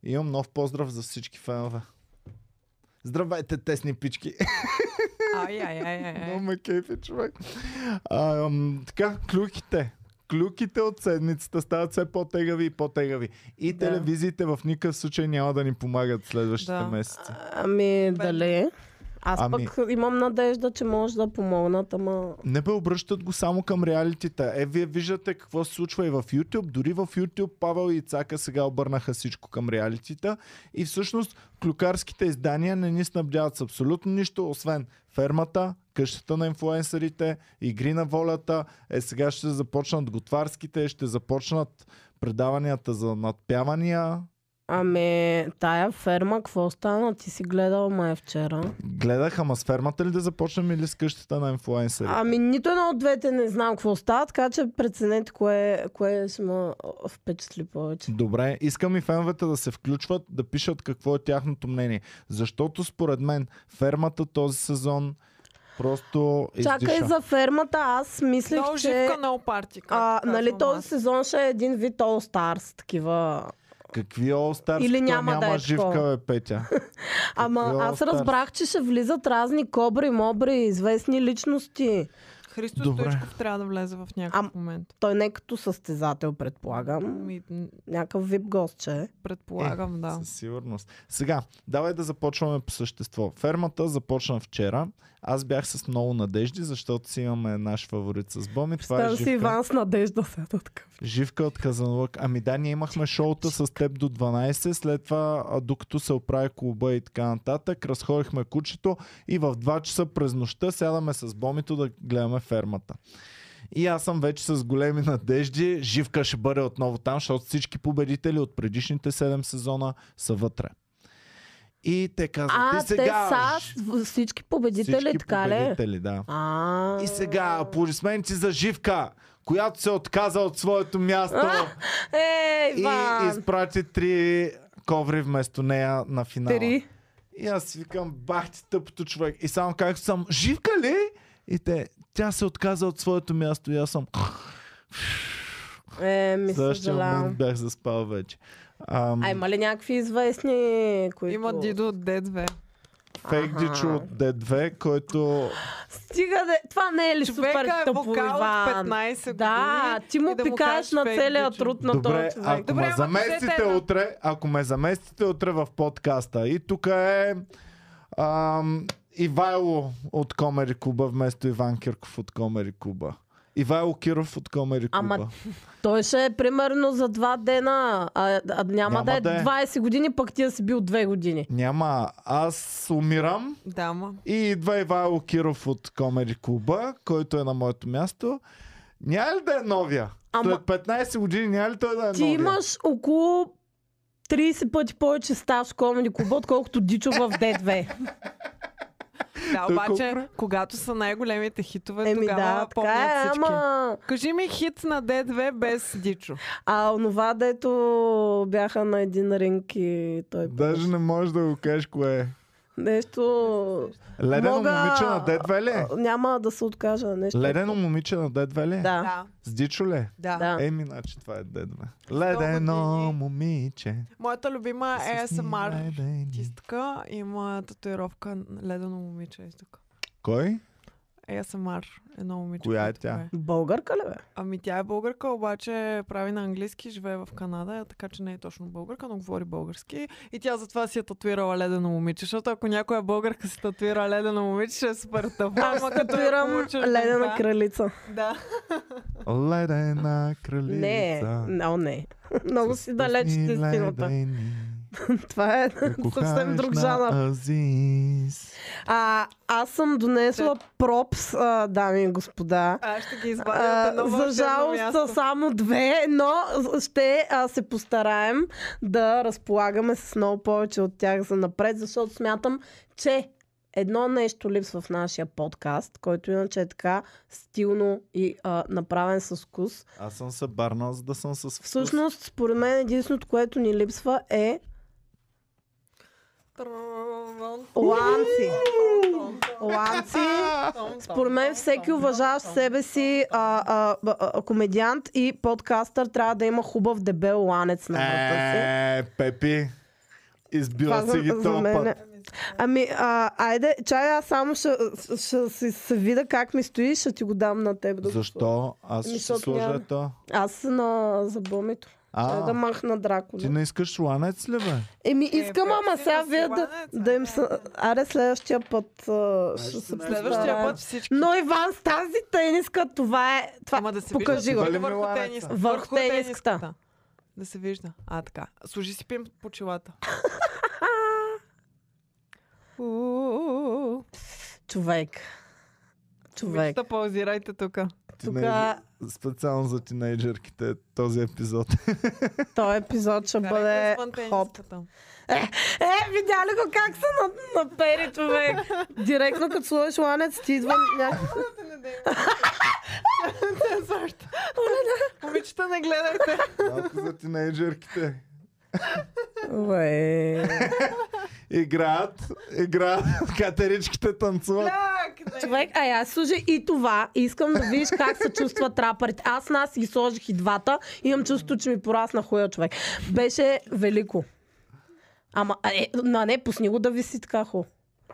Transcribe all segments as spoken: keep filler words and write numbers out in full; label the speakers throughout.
Speaker 1: Имам нов поздрав за всички фенове. Здравейте, тесни пички!
Speaker 2: Ай, ай, ай, ай.
Speaker 1: Много ме кефи, човек. А, ам, така, клюките. Клюките от седмицата стават все по-тегави и по-тегави. И
Speaker 3: Да.
Speaker 1: телевизиите в никакъв случай няма да ни помагат следващите
Speaker 2: Да.
Speaker 1: месеци.
Speaker 3: Ами, дали? Аз
Speaker 1: Ами-
Speaker 3: пък имам надежда, че може да помогнат, ама...
Speaker 1: Не бе, обръщат го само към реалитета. Е, вие виждате какво се случва и в YouTube. Дори в YouTube Павел и Цака сега обърнаха всичко към реалитета. И всъщност клюкарските издания не ни снабдяват с абсолютно нищо, освен Фермата, къщата на инфлуенсърите, Игри на волята. Е, сега ще започнат готварските, ще започнат предаванията за надпявания.
Speaker 3: Ами, тая ферма, какво стана? Ти си гледал май вчера.
Speaker 1: Гледах, ама с Фермата ли да започнем или с къщата на инфлуенсърите?
Speaker 3: Ами, нито едно от двете не знам какво става, така че преценете кое, кое ще ме впечатли повече.
Speaker 1: Добре, искам и феновете да се включват, да пишат какво е тяхното мнение. Защото според мен Фермата този сезон просто издиша.
Speaker 3: Чакай за фермата, аз мислех,
Speaker 2: Много
Speaker 3: че...
Speaker 2: живка, много парти.
Speaker 3: А, нали този
Speaker 2: аз.
Speaker 3: сезон ще е един вид All Stars, такива...
Speaker 1: Какви All Stars?
Speaker 3: Или
Speaker 1: като
Speaker 3: няма да е
Speaker 1: живка,
Speaker 3: такова.
Speaker 1: бе, Петя.
Speaker 3: Ама
Speaker 1: Какви
Speaker 3: аз
Speaker 1: All Stars?
Speaker 3: разбрах, че ще влизат разни кобри, мобри, известни личности.
Speaker 2: Христо
Speaker 1: Добре.
Speaker 2: Стоичков трябва да влезе в някакъв
Speaker 3: А-
Speaker 2: момент.
Speaker 3: Той не е като състезател, предполагам.
Speaker 2: Ми, м,
Speaker 3: Някакъв вип гост, че е.
Speaker 2: предполагам, да.
Speaker 1: Със сигурност. Сега, давай да започваме по същество. Фермата започна вчера. Аз бях с много надежди, защото си имаме наш фаворит с Боми. Това е
Speaker 3: Стан си
Speaker 1: Живка.
Speaker 3: Иван с надежда сега такъв.
Speaker 1: Живка от Казанлък. Ами да, ние имахме шоута с теб до дванайсет, след това, а, докато се оправи клуба и така нататък, разходихме кучето и в два часа през нощта сядаме с Бомито да гледаме Фермата. И аз съм вече с големи надежди. Живка ще бъде отново там, защото всички победители от предишните седем сезона са вътре. И те казват,
Speaker 3: А,
Speaker 1: и
Speaker 3: те
Speaker 1: сега...
Speaker 3: са всички победители,
Speaker 1: всички
Speaker 3: така ли?
Speaker 1: победители, да.
Speaker 3: А,
Speaker 1: И сега аплодисменти за Живка, която се отказа от своето място.
Speaker 3: Ей,
Speaker 1: И
Speaker 3: Иван!
Speaker 1: изпрати три коври вместо нея на финала.
Speaker 3: Три.
Speaker 1: И аз си викам, бах ти тъпото човек. И само как съм, Живка ли? И те, тя се отказа от своето място и аз съм...
Speaker 3: Е, ми
Speaker 1: В следващия
Speaker 3: съжалявам.
Speaker 1: момент бях заспал вече. Ам,
Speaker 3: А има ли някакви известни, които...
Speaker 2: Има Дидо от Д две.
Speaker 1: фейк
Speaker 3: Аха.
Speaker 1: Дичо от Д две, който...
Speaker 3: Стига да... Това не е ли супер
Speaker 2: Човека е
Speaker 3: тъпо,
Speaker 2: вокал от
Speaker 3: Иван?
Speaker 2: петнайсет
Speaker 3: Да,
Speaker 2: години.
Speaker 3: ти му
Speaker 2: и да му
Speaker 3: пикаеш
Speaker 2: кажеш
Speaker 3: на
Speaker 2: фейк
Speaker 3: целия
Speaker 2: Дичо.
Speaker 3: труд на
Speaker 1: Добре,
Speaker 3: този човек.
Speaker 1: ако
Speaker 2: Добре,
Speaker 1: ме
Speaker 2: ама
Speaker 1: заместите
Speaker 2: кажете една.
Speaker 1: утре, ако ме заместите утре в подкаста и тук е ам, Ивайло от Комери Клуба вместо Иван Кирков от Комери Клуба. Ивайло Киров от Комери Клуба.
Speaker 3: Ама той ще е примерно за два дена, а, а няма,
Speaker 1: Няма
Speaker 3: да е
Speaker 1: да е.
Speaker 3: двайсет години, пък ти да си бил две години.
Speaker 1: Няма. Аз умирам
Speaker 2: Да, ма.
Speaker 1: и идва Ивайло Киров от Комери Клуба, който е на моето място. Няма ли да е новия?
Speaker 3: Ама-
Speaker 1: След петнайсет години няма ли той да е
Speaker 3: Ти
Speaker 1: новия?
Speaker 3: имаш около трийсет пъти повече став в Комеди Клуба, отколкото Дичо в Д две.
Speaker 2: Да,
Speaker 1: Той
Speaker 2: обаче,
Speaker 1: колко-
Speaker 2: когато са най-големите хитове,
Speaker 3: Еми
Speaker 2: тогава
Speaker 3: да,
Speaker 2: помнят
Speaker 3: така е,
Speaker 2: всички.
Speaker 3: ама...
Speaker 2: Кажи ми хит на Д две без Дичо.
Speaker 3: А онова, дето бяха на един ринг и той...
Speaker 1: Даже не можеш да го кажеш кое е.
Speaker 3: Нещо...
Speaker 1: Ледено
Speaker 3: Мога-
Speaker 1: момиче на Д две ли е?
Speaker 3: А, Няма да се откажа. Нещо.
Speaker 1: Ледено момиче на Д две ли е?
Speaker 3: Да.
Speaker 2: Да,
Speaker 1: С Дичо ли?
Speaker 2: да.
Speaker 3: Да.
Speaker 1: Еми, значи това е Д две. Ледено
Speaker 2: години.
Speaker 1: момиче.
Speaker 2: Моята любима е
Speaker 1: с
Speaker 2: АСМР
Speaker 1: ледени.
Speaker 2: артистка. Има татуировка ледено момиче. Е тук.
Speaker 1: Кой?
Speaker 2: АСМР. Едно момиче.
Speaker 1: Коя е
Speaker 2: което
Speaker 1: тя?
Speaker 2: прави.
Speaker 3: Българка ли бе?
Speaker 2: Ами тя е българка, обаче прави на английски, живее в Канада, така че не е точно българка, но говори български. И тя затова си е татуирала ледено момиче, защото ако някоя българка си татуира ледено момиче, ще е супер тъпо.
Speaker 3: Аз
Speaker 2: Ама като я
Speaker 3: татуирам
Speaker 2: получиш,
Speaker 3: ледена
Speaker 2: да.
Speaker 3: кралица.
Speaker 2: Да.
Speaker 1: Ледена кралица.
Speaker 3: Не, но не. Много си далеч от
Speaker 1: С
Speaker 3: истината.
Speaker 1: ледени,
Speaker 3: Това е
Speaker 1: ако
Speaker 3: съвсем друг
Speaker 1: ходиш на
Speaker 3: жанр.
Speaker 1: Азис.
Speaker 3: А, аз съм донесла пропс, а, дами и господа.
Speaker 2: Аз ще ги извадя от
Speaker 3: А,
Speaker 2: едно
Speaker 3: за
Speaker 2: вълшебно
Speaker 3: жалост
Speaker 2: място.
Speaker 3: са само две, но ще а, се постараем да разполагаме с много повече от тях за напред, защото смятам, че едно нещо липсва в нашия подкаст, който иначе е така стилно и а, направен с вкус.
Speaker 1: Аз съм се барнал, за да съм с вкус.
Speaker 3: Всъщност, според мен, единственото, което ни липсва е ланци. Ланци. Според мен всеки уважаващ себе си а, а, а, а, комедиант и подкастър трябва да има хубав дебел ланец на врата си.
Speaker 1: Е, Пепи. Избила
Speaker 3: Това
Speaker 1: си ги
Speaker 3: за, за
Speaker 1: този
Speaker 3: мен
Speaker 1: път.
Speaker 3: е. Ами, а, айде, чай аз само ще, ще си се видя как ми стои, ще ти го дам на теб. Да
Speaker 1: Защо? Аз
Speaker 3: Ами,
Speaker 1: ще
Speaker 3: защото
Speaker 1: сложа
Speaker 3: няма.
Speaker 1: ето.
Speaker 3: Аз на забомито. Чай да
Speaker 1: А,
Speaker 3: махна Дракула.
Speaker 1: ти не искаш ланец ли, бе?
Speaker 3: Еми,
Speaker 2: Е,
Speaker 3: искам,
Speaker 2: пак
Speaker 3: ама
Speaker 2: си
Speaker 3: сега
Speaker 2: носи
Speaker 3: вие да,
Speaker 2: ланец,
Speaker 3: да им
Speaker 2: а,
Speaker 3: са...
Speaker 2: да.
Speaker 3: Аре, следващия път а,
Speaker 1: ще
Speaker 3: ще
Speaker 1: се
Speaker 3: се
Speaker 1: най-добре.
Speaker 2: Следващия
Speaker 3: постарая.
Speaker 2: път всички.
Speaker 3: Но Иван, с тази тениска, това е... Това...
Speaker 2: Ама да се
Speaker 3: покажи
Speaker 2: вижда
Speaker 3: го.
Speaker 2: всичко
Speaker 1: Вали ми
Speaker 2: върху
Speaker 1: ланеца.
Speaker 2: тениска.
Speaker 3: Върху тениската.
Speaker 2: Да се вижда. А, така. Служи си пим по челата. У-у-у-у.
Speaker 3: Човек. Човек.
Speaker 2: Момичета, паузирайте тука.
Speaker 1: Тинейджър- Специално за тинейджърките този епизод.
Speaker 3: Този епизод ще
Speaker 2: Карай го
Speaker 3: бъде
Speaker 2: извън
Speaker 3: хоп.
Speaker 2: тениската.
Speaker 3: Е, видя ли го как се на- напери, човек? Директно като сложиш ланец, ти идва някакъв...
Speaker 2: Защо? Момичета, не гледайте.
Speaker 1: Малко за тинейджърките.
Speaker 3: Уе.
Speaker 1: Играят, играят, катеричките танцуват.
Speaker 2: Как? Не.
Speaker 3: Човек, ай, аз служи и това. Искам да видиш как се чувстват рапърите. Аз нас ги сложих и двата. Имам чувство, че ми порасна хуя, човек. Беше велико. Ама, е, на не, пусни го да виси така ху.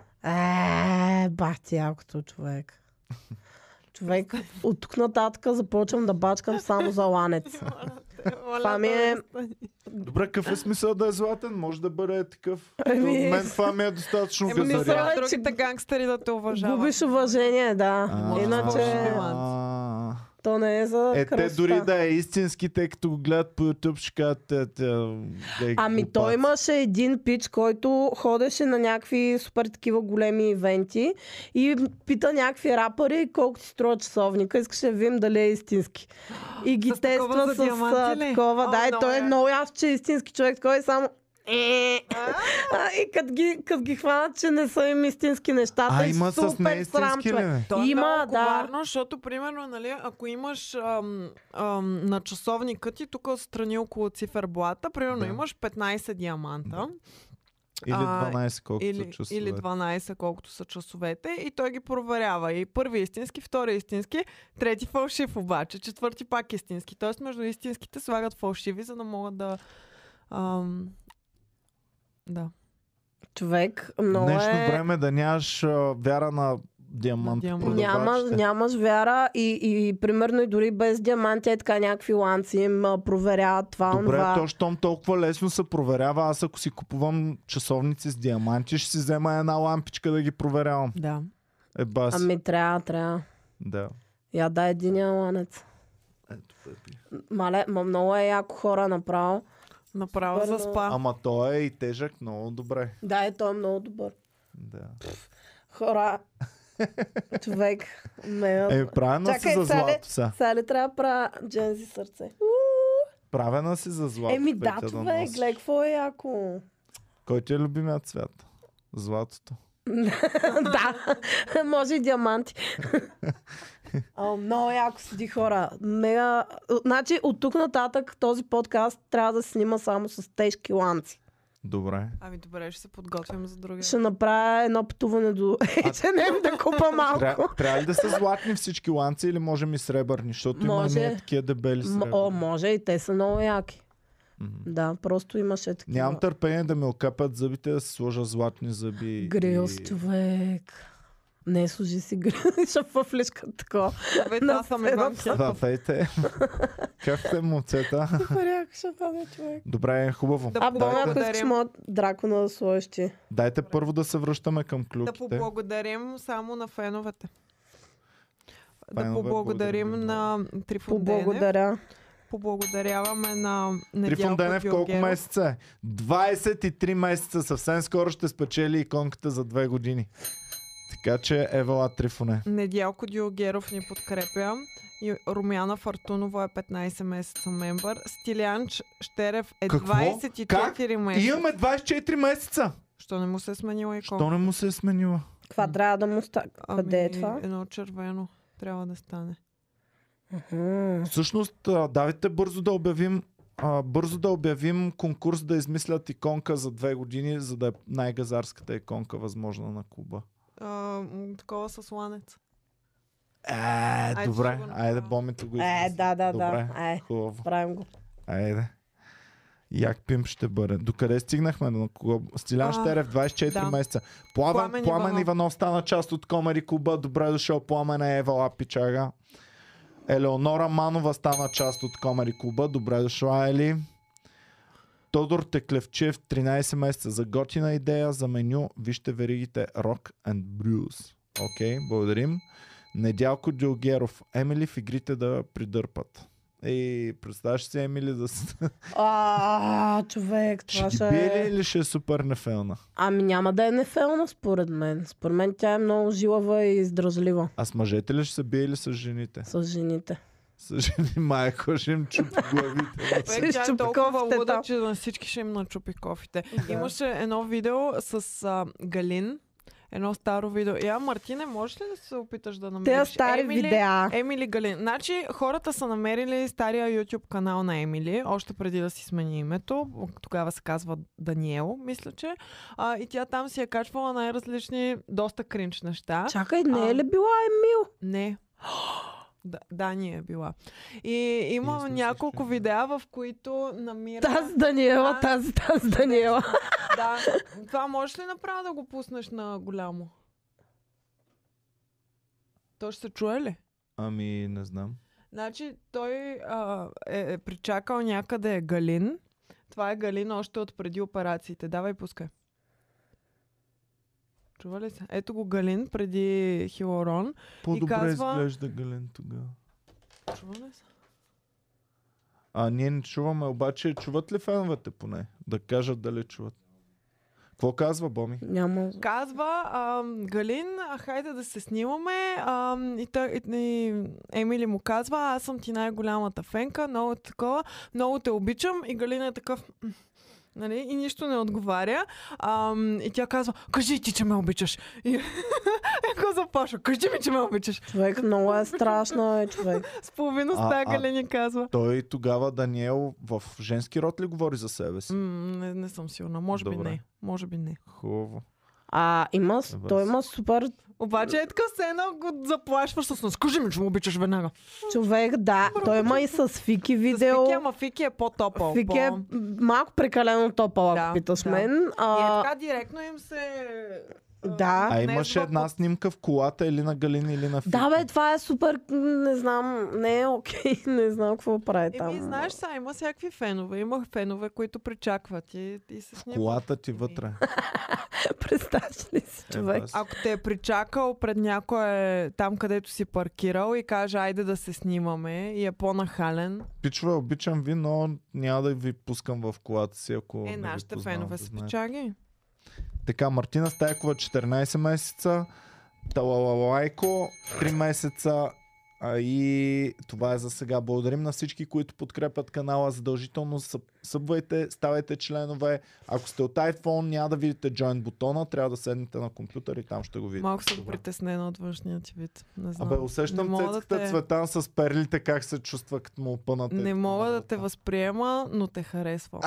Speaker 3: Е, бахти якото, човек. Човек, от тук нататък започвам да бачкам само за ланец. Това ми е...
Speaker 1: Добре, какъв е смисъл да е златен? Може да бъде такъв.
Speaker 3: Ами,
Speaker 1: От мен това ми е достатъчно
Speaker 2: Еми, мисля,
Speaker 1: газаря.
Speaker 3: е, че
Speaker 2: другите гангстери да те уважават.
Speaker 3: Губиш уважение, да.
Speaker 1: А,
Speaker 3: Иначе
Speaker 1: а,
Speaker 3: то не е за
Speaker 1: Е, те
Speaker 3: красота.
Speaker 1: дори да е истински, тъй като го гледат по YouTube, ще кажат, те, те, те,
Speaker 3: Ами
Speaker 1: глупаци.
Speaker 3: той имаше един пич, който ходеше на някакви супер такива големи ивенти и пита някакви рапъри колко ти струва часовника. Искаше да видим дали е истински. И ги
Speaker 2: С такова
Speaker 3: тества
Speaker 2: за
Speaker 3: с
Speaker 2: диаманти ли?
Speaker 3: а, такова.
Speaker 2: О,
Speaker 3: Да, и
Speaker 2: много
Speaker 3: той е
Speaker 2: яко.
Speaker 3: много ясно, че е истински човек. Той е само... Е, а, и като ги, кът ги хванат, че не са им истински нещата.
Speaker 1: А,
Speaker 3: и
Speaker 1: има с
Speaker 3: супер срам,
Speaker 1: неистински ли,
Speaker 3: човек.
Speaker 1: бе?
Speaker 2: То е
Speaker 3: Има,
Speaker 2: много
Speaker 3: да.
Speaker 2: коварно, защото, примерно, нали, ако имаш ам, ам, на часовника ти, тук отстрани около циферблата, примерно
Speaker 1: Да.
Speaker 2: имаш петнайсет диаманта.
Speaker 1: Или
Speaker 2: А,
Speaker 1: дванайсет, колкото са
Speaker 2: Или,
Speaker 1: часове.
Speaker 2: или дванайсет, колкото са часовете, и той ги проверява. И първи истински, втори истински, трети фалшив обаче, четвърти пак истински. Тоест между истинските слагат фалшиви, за да могат да... Ам... Да.
Speaker 3: Човек, много
Speaker 1: Днешно
Speaker 3: е...
Speaker 1: време да нямаш а, вяра на диамант.
Speaker 2: На диамант.
Speaker 3: Няма, нямаш вяра и, и примерно и дори без диаманти е така някакви ланци им а, проверяват това,
Speaker 1: Добре,
Speaker 3: онова.
Speaker 1: то щом толкова лесно се проверява, аз ако си купувам часовници с диаманти, ще си взема една лампичка да ги проверявам.
Speaker 2: Да.
Speaker 1: Е, бас.
Speaker 3: Ами трябва, трябва.
Speaker 1: Да.
Speaker 3: Я дай единия ланец.
Speaker 1: Ето, Пепи.
Speaker 3: Мале, ма много е яко хора направо.
Speaker 2: Направо за
Speaker 3: Бързо.
Speaker 2: спа.
Speaker 1: Ама той е и тежък, много добре.
Speaker 3: Да, и той е много добър.
Speaker 1: Да.
Speaker 3: Хора, човек, ме...
Speaker 1: Е, правена
Speaker 3: Чакай,
Speaker 1: си за
Speaker 3: сега ли-
Speaker 1: злато сега.
Speaker 3: Сега ли трябва да правя джензи сърце?
Speaker 1: Правена си за злато.
Speaker 3: Еми да,
Speaker 1: Петя,
Speaker 3: човек,
Speaker 1: носиш.
Speaker 3: гледай какво е яко.
Speaker 1: Кой ти е любимият цвят? Златото.
Speaker 3: Да, може и диаманти. О, много яко седи хора. Мега... Значи от тук нататък този подкаст трябва да се снима само с тежки ланци.
Speaker 1: Добре.
Speaker 2: Ами добре, ще се подготвим за другия.
Speaker 3: Ще направя едно пътуване до Ейч енд Ем да купа малко.
Speaker 1: Тря, трябва ли да са златни всички ланци или можем и сребърни? Защото
Speaker 3: Може.
Speaker 1: има не такива дебели
Speaker 3: М-
Speaker 1: сребърни.
Speaker 3: О, може и те са много яки.
Speaker 1: Мгм.
Speaker 3: Да, просто имаше такива.
Speaker 1: Нямам търпение да ми окапят зъбите, да се сложа златни зъби.
Speaker 3: Грилс,
Speaker 1: и...
Speaker 3: човек. Не, служи си грил, ще въвлишка такова.
Speaker 2: Абе,
Speaker 3: на
Speaker 2: това съм
Speaker 3: сцена.
Speaker 2: Иван Кятов.
Speaker 1: Вафейте. Как сте, момцета?
Speaker 3: Супер яко ще бъде, човек.
Speaker 1: Добре, хубаво.
Speaker 2: Да
Speaker 3: А, Боми, ако
Speaker 2: поблагодарим.
Speaker 3: искаш моят дракона да сложиш ти.
Speaker 1: Дайте първо да се връщаме към
Speaker 2: Да
Speaker 1: клюките.
Speaker 2: поблагодарим само на феновете. Да
Speaker 1: Фенове,
Speaker 2: поблагодарим
Speaker 1: благодарим
Speaker 2: на Трифон Денев.
Speaker 3: Поблагодаря.
Speaker 2: Поблагодаряваме на
Speaker 1: Трифон
Speaker 2: Недялко
Speaker 1: Денев колко
Speaker 2: Дилгеров.
Speaker 1: месеца е? двайсет и три месеца. Съвсем скоро ще спечели иконката за две години. Така че евала Трифоне.
Speaker 2: Недялко Дилгеров ни подкрепя. И Румяна Фартунова е петнайсет месеца мембър. Стилян Ч- Щерев е
Speaker 1: Какво?
Speaker 2: двайсет и четири месеца.
Speaker 1: Имаме двайсет и четири месеца.
Speaker 2: Що не му се е сменила иконка?
Speaker 1: Що не му се е сменила?
Speaker 3: Каква трябва да му ста... Къде е това?
Speaker 2: Едно червено трябва да стане.
Speaker 3: Мгм.
Speaker 1: Всъщност, а, давайте бързо да обявим а, бързо да обявим конкурс да измислят иконка за две години, за да е най-газарската иконка възможна на клуба.
Speaker 2: А, м, такова с ланец.
Speaker 1: Е,
Speaker 2: Айде,
Speaker 1: добре.
Speaker 2: ще го направя.
Speaker 1: Айде, бомито го
Speaker 3: Е,
Speaker 1: измисли.
Speaker 3: да, да,
Speaker 1: Добре,
Speaker 3: да. Е,
Speaker 1: хубаво.
Speaker 3: правим го.
Speaker 1: Айде. Як пим ще бъде. Докъде стигнахме? На кого? Стилян
Speaker 2: А,
Speaker 1: Щерев, двайсет и четири
Speaker 2: да.
Speaker 1: месеца. Пламен,
Speaker 2: Пламен
Speaker 1: Пламен
Speaker 2: Иванов.
Speaker 1: Иванов стана част от Комери Клуба. Добре дошъл, Пламен Ева Пичага. Елеонора Манова стана част от Комери Клуба. Добре дошла, Ели. Тодор Теклевчев, тринайсет месеца. За готина идея, за меню. Вижте веригите Rock and Brews. Окей, okay, благодарим. Недялко Дилгеров. Емили в игрите да придърпат. Ей, представяш си Емили да с...
Speaker 3: А, човек,
Speaker 1: Ще
Speaker 3: това
Speaker 1: ги
Speaker 3: ще
Speaker 1: бие ли
Speaker 3: е...
Speaker 1: или ще е супер нефелна?
Speaker 3: Ами няма да е нефелна, според мен. Според мен тя е много жилава и издръжлива
Speaker 1: А с мъжете ли ще се бие или с жените?
Speaker 3: с жените.
Speaker 1: С жени майко ще им чупи главите.
Speaker 2: Човек, тя е
Speaker 3: чупи
Speaker 2: толкова
Speaker 3: кофите
Speaker 2: луда,
Speaker 3: там.
Speaker 2: че на всички ще им начупи кофите.
Speaker 3: Да.
Speaker 2: Имаше едно видео с а, Галин. Едно старо видео. Я, Мартине, можеш ли да се опиташ да намериш?
Speaker 3: Те стари
Speaker 2: Емили,
Speaker 3: видеа.
Speaker 2: Емили Галин. Значи, хората са намерили стария YouTube канал на Емили, още преди да си смени името. Тогава се казва Даниел, мисля, че. А, и тя там си е качвала най-различни, доста кринч неща.
Speaker 3: Чакай, не е
Speaker 2: А.
Speaker 3: ли била Емил?
Speaker 2: Не. Да, Дани е била. И има
Speaker 1: Ясно,
Speaker 2: няколко
Speaker 1: също.
Speaker 2: видеа, в които намира...
Speaker 3: Тази Даниела,
Speaker 2: Да.
Speaker 3: тази, тази Даниела.
Speaker 2: Да. Това можеш ли направо да го пуснеш на голямо? То ще се чуе ли?
Speaker 1: Ами, не знам.
Speaker 2: Значи той а, е, е причакал някъде Галин. Това е Галин още от преди операциите. Давай, пускай. Чува ли се? Ето го Галин преди хилорон.
Speaker 1: По-добре
Speaker 2: казва-
Speaker 1: изглежда Гален тогава.
Speaker 2: Чува ли се?
Speaker 1: А ние не чуваме, обаче чуват ли феновете поне? Да кажат дали чуват. Какво казва Боми?
Speaker 3: Няма.
Speaker 2: Казва, а, Галин, а, хайде да се снимаме. А, и, та, и, и Емили му казва, аз съм ти най-голямата фенка, много такова, много те обичам. И Галин е такъв... м, нали, и нищо не отговаря. А, и тя казва, кажи ти, че ме обичаш. И го започва, кажи ми, че ме обичаш.
Speaker 3: Човек, много е страшно, е, човек.
Speaker 2: С половиността
Speaker 1: А, а-
Speaker 2: Галин ни казва.
Speaker 1: Той тогава Даниел в женски род ли говори за себе си?
Speaker 2: М, не, не съм сигурна. Може би
Speaker 1: Добре.
Speaker 2: не. Може би не.
Speaker 1: Хубаво.
Speaker 3: А, има, с-
Speaker 1: Добре.
Speaker 3: той има супер
Speaker 2: Обаче е така се едно го заплашваш с нас. Кажи ми, че му обичаш веднага.
Speaker 3: човек, да. Той има и с Фики видео.
Speaker 2: С Фики, ама Фики е по-топъл.
Speaker 3: Фики е
Speaker 2: по...
Speaker 3: малко прекалено топъл, ако
Speaker 2: Да,
Speaker 3: питаш
Speaker 2: да.
Speaker 3: мен.
Speaker 2: И е
Speaker 3: А,
Speaker 2: така директно им се...
Speaker 3: Да.
Speaker 1: А
Speaker 2: днес
Speaker 1: имаше
Speaker 2: в-
Speaker 1: една снимка в колата или на Галин или на Фики.
Speaker 3: да, бе, това е супер, не знам, не е окей, не знам какво прави там.
Speaker 2: Еми, знаеш са, има всякакви фенове. Има фенове, които причакват и, и се снимат.
Speaker 1: Колата ти вътре.
Speaker 3: Представяш ли си, човек?
Speaker 1: бас.
Speaker 2: Ако те е причакал пред някой там, където си паркирал и каже, айде да се снимаме и е по-нахален,
Speaker 1: Пичове, обичам ви, но няма да ви пускам в колата си, ако не
Speaker 2: е,
Speaker 1: ви
Speaker 2: нашите
Speaker 1: познавам,
Speaker 2: фенове
Speaker 1: да
Speaker 2: са
Speaker 1: знаете.
Speaker 2: печаги.
Speaker 1: Така, Мартина Стайкова четиринайсет месеца, Талалалайко три месеца, а и това е за сега. Благодарим на всички, които подкрепят канала. Задължително съб- събвайте, ставайте членове. Ако сте от iPhone, няма да видите join бутона, трябва да седнете на компютър и там ще го видите.
Speaker 2: Малко съм
Speaker 1: Добре.
Speaker 2: притеснена от външния ти вид. Не знам.
Speaker 1: Абе, усещам
Speaker 2: Не мога да
Speaker 1: цецката
Speaker 2: те-
Speaker 1: Цветан с перлите, как се чувства като му опънате.
Speaker 2: Не мога да те възприема, но те харесвам.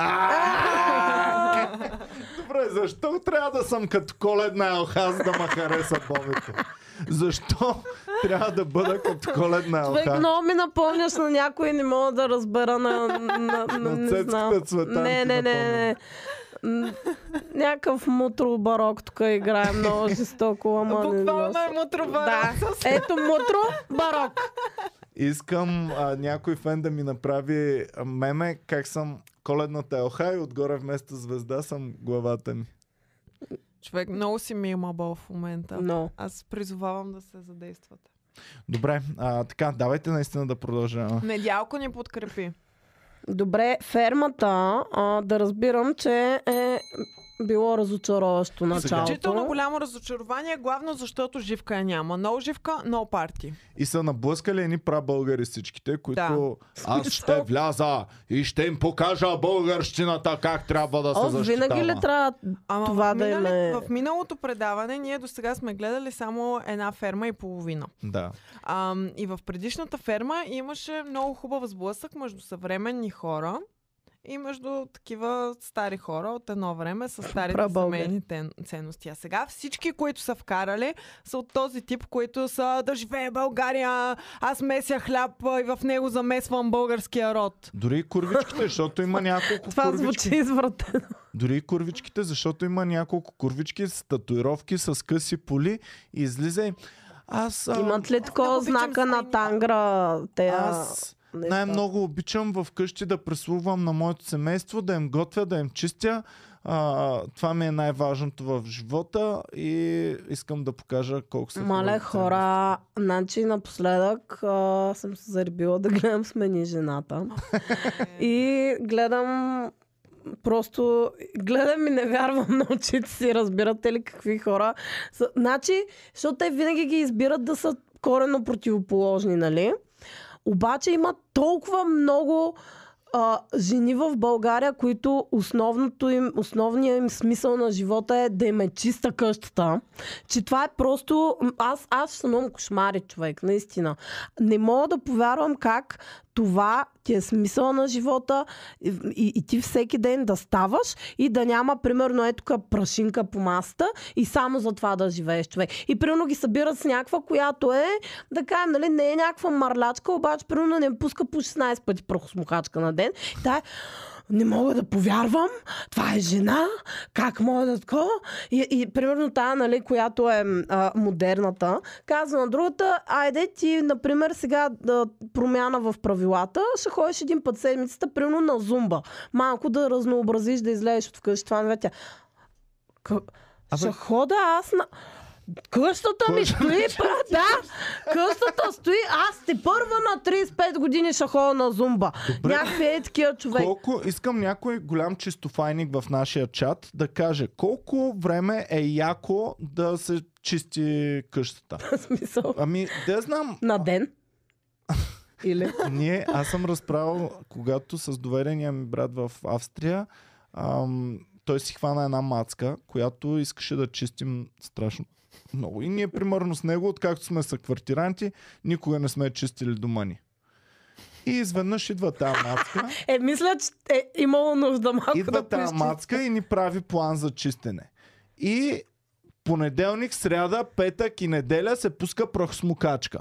Speaker 1: А! Добре, защо трябва да съм като Коледна елха, за да ме хареса Бобито? Защо трябва да бъда като Коледна
Speaker 3: Човек,
Speaker 1: елха?
Speaker 3: много ми напомняш на някой и не мога да разбера на... на, на,
Speaker 1: На
Speaker 3: не
Speaker 1: цецката
Speaker 3: знам.
Speaker 1: Цветан
Speaker 3: Не,
Speaker 1: ти
Speaker 3: не, не,
Speaker 1: напомня.
Speaker 3: не. М, Някакъв мутро барок тук играе много жестоко, ама не
Speaker 2: Буквално
Speaker 3: знам.
Speaker 2: е мутроба.
Speaker 3: Да, ето мутро барок.
Speaker 1: Искам а, някой фен да ми направи а, меме, как съм Коледната елха и отгоре вместо звезда съм главата ми.
Speaker 2: Човек, много си ми има бъл в момента.
Speaker 3: Но.
Speaker 2: Аз призовавам да се задействате.
Speaker 1: Добре, а, така, давайте наистина да продължаваме.
Speaker 2: Недялко ни подкрепи.
Speaker 3: Добре, фермата, а, да разбирам, че е било разочароващо началото.
Speaker 2: Изключително голямо разочарование, главно защото Живка я няма. No Живка, no парти.
Speaker 1: И са наблъскали едни прабългари всичките, които
Speaker 2: Да.
Speaker 1: аз ще вляза и ще им покажа българщината как трябва да се
Speaker 3: О,
Speaker 1: защитава.
Speaker 3: винаги ли трябва
Speaker 2: Ама
Speaker 3: това
Speaker 2: в,
Speaker 3: да им
Speaker 2: минали,
Speaker 3: е...
Speaker 2: в миналото предаване ние до сега сме гледали само една ферма и половина.
Speaker 1: Да.
Speaker 2: Ам, и в предишната ферма имаше много хубав сблъсък между съвременни хора и между такива стари хора от едно време с старите
Speaker 3: Прабългари.
Speaker 2: семейни тен- ценности. А сега всички, които са вкарали, са от този тип, които са да живее България, аз меся хляб а, и в него замесвам българския род.
Speaker 1: Дори и курвичките, защото има няколко
Speaker 3: Това
Speaker 1: курвички.
Speaker 3: звучи извратено.
Speaker 1: Дори и курвичките, защото има няколко курвички с татуировки, с къси поли и излиза им. Аз, а,
Speaker 3: Имат ли такова
Speaker 2: много обичам
Speaker 3: знака на
Speaker 2: семейни.
Speaker 3: тангра? Те,
Speaker 1: аз
Speaker 3: неща?
Speaker 1: най-много обичам вкъщи да прислувам на моето семейство, да им готвя, да им чистя. А, това ми е най-важното в живота и искам да покажа колко са
Speaker 3: Мале
Speaker 1: хубави
Speaker 3: хора, значи напоследък а, съм се заребила да гледам Смени жената. И гледам просто гледам и не вярвам на очите си, разбирате ли какви хора са. Значи, защото те винаги ги избират да са коренно противоположни, нали? Обаче има толкова много а, жени в България, които основното им, основният им смисъл на живота е да им е чиста къщата, че това е просто... Аз, аз съм имам кошмари, човек, наистина. Не мога да повярвам как това ти е смисъл на живота и, и, и ти всеки ден да ставаш и да няма, примерно, ето тук прашинка по масата и само за това да живееш, човек. И примерно ги събират с някаква, която е, да кажем, нали, не е някаква марлячка, обаче примерно не пуска по шестнайсет пъти прахосмукачка на ден. Та е, не мога да повярвам, това е жена, как мога да такова? И, и примерно тая, нали, която е а, модерната, казва на другата, айде ти, например, сега да, промяна в правилата, ще ходиш един път седмицата, примерно на зумба. Малко да разнообразиш, да излезеш от вкъщи. Това не тя. К... Ще хода аз на... Къщата ми стои, пра, да, къщата стои, аз те първа на трийсет и пет години ще ходя на зумба.
Speaker 1: Добре.
Speaker 3: Някакви е такива човек.
Speaker 1: Колко, искам някой голям чистофайник в нашия чат да каже колко време е яко да се чисти къщата.
Speaker 3: Смисъл.
Speaker 1: Ами, да знам.
Speaker 3: На ден? Или?
Speaker 1: Ние, аз съм разправил, когато с доверения ми брат в Австрия, ам, той си хвана една мацка, която искаше да чистим страшно много. И ние, примерно с него, откакто сме съквартиранти, никога не сме чистили дома ни. И изведнъж идва тази мацка.
Speaker 3: Е, мисля, че е имало нужда малко
Speaker 1: Идва
Speaker 3: да
Speaker 1: тази
Speaker 3: поизчисти.
Speaker 1: мацка и ни прави план за чистене. И понеделник, сряда, петък и неделя се пуска прахосмукачка.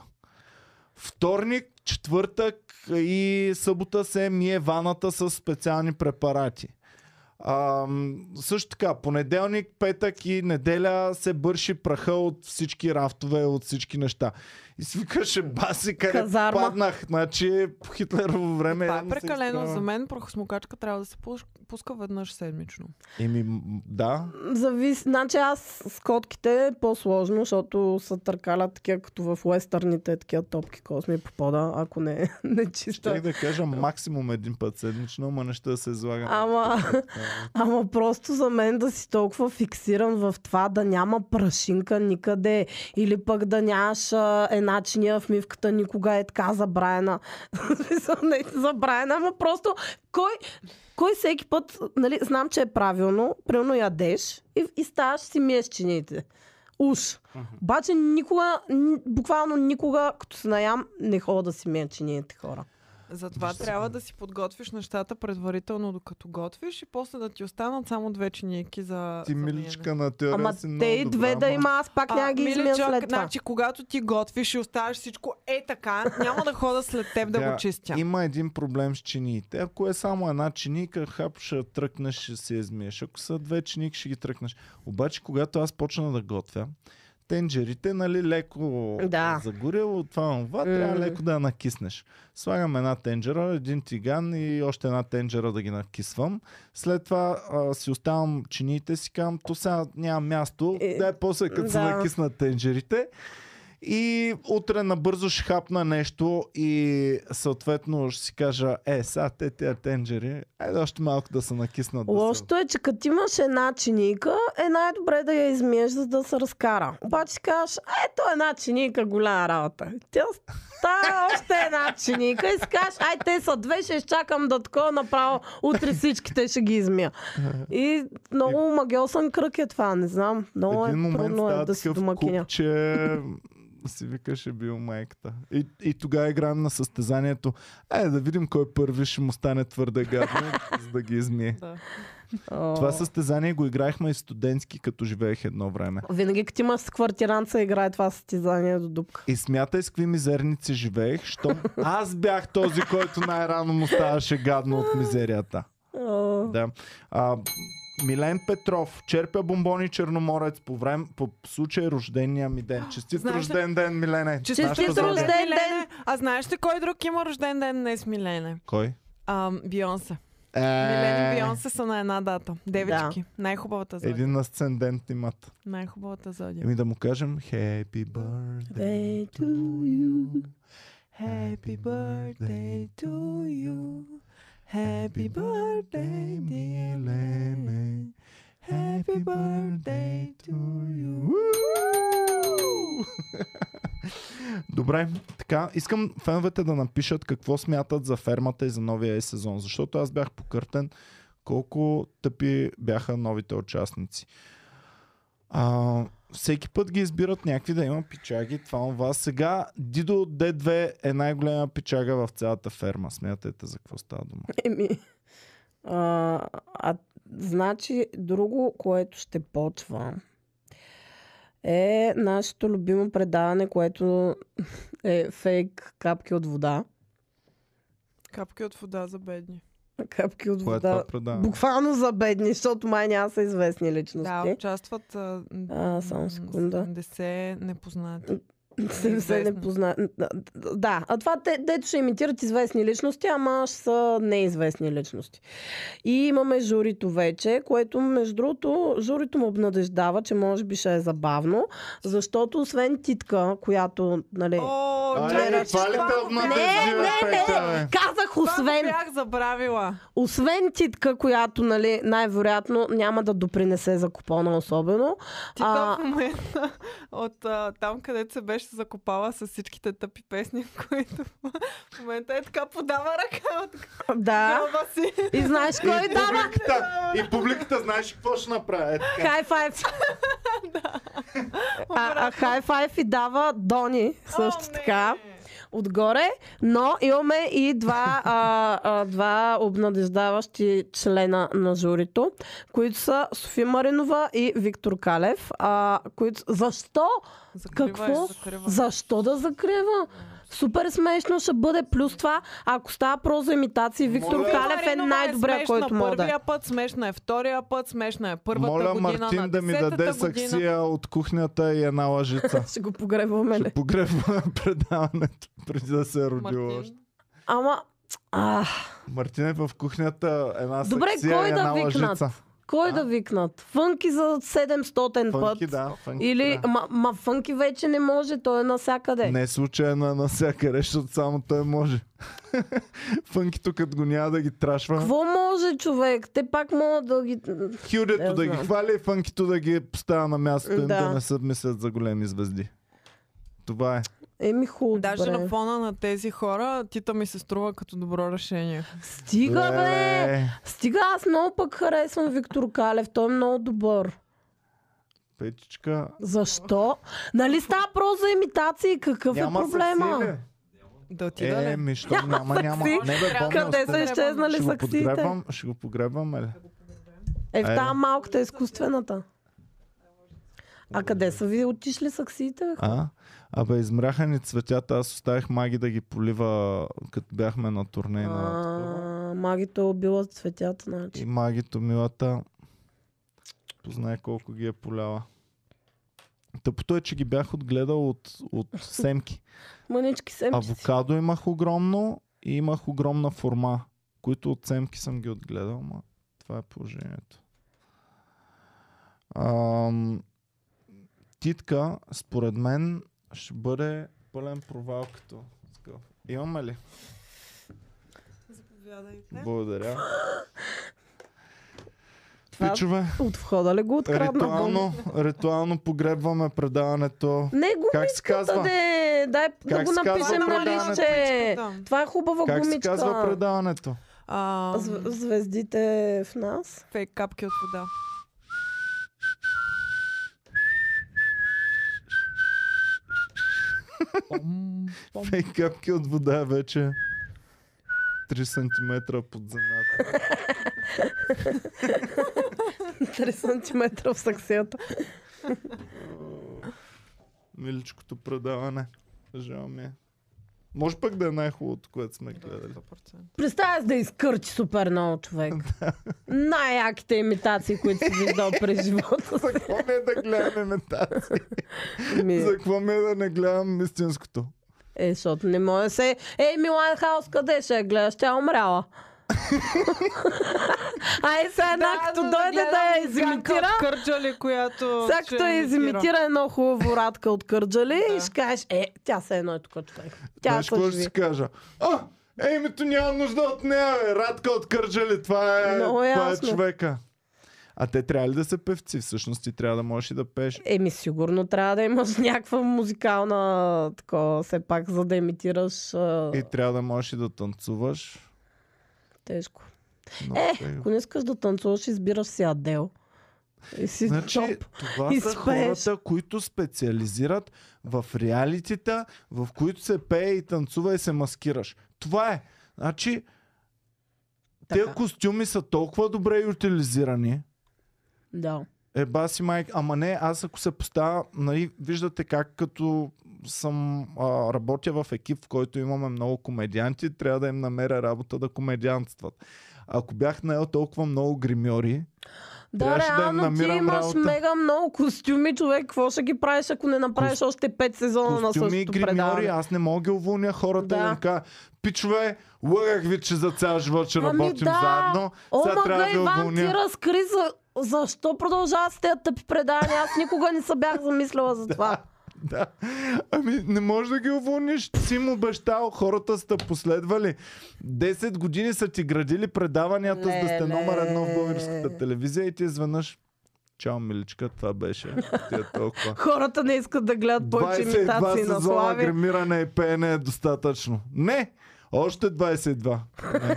Speaker 1: Вторник, четвъртък и събота се мие ваната с специални препарати. А, също така, понеделник, петък и неделя се бърши праха от всички рафтове, от всички неща. И си викаше, баси, къде
Speaker 3: Казарма.
Speaker 1: паднах. Значи по Хитлерово време...
Speaker 2: Това е
Speaker 1: не се
Speaker 2: прекалено
Speaker 1: изправя.
Speaker 2: за мен. Прахосмукачка трябва да се пуш- пуска веднъж седмично.
Speaker 1: Еми, м, да.
Speaker 3: Зависи. Значи аз с котките е по-сложно, защото са търкалят такива като в уестърните, такива топки косми по пода, ако не, не чиста.
Speaker 1: Щях да кажа максимум един път седмично, ама неща да се излага.
Speaker 3: Ама, ама просто за мен да си толкова фиксиран в това да няма прашинка никъде или пък да нямаш а, една чиния в мивката никога е така забравена. Смисъл, не е забравена, ама просто кой, кой всеки път, нали, знам, че е правилно, примерно ядеш и, и ставаш си миеш чиниите. Уж. Обаче никога, н- буквално никога, като се наям, не ходя да си мия чиниите, хора.
Speaker 2: Затова
Speaker 1: Вижте
Speaker 2: трябва
Speaker 1: сега.
Speaker 2: да си подготвиш нещата предварително, докато готвиш и после да ти останат само две чинийки за
Speaker 1: Ти
Speaker 2: за миене.
Speaker 1: миличка на теория
Speaker 3: Ама
Speaker 1: си
Speaker 3: те
Speaker 1: много
Speaker 3: и
Speaker 1: добра,
Speaker 3: две да
Speaker 1: ама-
Speaker 3: има, аз пак няма ги измия
Speaker 2: миличък,
Speaker 3: след това.
Speaker 2: значи, когато ти готвиш и оставиш всичко е така, няма да хода след теб да
Speaker 1: Сега,
Speaker 2: го чистя.
Speaker 1: Има един проблем с чиниите. Ако е само една чинийка, хап ще я тръкнеш, ще се измиеш. Ако са две чинийки, ще ги тръкнеш. Обаче, когато аз почна да готвя, тенджерите, нали, леко
Speaker 3: Да.
Speaker 1: загорело, това, това,
Speaker 3: М.
Speaker 1: трябва леко да я накиснеш. Слагам една тенджера, един тиган и още една тенджера да ги накисвам. След това а, си оставам чиниите, си казвам, то сега няма място,
Speaker 3: Е,
Speaker 1: дай после като се
Speaker 3: да.
Speaker 1: накиснат тенджерите. И утре набързо ще хапна нещо и съответно ще си кажа, е, сега те тия тенджери, айде още малко да се накиснат. Да се...
Speaker 3: Лошото е, че като имаш една чинийка, е най-добре да я измиеш, за да се разкара. Обаче си кажеш, ето една чинийка, голяма работа. Тя става още една чинийка и си кажеш, ай, те са две, ще изчакам да такова направо, утре всичките ще ги измия. И много магиосен кръг е това, не знам. Много
Speaker 1: Един
Speaker 3: е
Speaker 1: момент
Speaker 3: трудно е
Speaker 1: става
Speaker 3: да си
Speaker 1: такъв
Speaker 3: домакиня.
Speaker 1: куп, че си викаше бил майката. И, и тогава играем на състезанието. Е, да видим кой първи ще му стане твърде гадно, за да ги измие.
Speaker 2: Да.
Speaker 3: О.
Speaker 1: Това състезание го играехме и студентски, като живеех едно време.
Speaker 3: Винаги като имаш с квартиранца играе това състезание до дупка.
Speaker 1: И смятай с какви мизерници живеех, що аз бях този, който най-рано му ставаше гадно от мизерията.
Speaker 3: О.
Speaker 1: Да. А, Милен Петров черпя бомбони Черноморец по време, по случай рождения ми ден. Честит
Speaker 2: Знаеш ли-
Speaker 1: рожден ден, Милене.
Speaker 3: Честит
Speaker 1: Нашата
Speaker 3: рожден
Speaker 1: зодия.
Speaker 3: ден!
Speaker 2: Милене, а знаеш ли кой друг има рожден ден днес, Милене?
Speaker 1: Кой?
Speaker 2: А, Бионсе.
Speaker 1: Е,
Speaker 2: Милен и Бионсе са на една дата. Девички. Най-хубавата зодия.
Speaker 1: Един асцендент имат.
Speaker 2: Най-хубавата зодия.
Speaker 1: Еми да му кажем Happy birthday
Speaker 3: Day
Speaker 1: to you.
Speaker 2: Happy birthday to you. Happy birthday, dear
Speaker 1: Милене. Happy birthday to you. Добре, така, искам феновете да напишат какво смятат за фермата и за новия сезон, защото аз бях покъртен колко тъпи бяха новите участници. А, всеки път ги избират някакви да има пичаги, това на вас. Сега Дидо Д две е най-голема пичага в цялата ферма. Смятайте за какво става дума.
Speaker 3: Еми, а, а, значи, друго, което ще почва е нашето любимо предаване, което е фейк капки от вода.
Speaker 2: Капки от вода за бедни.
Speaker 3: Капки от
Speaker 1: Кое е
Speaker 3: вода.
Speaker 1: това предаване?
Speaker 3: Буквално за бедни, защото май няма са известни личности.
Speaker 2: Да, участват а,
Speaker 3: А, само секунда.
Speaker 2: седемдесет непознати.
Speaker 3: седемдесет
Speaker 2: Неизвестни.
Speaker 3: непозна... Да, а това те, дето ще имитират известни личности, ама ще са неизвестни личности. И имаме журито вече, което между другото, журито му обнадеждава, че може би ще е забавно, защото освен Титка, която, нали...
Speaker 2: О,
Speaker 1: Ай,
Speaker 2: чакай,
Speaker 1: това ли
Speaker 2: това-
Speaker 1: те обнадежди, бе,
Speaker 3: не,
Speaker 1: Петя,
Speaker 3: не,
Speaker 1: бе?
Speaker 3: казах
Speaker 2: Това го
Speaker 3: освен,
Speaker 2: бях забравила.
Speaker 3: освен Титка, която, нали, най-вероятно няма да допринесе за купона особено.
Speaker 2: Ти
Speaker 3: А,
Speaker 2: в момента от а, там, където се беше закопала с всичките тъпи песни, които в момента е така подава ръка. Така,
Speaker 3: Да,
Speaker 2: гълба си.
Speaker 3: и знаеш кой
Speaker 1: И
Speaker 3: дава?
Speaker 1: публиката, и публиката знаеш какво ще направи. Е, така.
Speaker 3: Хай файв. А, а хай файв и дава Дони също
Speaker 2: О, не.
Speaker 3: така. Отгоре, но имаме и два, а, а, два обнадеждаващи члена на журито, които са София Маринова и Виктор Калев. А, които... Защо?
Speaker 2: Закрива
Speaker 3: Какво?
Speaker 2: и закрива.
Speaker 3: Защо да закрива? Супер смешно ще бъде. Плюс това, ако става про за имитации, Виктор
Speaker 1: Моля.
Speaker 3: Калев е
Speaker 2: Маринова
Speaker 3: най-добрия,
Speaker 2: смешна
Speaker 3: който може да е.
Speaker 2: Първия път, смешна е втория път, смешна е първата
Speaker 1: Моля
Speaker 2: година
Speaker 1: Мартин
Speaker 2: на
Speaker 1: да ми
Speaker 2: десетата
Speaker 1: даде
Speaker 2: година.
Speaker 1: саксия от кухнята и една лъжица.
Speaker 3: Ще го погребваме ли?
Speaker 1: Ще погребваме предаването преди да се е родило още.
Speaker 2: Мартин.
Speaker 3: Ама... Ах.
Speaker 1: Мартин е в кухнята една
Speaker 3: Добре,
Speaker 1: саксия
Speaker 3: кой
Speaker 1: и
Speaker 3: да
Speaker 1: една
Speaker 3: викнат?
Speaker 1: лъжица.
Speaker 3: Кой
Speaker 1: А?
Speaker 3: да викнат? Фънки за седемстотен
Speaker 1: Фънки,
Speaker 3: път.
Speaker 1: да. Фънки,
Speaker 3: Или,
Speaker 1: да.
Speaker 3: ма, ма Фънки вече не може, той е навсякъде.
Speaker 1: Не е случайно навсякъде, защото само той може. Фънкито като го няма да ги трашва.
Speaker 3: Какво може, човек? Те пак могат да ги...
Speaker 1: Хюдето
Speaker 3: Не
Speaker 1: да ги
Speaker 3: знам.
Speaker 1: хвали и фънкито да ги поставя на мястото им,
Speaker 3: Да.
Speaker 1: да не се мислят за големи звезди. Това е.
Speaker 3: Еми хубаво,
Speaker 2: Даже
Speaker 3: добре.
Speaker 2: на фона на тези хора, Тита ми се струва като добро решение.
Speaker 3: Стига, бе!
Speaker 1: Леле.
Speaker 3: Стига, аз много пък харесвам Виктор Калев. Той е много добър.
Speaker 1: Петичка.
Speaker 3: Защо? Нали става про за имитации? Какъв
Speaker 1: Няма
Speaker 3: е проблема?
Speaker 1: сакси, бе.
Speaker 2: Да отида
Speaker 1: Е,
Speaker 2: ли?
Speaker 1: ми, що няма, няма.
Speaker 3: сакси.
Speaker 1: Не бе, помня,
Speaker 3: Къде са
Speaker 1: остави.
Speaker 3: изчезнали
Speaker 1: Ще го
Speaker 3: саксиите?
Speaker 1: подгребвам, ще го погребваме ли?
Speaker 3: Е, в
Speaker 1: Айде.
Speaker 3: тази малката изкуствената. А къде са ви отишли саксиите? бе?
Speaker 1: А? Абе, измряха ни цветята, аз оставих Маги да ги полива, като бяхме на турне на такова.
Speaker 3: А, Магито е убила цветята, значи.
Speaker 1: И Магито, милата, познай колко ги е поляла. Тъпото е, че ги бях отгледал от, от семки.
Speaker 3: Мънички семки си.
Speaker 1: Авокадо имах огромно и имах огромна форма, които от семки съм ги отгледал, ма това е положението. Ам, Титка, според мен, ще бъде пълен провал като скъл. Имаме ли?
Speaker 2: Заповядайте.
Speaker 1: Благодаря.
Speaker 3: Това
Speaker 1: Пичове,
Speaker 3: от входа ли го открадна?
Speaker 1: ритуално, ритуално погребваме предаването.
Speaker 3: Не,
Speaker 1: Как се
Speaker 3: гумичката,
Speaker 1: казва?
Speaker 3: де! Дай да
Speaker 1: Как
Speaker 3: го
Speaker 1: се казва
Speaker 3: напишем на
Speaker 1: предаването?
Speaker 3: листче.
Speaker 2: Да.
Speaker 3: Това е хубава
Speaker 1: Как се
Speaker 3: гумичка.
Speaker 1: казва предаването?
Speaker 2: А,
Speaker 3: Зв- звездите в нас.
Speaker 2: фейк капки от вода. Пом, пом.
Speaker 1: Фейк капки от вода вече три сантиметра под земята.
Speaker 3: три сантиметра в саксията.
Speaker 1: Миличкото предаване. Жал ми е. Може пък да е най-хубавото, което сме гледали.
Speaker 2: сто процента.
Speaker 3: Представя се да изкърчи супер много човек. Най-яките имитации, които си виждал през живота
Speaker 1: За
Speaker 3: си.
Speaker 1: какво ми е да гледам имитации?
Speaker 3: Ми,
Speaker 1: За какво ми е да не гледам истинското?
Speaker 3: е, защото не може да се... Ей, Милан Хаус, къде ще я гледаш? Тя е умряла. Ай, сега една като дойде да я изимитира.
Speaker 2: От Кърджали, която...
Speaker 3: Сега
Speaker 2: ще
Speaker 3: като я
Speaker 2: имитира.
Speaker 3: изимитира едно хубаво Радка от Кърджали
Speaker 2: Да.
Speaker 3: и ще кажеш, е, тя се едно е тук човек. Тя
Speaker 1: Знаеш какво ще
Speaker 3: съживи.
Speaker 1: си кажа? А, ей, мито няма нужда от нея, бе. Радка от Кърджали, това е,
Speaker 3: Много
Speaker 1: това е
Speaker 3: ясно.
Speaker 1: човека. А те трябва ли да са певци? Всъщност ти трябва да можеш и да пееш.
Speaker 3: Еми, сигурно трябва да имаш някаква музикална такова, все пак, за да имитираш. А...
Speaker 1: И трябва да можеш и да танцуваш.
Speaker 3: Тежко.
Speaker 1: Много
Speaker 3: Е,
Speaker 1: тегло.
Speaker 3: ако не искаш да танцуваш, избираш си Адел. И си
Speaker 1: Значи,
Speaker 3: топ.
Speaker 1: това
Speaker 3: И
Speaker 1: са
Speaker 3: спееш.
Speaker 1: хората, които специализират в реалитита, в които се пее и танцува и се маскираш. Това е. Значи, тези
Speaker 3: Така.
Speaker 1: костюми са толкова добре утилизирани.
Speaker 3: Да.
Speaker 1: Е, баси майк, ама не, аз ако се поставя, нали, виждате как като съм а, работя в екип, в който имаме много комедианти, трябва да им намеря работа да комедиантстват. Ако бях наел толкова много гримьори,
Speaker 3: Да,
Speaker 1: трябваше да им
Speaker 3: реално ти
Speaker 1: намирам
Speaker 3: имаш
Speaker 1: работа.
Speaker 3: мега много костюми, човек. Какво ще ги правиш, ако не направиш
Speaker 1: Кос-
Speaker 3: още пет сезона на
Speaker 1: костюми и
Speaker 3: същото
Speaker 1: гримьори,
Speaker 3: предаване?
Speaker 1: аз не мога да ги уволня хората
Speaker 3: Да.
Speaker 1: и да им кажа, пичове, лъгах ви, че за цял живот ще
Speaker 3: Ами
Speaker 1: работим
Speaker 3: да.
Speaker 1: заедно, сега трябва
Speaker 3: Омага,
Speaker 1: да ви
Speaker 3: Иван, ти
Speaker 1: уволня.
Speaker 3: разкри за... защо продължава с тези тъпи предавания. Аз никога не се бях замислила за това.
Speaker 1: Да. Ами не можеш да ги уволниш. Ти си им обещал, хората са те последвали. десет години са ти градили предаванията, за да сте
Speaker 3: Леле.
Speaker 1: номер едно в българската телевизия и ти изведнъж. Чао, миличка, това беше. Ти е толкова.
Speaker 3: Хората не искат да гледат повече
Speaker 1: двайсет и два
Speaker 3: имитации на
Speaker 1: сезона
Speaker 3: Слави.
Speaker 1: гримиране и пеене е достатъчно. Не! Още двайсет и два. Не,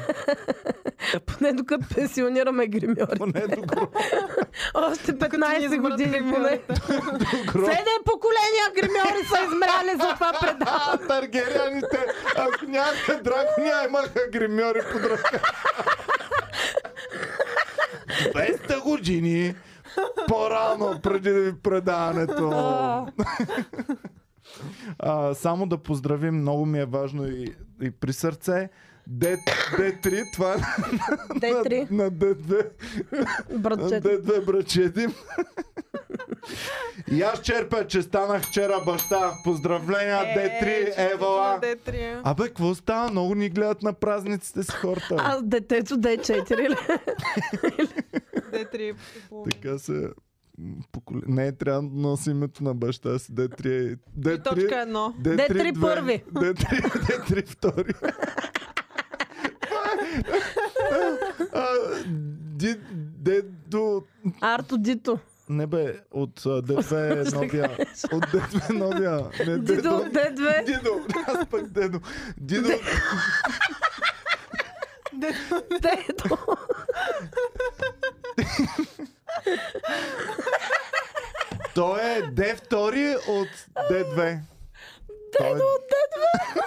Speaker 3: Поне докато пенсионираме гримьори.
Speaker 1: поне до гро.
Speaker 3: Още петнайсет години поне.
Speaker 1: До гро.
Speaker 3: Седем поколения гримьори са измряли за това предаване.
Speaker 1: А, таргерианите, ако нямаха дракония, имаха гримьори под ръка. двеста години по-рано, преди предаването. А, само да поздравим, много ми е важно и, и при сърце. Д три, това е
Speaker 3: Д три.
Speaker 1: на, на Д две. На
Speaker 3: Братчет.
Speaker 1: Д две брачетим. И аз черпя, че станах вчера баща. Поздравления, Д три, Евала.
Speaker 2: Д три.
Speaker 1: Абе, какво става? Много ни гледат на празниците си хората. бе.
Speaker 3: Аз детето Д четири ли?
Speaker 2: Д три.
Speaker 1: Така се... м, поколе- Не, трябва да носи името на баща си. Д три. Д три.
Speaker 2: Точка едно.
Speaker 3: Д три
Speaker 1: две.
Speaker 3: първи.
Speaker 1: Д три, Д три втори. А, Ди- Дедо...
Speaker 3: Арто Дито.
Speaker 1: Не бе, от а, Д две новия... От Д две новия... Не,
Speaker 3: Дидо Д две.
Speaker 1: Дидо, аз пък Дедо. Дидо...
Speaker 3: Дето.
Speaker 1: Той е Д втори от Д две. Той е-
Speaker 3: Дедо от Д две.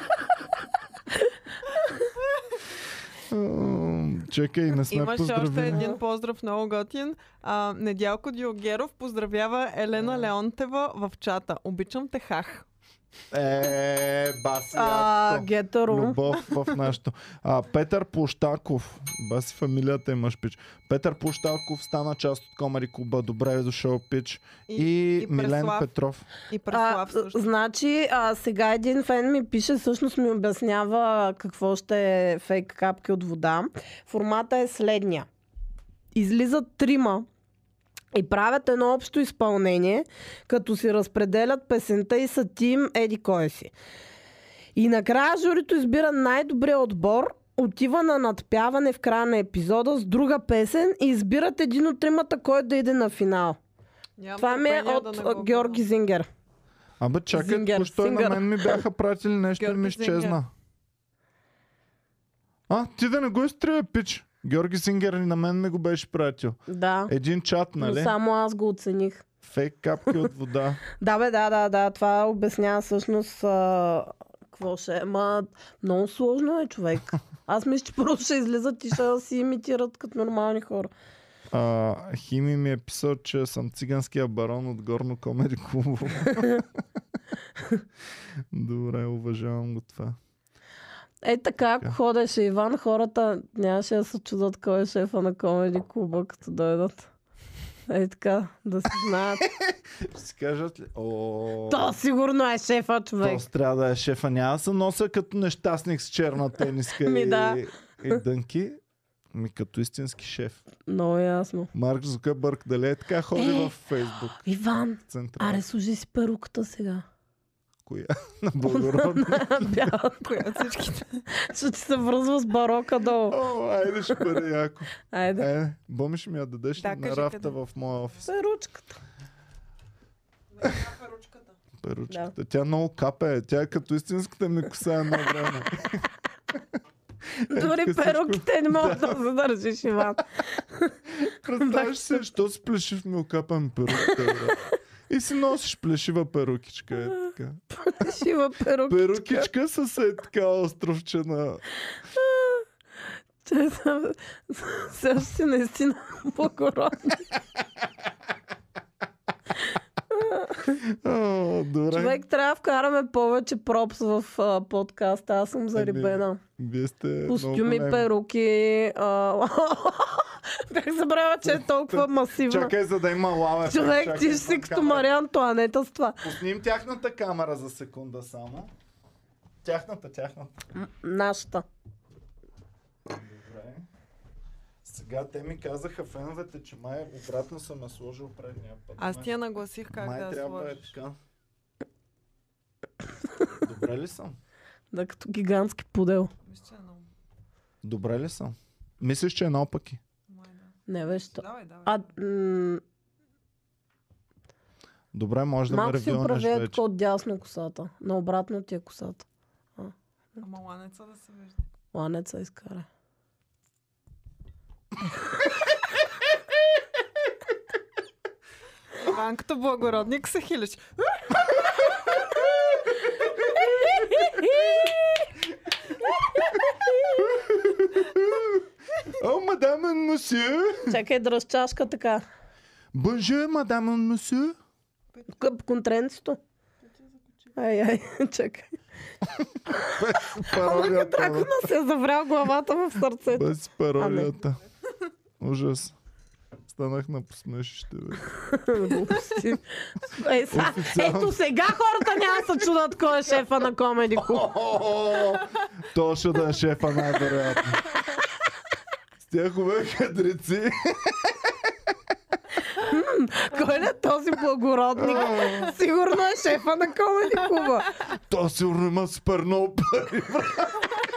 Speaker 1: М, Чекай, не сме
Speaker 2: Имаше още
Speaker 1: поздравили.
Speaker 2: един поздрав много готин. А, Недялко Диогеров поздравява Елена Леонтева в чата. Обичам те, хах.
Speaker 1: Е, баси
Speaker 3: А,
Speaker 1: якото.
Speaker 3: Гетеро.
Speaker 1: Любов в нашото. А, Петър Площаков. Баси фамилията имаш, пич. Петър Площаков стана част от Комари Клуба. Добре е дошъл, пич. И,
Speaker 2: и
Speaker 1: Милен
Speaker 2: Преслав.
Speaker 1: Петров.
Speaker 2: И
Speaker 3: А,
Speaker 2: Преслав също.
Speaker 3: значи, а, сега един фен ми пише, всъщност ми обяснява какво ще е фейк капки от вода. Формата е следния. Излизат трима и правят едно общо изпълнение, като си разпределят песента и са тим еди кой си. И накрая журито избира най-добрия отбор, отива на надпяване в края на епизода с друга песен и избират един от тримата, който да иде на финал.
Speaker 2: Нямам
Speaker 3: Това ми е
Speaker 2: търпение
Speaker 3: от
Speaker 2: да не
Speaker 3: а,
Speaker 2: го
Speaker 3: Георги Зингер.
Speaker 1: Абе, чакай,
Speaker 3: Зингер,
Speaker 1: току-що и на
Speaker 3: Сингър.
Speaker 1: мен ми бяха пратили нещо и
Speaker 2: Георги
Speaker 1: ми изчезна.
Speaker 2: Зингер.
Speaker 1: А, ти да не го изтрия, пич. Георги Сингер и на мен ми го беше пратил.
Speaker 3: Да.
Speaker 1: Един чат,
Speaker 3: Но
Speaker 1: нали?
Speaker 3: само аз го оцених.
Speaker 1: Фейк капки от вода.
Speaker 3: Да, бе, да, да, да. Това обяснява всъщност а, какво ще е. Ма, много сложно е, човек. Аз мисля, че просто ще излизат и ще си имитират като нормални хора.
Speaker 1: А, Хими ми е писал, че съм циганския барон от Горно Комеди Клуб. Добре, уважавам го това.
Speaker 3: Е така, ако ходеше Иван, хората нямаше да се чудат кой е шефа на Комеди Клуба, като дойдат. Е така, да си знаят.
Speaker 1: Ще си кажат ли? О,
Speaker 3: То сигурно е шефа, човек.
Speaker 1: то трябва да е шефа. Няма да се носа като нещастник с черна тениска
Speaker 3: Ми
Speaker 1: и,
Speaker 3: да.
Speaker 1: и дънки. Ми като истински шеф.
Speaker 3: Много ясно.
Speaker 1: Марк Зукърбърг, дали е така ходи
Speaker 3: Е,
Speaker 1: в Фейсбук?
Speaker 3: Иван,
Speaker 1: Централ.
Speaker 3: аре, служи си перуката сега.
Speaker 1: Коя? На благородна.
Speaker 3: Бяла,
Speaker 2: Коя от всичките?
Speaker 3: ще ти се връзва с барока долу.
Speaker 1: О, айде ще бъде яко.
Speaker 3: Айде.
Speaker 1: Айде, Боми ще ми я дадеш
Speaker 2: Да,
Speaker 1: на
Speaker 2: кажи
Speaker 1: рафта
Speaker 2: къде.
Speaker 1: в моя офис.
Speaker 3: Перучката.
Speaker 2: Ручката.
Speaker 1: Перучката. Тя много капе. Тя е като истинската ми коса едно време.
Speaker 3: Дори
Speaker 1: тук всичко.
Speaker 3: перуките не могат да задържиш, Иван.
Speaker 1: Представяш се, що си плешив ми окапам перуката, бе. И си носиш плешива перукичка. Е, така.
Speaker 3: Шива перука.
Speaker 1: Перукичка с е така островчена.
Speaker 3: Че съм... Сега си наистина благородни.
Speaker 1: О, добре.
Speaker 3: Човек, трябва да вкараме повече пропс в а, подкаста. Аз съм зарибена.
Speaker 1: Вие сте
Speaker 3: Костюми,
Speaker 1: много големи.
Speaker 3: перуки. А... Бях забравя, че е толкова масивна.
Speaker 1: Чакай, за да има лава ефект.
Speaker 3: Човек,
Speaker 1: Чакай,
Speaker 3: ти ще
Speaker 1: извън
Speaker 3: си като
Speaker 1: камера.
Speaker 3: Мариан Туанета с това.
Speaker 1: Пуснем тяхната камера за секунда само. Тяхната, тяхната.
Speaker 3: М- Нашата.
Speaker 1: Добре. Сега те ми казаха феновете, че май обратно съм я сложил предния път.
Speaker 2: Аз
Speaker 1: Май-
Speaker 2: ти я нагласих как
Speaker 1: май
Speaker 2: да я
Speaker 1: трябва да е
Speaker 2: сложиш.
Speaker 1: така. Добре ли съм?
Speaker 3: Да, като гигантски пудел.
Speaker 2: Мисля, че е много.
Speaker 1: Добре ли съм? Мислиш, че е наопаки?
Speaker 2: Май да.
Speaker 3: Не, виж, то.
Speaker 2: Давай, давай.
Speaker 3: А, м-
Speaker 1: Добре, може да ме
Speaker 3: малко си
Speaker 1: ревюнеш
Speaker 3: управя
Speaker 1: вече.
Speaker 3: така от дясно косата. На обратно ти е косата.
Speaker 2: Ама ланеца да се вижда.
Speaker 3: Ланеца изкара.
Speaker 2: Иван като благородник се хилиш.
Speaker 1: О, мадам и мусю!
Speaker 3: Чакай да разчашка така.
Speaker 1: Бонжур, мадам и мусю!
Speaker 3: Къп контренцето. Ай, ай, чакай.
Speaker 1: Паролията. бе.
Speaker 3: Дракона се е заврял главата в сърцето.
Speaker 1: Без паролията. Ужас. Станах на посмешище, бе.
Speaker 3: Глупости. Ей, са,
Speaker 1: Официално.
Speaker 3: ето сега хората няма да се чудат кой е шефа на Комеди Клуб.
Speaker 1: То ще да е шефа най-вероятно. С тия хубави кадрици.
Speaker 3: Кой е този благородник? Сигурно е шефа на Комеди Клуба.
Speaker 1: То сигурно има супер много пари, брат.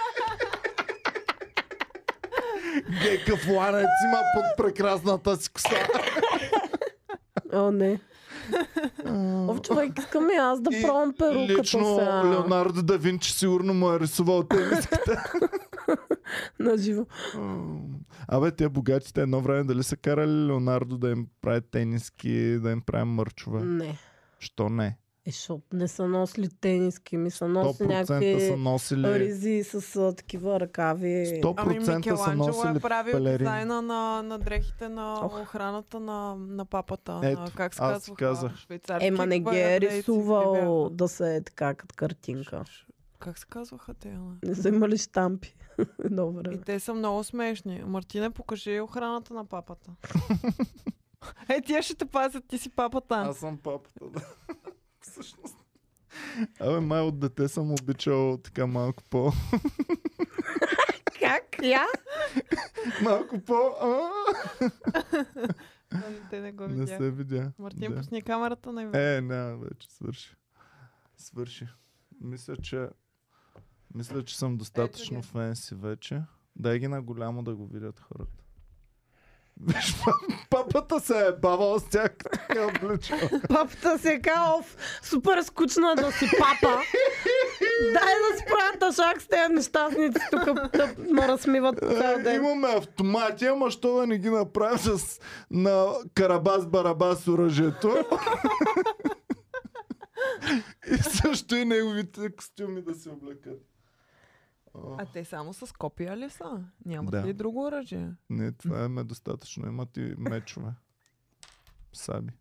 Speaker 1: Гейкав ланец има под прекрасната си коса.
Speaker 3: О, не. Ов, човек, искам и аз да
Speaker 1: И
Speaker 3: пробвам перуката
Speaker 1: лично
Speaker 3: сега.
Speaker 1: Леонардо да Винчи сигурно му е рисувал тениската.
Speaker 3: На живо.
Speaker 1: Абе, те богатите едно време дали са карали Леонардо да им прави тениски, да им прави мърчове?
Speaker 3: Не.
Speaker 1: Що не?
Speaker 3: Е, защото не са носили тениски, ми са
Speaker 1: сто
Speaker 3: носили
Speaker 1: процента са
Speaker 3: някакви
Speaker 1: носили...
Speaker 3: ризи с а, такива ръкави.
Speaker 1: сто
Speaker 2: Ами
Speaker 1: процента са
Speaker 2: Микеланджело е
Speaker 1: носили
Speaker 2: правил
Speaker 1: пелерини.
Speaker 2: дизайна на, на дрехите на
Speaker 3: Ох.
Speaker 2: охраната на, на папата.
Speaker 1: Ето,
Speaker 2: на, как се
Speaker 1: аз ти
Speaker 2: казва?
Speaker 1: казах.
Speaker 2: Швейцарски.
Speaker 3: Ема не ги е
Speaker 2: гвардейци,
Speaker 3: рисувал
Speaker 2: бяха.
Speaker 3: да се е така като картинка.
Speaker 2: Как се казваха те? ана?
Speaker 3: Не са имали штампи. Едно време.
Speaker 2: И те са много смешни. Мартине, покажи охраната на папата. Е, тия ще те пазят, ти си папата.
Speaker 1: Аз съм папата, да. Всъщност. Абе, май от дете съм обичал така малко по...
Speaker 3: Как? Я?
Speaker 1: малко по... а?
Speaker 2: Ами, те не го
Speaker 1: Не
Speaker 2: видях.
Speaker 1: се видя.
Speaker 2: Мартин,
Speaker 1: Да.
Speaker 2: пусни камерата на Иван.
Speaker 1: Е, не, вече свърши. Свърши. Мисля, че... Мисля, че съм достатъчно
Speaker 2: Ето ги.
Speaker 1: фенси вече. Дай ги на голямо да го видят хората. Виж, папата се е бавал с тях, като е обличал.
Speaker 3: Папата си е казал, супер скучно е да си папа. Дай да си правя тъшак с тези нещастници тук да ме размиват по цял
Speaker 1: Е,
Speaker 3: ден.
Speaker 1: имаме автомати, ама що да не ги направим с на Карабас-Барабас оръжието. И също и неговите костюми да се облекат. О,
Speaker 2: А те само с копия ли са? Нямат
Speaker 1: Да.
Speaker 2: ли друго оръжие?
Speaker 1: не, това е ме достатъчно. Имат и мечове. Саби.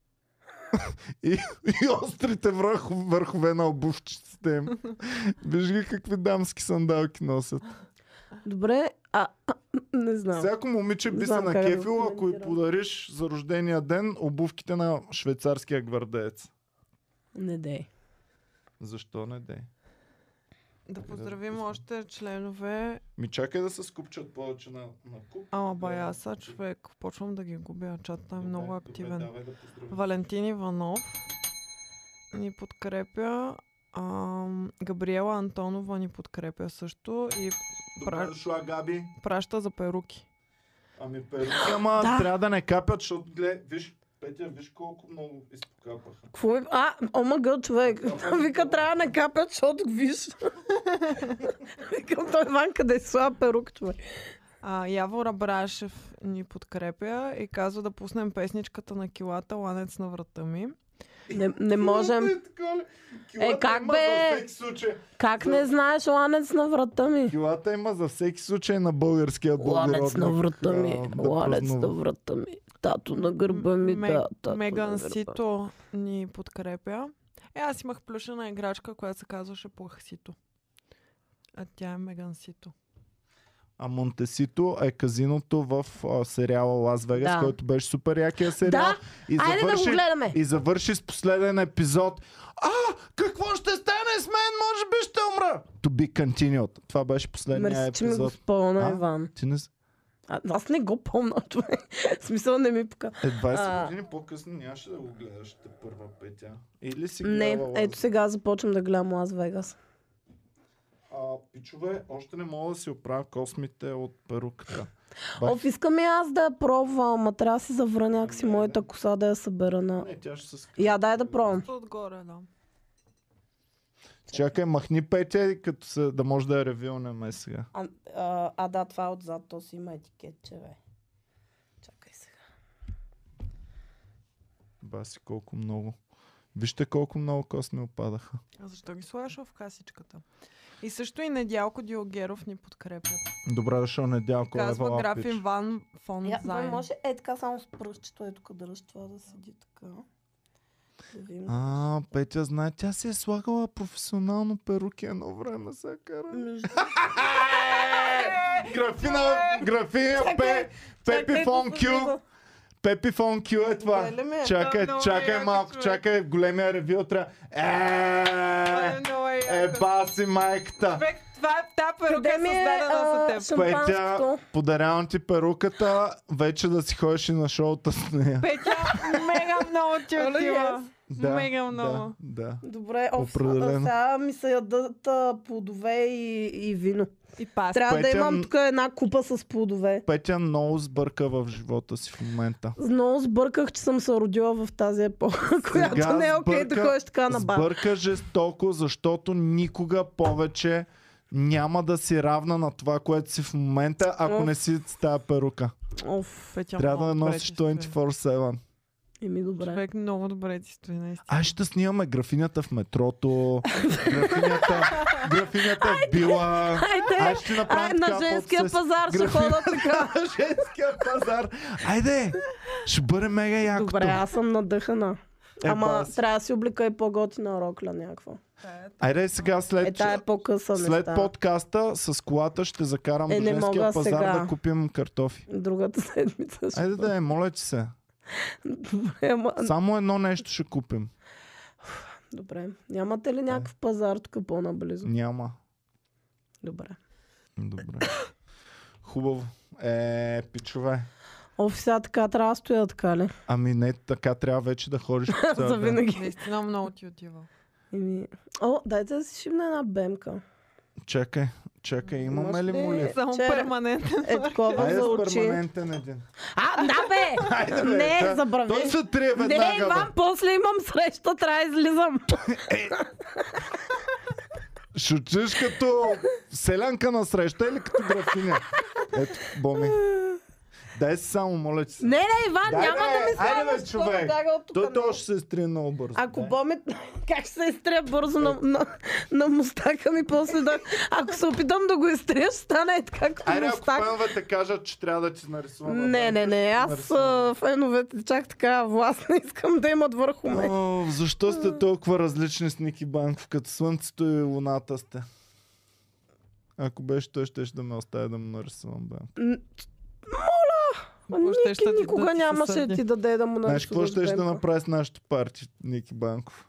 Speaker 1: и, и острите върху, върхове на обувчиците им. Виж ги какви дамски сандалки носят.
Speaker 3: Добре, а, а не знам.
Speaker 1: Всяко момиче би
Speaker 3: Не
Speaker 1: се
Speaker 3: знам как да го
Speaker 1: накефило, ако й
Speaker 3: коментирам.
Speaker 1: подариш за рождения ден обувките на швейцарския гвардеец.
Speaker 3: Не дей.
Speaker 1: Защо не дей?
Speaker 2: Да поздравим още членове.
Speaker 1: Ми чакай да се скупчат повече на, на куп.
Speaker 2: Ама баяса, човек. Почвам да ги губя. Чатът е много
Speaker 1: Добре,
Speaker 2: активен.
Speaker 1: Добре, давай да поздравим.
Speaker 2: Валентин Иванов ни подкрепя. Ам, Габриела Антонова ни подкрепя също и
Speaker 1: Добре
Speaker 2: пра-
Speaker 1: дошла, Габи.
Speaker 2: праща за перуки.
Speaker 1: Ами перуки, ама
Speaker 3: Да.
Speaker 1: трябва да не капят, защото гледай, виж, Петя, виж колко много изпокапаха.
Speaker 3: Какво е? А, омага, човек. Вика, трябва да не капят, защото виж. Викам, той Иван къде е слаб перук, човек.
Speaker 2: А, Явор Абрашев ни подкрепя и казва да пуснем песничката на Килата "Ланец на врата ми".
Speaker 3: Не, не можем. Е, как
Speaker 1: има
Speaker 3: бе?
Speaker 1: За всеки случай.
Speaker 3: Как не знаеш ланец на врата ми?
Speaker 1: Килата има за всеки случай на българския благородник.
Speaker 3: Ланец на врата ми.
Speaker 1: а, да
Speaker 3: Ланец на
Speaker 1: празнува.
Speaker 3: врата ми. Тато на гърба ми,
Speaker 2: Ме-
Speaker 3: да. Тато
Speaker 2: Меган
Speaker 3: на гърба.
Speaker 2: Сито ни подкрепя. Е, аз имах плюшена играчка, която се казваше Плахсито. А тя е Меган Сито.
Speaker 1: А Монтесито е казиното в а, сериала Лас Вегас,
Speaker 3: Да.
Speaker 1: който беше супер якия сериал.
Speaker 3: Да,
Speaker 1: и
Speaker 3: айде да го
Speaker 1: завърши,
Speaker 3: гледаме.
Speaker 1: и завърши с последен епизод. А, какво ще стане с мен? Може би ще умра. To be continued. Това беше последния
Speaker 3: Мерси, че ми го
Speaker 1: епизод.
Speaker 3: спомна,
Speaker 1: А?
Speaker 3: Иван.
Speaker 1: Ти не... с-
Speaker 3: А, аз не го помня, човек. В смисъл не ми пука.
Speaker 1: Е, двайсет
Speaker 3: А.
Speaker 1: години по-късно нямаше да го гледаш те първа, Петя. Или си
Speaker 3: Не,
Speaker 1: гледала
Speaker 3: ето
Speaker 1: Лас-
Speaker 3: сега започвам да гледам Лас Вегас.
Speaker 1: А, пичове, още не мога да си оправя космите от перуката.
Speaker 3: Оф, искам и аз да я пробвам, ама трябва да си завра някакси
Speaker 1: Не,
Speaker 3: моята коса да я събера на...
Speaker 1: Не, тя ще се скъпи.
Speaker 3: Я, дай да пробвам.
Speaker 2: Отгоре, да.
Speaker 1: Чакай, махни Петя, като се, да може да я ревилнем сега.
Speaker 3: А, а, а да, това е отзад, то си има етикетче, бе. Чакай сега.
Speaker 1: Баси, колко много. Вижте колко много косми опадаха.
Speaker 2: А защо ги слагаш в касичката? И също и Недялко Диогеров ни подкрепя.
Speaker 1: Добре дошъл, Недялко.
Speaker 2: Казва
Speaker 1: Ева
Speaker 2: граф
Speaker 1: Лапич.
Speaker 2: Иван фон
Speaker 3: Я,
Speaker 2: Зайн.
Speaker 3: може е така само с пръстчето, е тук дръж това да седи така. Да видим.
Speaker 1: А, Петя знае, тя си е слагала професионално перуки едно време, сега кара.
Speaker 3: Между...
Speaker 1: Графина, графиня, Пе, Пепи фон Кю. Пепи фон Кю е това.
Speaker 3: Къде ли ме?
Speaker 1: Чакай,
Speaker 2: Да, много
Speaker 1: чакай
Speaker 2: яко,
Speaker 1: малко,
Speaker 2: човек.
Speaker 1: чакай, големия ревил трябва. Е, е, баси майката.
Speaker 2: Човек, това е та перука
Speaker 3: Къде
Speaker 2: е
Speaker 3: ми е
Speaker 2: създадена
Speaker 3: а,
Speaker 2: за теб.
Speaker 1: Петя,
Speaker 3: шампанското?
Speaker 1: подарявам ти перуката, вече да си ходиш и на шоута с нея.
Speaker 2: Петя, мега много ти
Speaker 3: Оле,
Speaker 2: отива.
Speaker 1: Да,
Speaker 2: Мега
Speaker 1: да,
Speaker 2: много.
Speaker 1: да.
Speaker 3: Добре, оф,
Speaker 1: Определено.
Speaker 3: сега ми се ядат а, плодове и, и вино.
Speaker 2: И пас.
Speaker 3: Трябва
Speaker 1: Петя,
Speaker 3: да имам
Speaker 1: м-
Speaker 3: тук една купа с плодове.
Speaker 1: Петя много сбърка в живота си в момента.
Speaker 3: Много сбърках, че съм се родила в тази епоха, която
Speaker 1: Сега
Speaker 3: не е окей да
Speaker 1: сбърка-
Speaker 3: ходиш така на бар.
Speaker 1: Сбърка жестоко, защото никога повече няма да си равна на това, което си в момента, ако
Speaker 3: Оф.
Speaker 1: не си с тази перука.
Speaker 3: Оф,
Speaker 2: Петя,
Speaker 1: Трябва да
Speaker 2: много добре
Speaker 1: носиш
Speaker 2: ти стои.
Speaker 1: двайсет и четири седем.
Speaker 3: еми добре.
Speaker 2: Човек много добре ти стои, наистина.
Speaker 1: Ай, ще снимаме графинята в метрото, графинята, графинята в била.
Speaker 3: Хайде,
Speaker 1: Ай, ще направим
Speaker 3: ай, на
Speaker 1: така
Speaker 3: женския
Speaker 1: фотосесия.
Speaker 3: пазар ще
Speaker 1: Графина-
Speaker 3: хода така.
Speaker 1: На женския пазар. Айде! Ще бъде мега якото.
Speaker 3: Добре, аз съм надъхана.
Speaker 1: Е,
Speaker 3: Ама
Speaker 1: бас.
Speaker 3: трябва да си облика и по-готина рокля някаква.
Speaker 1: Айде сега след,
Speaker 3: Е, тая е по-къса не
Speaker 1: след
Speaker 3: става.
Speaker 1: подкаста с колата ще закарам
Speaker 3: Е,
Speaker 1: до
Speaker 3: не
Speaker 1: женския
Speaker 3: мога
Speaker 1: пазар
Speaker 3: сега.
Speaker 1: да купим картофи.
Speaker 3: Другата седмица ще
Speaker 1: Айде
Speaker 3: бъде.
Speaker 1: да е, моля ти се.
Speaker 3: Добре, ама...
Speaker 1: Само едно нещо ще купим.
Speaker 3: Добре. Нямате ли някакъв пазар тук по-наблизо?
Speaker 1: Няма.
Speaker 3: Добре.
Speaker 1: Добре. Хубаво. Е, пичове.
Speaker 3: Оф, сега така трябва да стоя така ли?
Speaker 1: Ами не, така трябва вече да ходиш по цял
Speaker 3: За
Speaker 1: ден.
Speaker 3: винаги.
Speaker 2: Наистина много ти отива.
Speaker 3: Еми... О, дайте да си шибна една бемка.
Speaker 1: Чакай, Чакай, имаме
Speaker 3: Имаш
Speaker 1: ли
Speaker 3: ли?
Speaker 1: молив?
Speaker 2: Само
Speaker 3: Че-
Speaker 2: перманентен.
Speaker 3: Е такова
Speaker 1: Айде
Speaker 3: за
Speaker 1: с
Speaker 3: очи.
Speaker 1: перманентен един.
Speaker 3: А, да бе!
Speaker 1: Айде, бе,
Speaker 3: Не,
Speaker 1: та-
Speaker 3: забрави.
Speaker 1: Той се трие
Speaker 3: Не,
Speaker 1: веднага, бе.
Speaker 3: Иван, после имам среща, трябва да излизам.
Speaker 1: Ще отидеш като селянка на среща или като графиня? Ето, Боми. Дай си само, моля ти се.
Speaker 3: Не, не, Иван,
Speaker 1: Дай,
Speaker 3: няма
Speaker 1: бе,
Speaker 3: да ми
Speaker 1: айде, бе,
Speaker 3: слагаш
Speaker 1: човек.
Speaker 3: бяга от тук.
Speaker 1: Той
Speaker 3: не.
Speaker 1: то ще се изтрие много бързо.
Speaker 3: Ако
Speaker 1: Дай.
Speaker 3: Боми... Как ще се изтрия бързо на, на, на мустака ми после да... Ако се опитам да го изтрия, ще стане е така като
Speaker 1: Айде, ако
Speaker 3: мустак.
Speaker 1: феновете кажат, че трябва да ти нарисувам.
Speaker 3: Не, не, не, аз
Speaker 1: Нарисувам.
Speaker 3: а, феновете чак така власт не искам да имат върху мен.
Speaker 1: О, защо сте толкова различни с Ники Банков, като слънцето и луната сте? Ако беше той, ще да ме остави да му нарисувам Банк.
Speaker 3: М,
Speaker 2: Какво ще- ще
Speaker 3: Ники
Speaker 2: ти-
Speaker 3: никога
Speaker 2: да ти се
Speaker 3: нямаше да
Speaker 2: сърди?
Speaker 3: ти даде да му
Speaker 1: Знаеш какво
Speaker 3: нарисуваш
Speaker 1: ще да
Speaker 3: Бенко.
Speaker 1: направи с нашото парти, Ники Банков?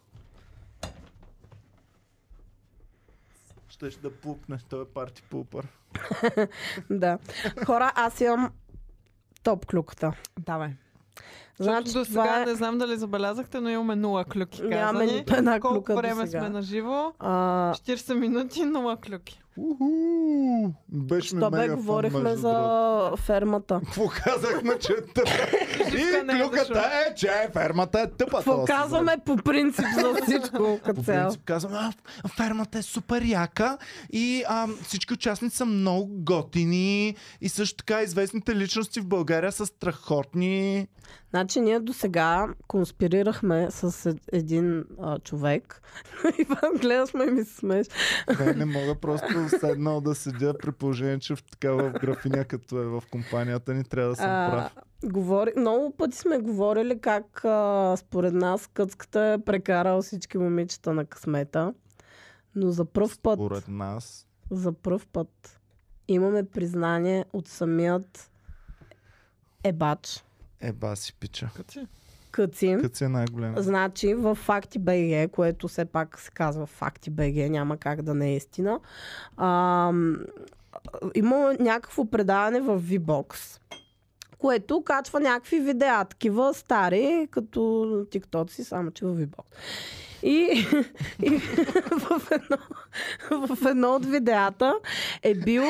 Speaker 1: Ще да пупне, той е парти пупър.
Speaker 3: Да. Хора, аз имам топ клюката.
Speaker 2: Давай.
Speaker 3: Значи,
Speaker 2: До
Speaker 3: това
Speaker 2: сега
Speaker 3: е...
Speaker 2: не знам дали забелязахте, но имаме нула клюки
Speaker 3: Нямаме
Speaker 2: казани.
Speaker 3: нито една
Speaker 2: Колко
Speaker 3: клюка до
Speaker 2: време
Speaker 3: сега.
Speaker 2: сме на живо?
Speaker 3: А,
Speaker 2: четирийсет минути, нула клюки.
Speaker 1: Уху! Беше ми
Speaker 3: Що бе,
Speaker 1: мега фан,
Speaker 3: говорихме
Speaker 1: между
Speaker 3: за
Speaker 1: другото.
Speaker 3: фермата.
Speaker 1: Какво казахме, че е тъпа? И
Speaker 2: не е
Speaker 1: клюката е, че фермата е тъпа.
Speaker 3: Какво
Speaker 1: този
Speaker 3: казваме по принцип за всичко като
Speaker 1: По
Speaker 3: цяло?
Speaker 1: принцип казвам, а, фермата е супер яка и а, всички участници са много готини и също така известните личности в България са страхотни.
Speaker 3: Значи ние до сега конспирирахме с е- един а, човек. Иван, гледаш ме и ми се смееш.
Speaker 1: Бе, не мога просто седнал да седя при положение, че в такава графиня, като е в компанията ни, трябва да съм
Speaker 3: А,
Speaker 1: прав.
Speaker 3: говори, много пъти сме говорили как а, според нас Къцката е прекарал всички момичета на късмета. Но за пръв път,
Speaker 1: Според нас.
Speaker 3: за пръв път имаме признание от самият ебач
Speaker 1: Еба си пича.
Speaker 2: Къци.
Speaker 3: Къци.
Speaker 1: Къци е най-голема.
Speaker 3: Значи в Факти БГ, което все пак се казва Факти БГ, няма как да не е истина, а, има някакво предаване в V-Box, което качва някакви видеа, такива стари, като тиктоци, само че в V-Box. И, и в, едно, в едно от видеята е бил...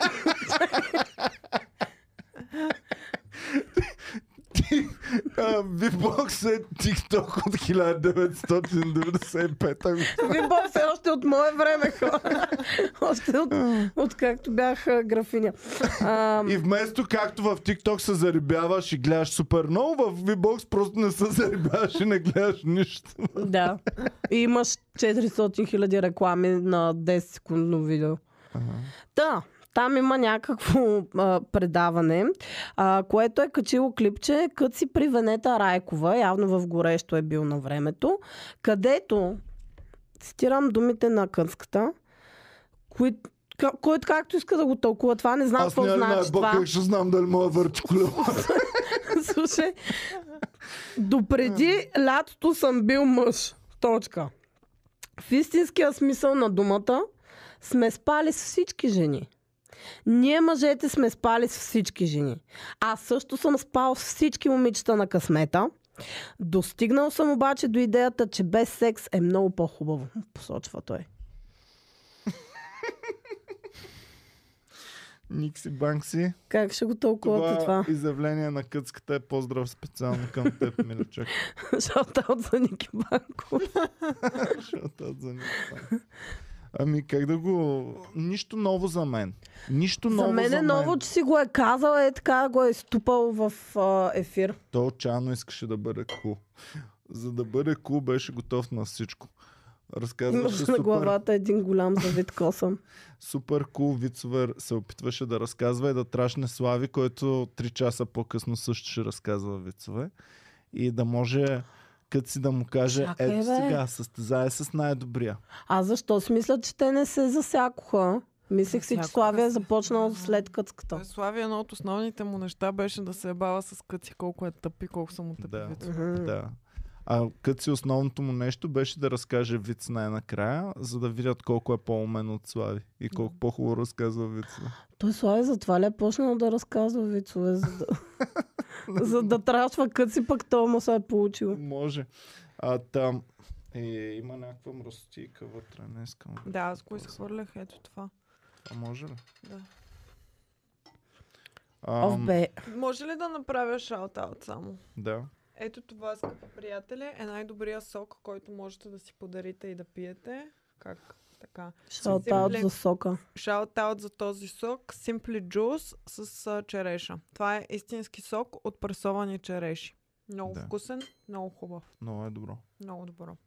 Speaker 1: V-Box е TikTok от хиляда деветстотин деветдесет и пета година.
Speaker 3: V-Box е още от мое време, хора. Още от, от както бях а, графиня. А,
Speaker 1: И вместо както в TikTok се зарибяваш и гледаш супер много, в V-Box просто не се зарибяваш и не гледаш нищо.
Speaker 3: да. И имаш четиристотин хиляди реклами на десет секундно видео. Да. Там има някакво а, предаване, а, което е качило клипче, като си при Венета Райкова, явно в горещо е бил на времето, където, цитирам думите на Къцката, кои, ка- който както иска да го тълкува това, не знам
Speaker 1: Аз
Speaker 3: какво
Speaker 1: няма
Speaker 3: значи
Speaker 1: значи
Speaker 3: това.
Speaker 1: как ще знам дали мога да въртикулирам.
Speaker 3: Слушай, допреди лятото съм бил мъж. Точка. В истинския смисъл на думата сме спали с всички жени. Ние мъжете сме спали с всички жени. Аз също съм спал с всички момичета на късмета. Достигнал съм обаче до идеята, че без секс е много по-хубаво. Посочва той.
Speaker 1: Никси Банкси.
Speaker 3: Как ще го тълкувате
Speaker 1: Това,
Speaker 3: това?
Speaker 1: изявление на Къцката е поздрав специално към теб, Миличък.
Speaker 3: Шаутаут за Ники Банков.
Speaker 1: Защото за Ники Банков. Ами как да го... Нищо ново за мен. Нищо ново
Speaker 3: За мен
Speaker 1: за
Speaker 3: е
Speaker 1: мен.
Speaker 3: ново, че си го е казал, е така го е ступал в а, ефир.
Speaker 1: Той отчаяно искаше да бъде кул. За да бъде кул беше готов на всичко. Разказваше
Speaker 3: Имаш на
Speaker 1: супер,
Speaker 3: главата един голям завит косъм.
Speaker 1: супер кул вицове, се опитваше да разказва и да трашне Слави, който три часа по-късно също ще разказва вицове. И да може като си да му каже,
Speaker 3: Чакай,
Speaker 1: ето
Speaker 3: бе.
Speaker 1: сега, състезай с най-добрия.
Speaker 3: А защо си мисля, че те не се засякоха? Мислех си, че
Speaker 2: Засякоха
Speaker 3: Славия е
Speaker 2: се.
Speaker 3: започнал след Къцката.
Speaker 2: Той Слави, едно от основните му неща беше да се ебава с Къци, колко е тъп и колко са му тъпи
Speaker 1: Да.
Speaker 2: вицове.
Speaker 3: Мгм.
Speaker 1: Да. А като си основното му нещо беше да разкаже виц най-накрая, за да видят колко е по-умен от Слави и колко по-хубаво разказва вицове.
Speaker 3: Той Слави затова ли е почнал да разказва вицове, за да, за да трашва Къци, пък това му се е получило.
Speaker 1: Може. А там е, има някаква мръсотийка вътре, не искам.
Speaker 2: Да, аз го изхвърлях, ето това.
Speaker 1: Това може ли?
Speaker 2: Да.
Speaker 1: Ам,
Speaker 3: Оф, бе.
Speaker 2: Може ли да направя шаут-аут само?
Speaker 1: Да.
Speaker 2: Ето това, скъпи приятели, е най-добрият сок, който можете да си подарите и да пиете. Как? Така.
Speaker 3: Шаут-аут
Speaker 2: Simply-
Speaker 3: за сока.
Speaker 2: Шаут-аут за този сок. Simply Juice с а, череша. Това е истински сок от пресовани череши. Много
Speaker 1: Да.
Speaker 2: вкусен, много хубав.
Speaker 1: Много е добро.
Speaker 2: Много добро.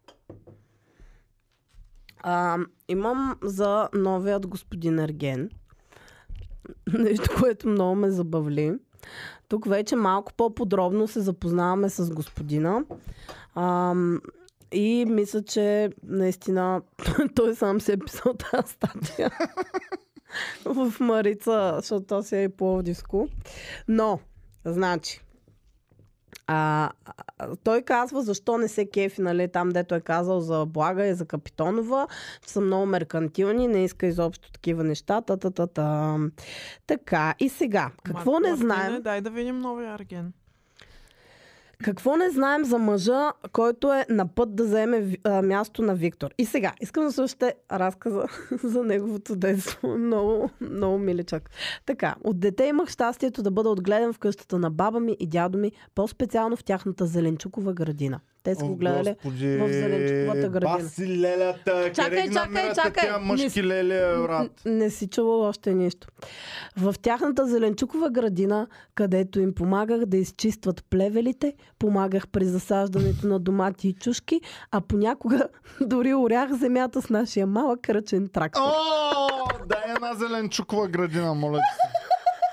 Speaker 3: А, имам за новият господин Ерген нещо, което много ме забавли. Тук вече малко по-подробно се запознаваме с господина. А, и мисля, че наистина той сам се е писал тази статия в Марица, защото то си е и Пловдивско. Но, значи, А, а, той казва защо не се кефи, нали, там дето е казал за Блага и за Капитонова, че са много меркантилни, не иска изобщо такива неща. Та-та-та-та. Така, и сега, какво
Speaker 2: Марко
Speaker 3: не
Speaker 2: Мартине,
Speaker 3: знаем?
Speaker 2: Дай да видим новия Арген.
Speaker 3: Какво не знаем за мъжа, който е на път да вземе ви- а, място на Виктор? И сега, искам да слушате разказа за неговото детство. Много, много миличък. Така, от дете имах щастието да бъда отгледан в къщата на баба ми и дядо ми, по-специално в тяхната зеленчукова градина. Те са
Speaker 1: О,
Speaker 3: го гледали
Speaker 1: Господи,
Speaker 3: в зеленчуковата градина.
Speaker 1: Баси лелята,
Speaker 3: Чакай,
Speaker 1: къде ги
Speaker 3: чакай,
Speaker 1: намирате
Speaker 3: чакай.
Speaker 1: тия мъжки
Speaker 3: Не-
Speaker 1: лелия, брат?
Speaker 3: Н- Не си чувал още нищо. В тяхната зеленчукова градина, където им помагах да изчистват плевелите, помагах при засаждането на домати и чушки, а понякога дори орях земята с нашия малък ръчен трактор.
Speaker 1: О, дай една зеленчукова градина, моля ти се.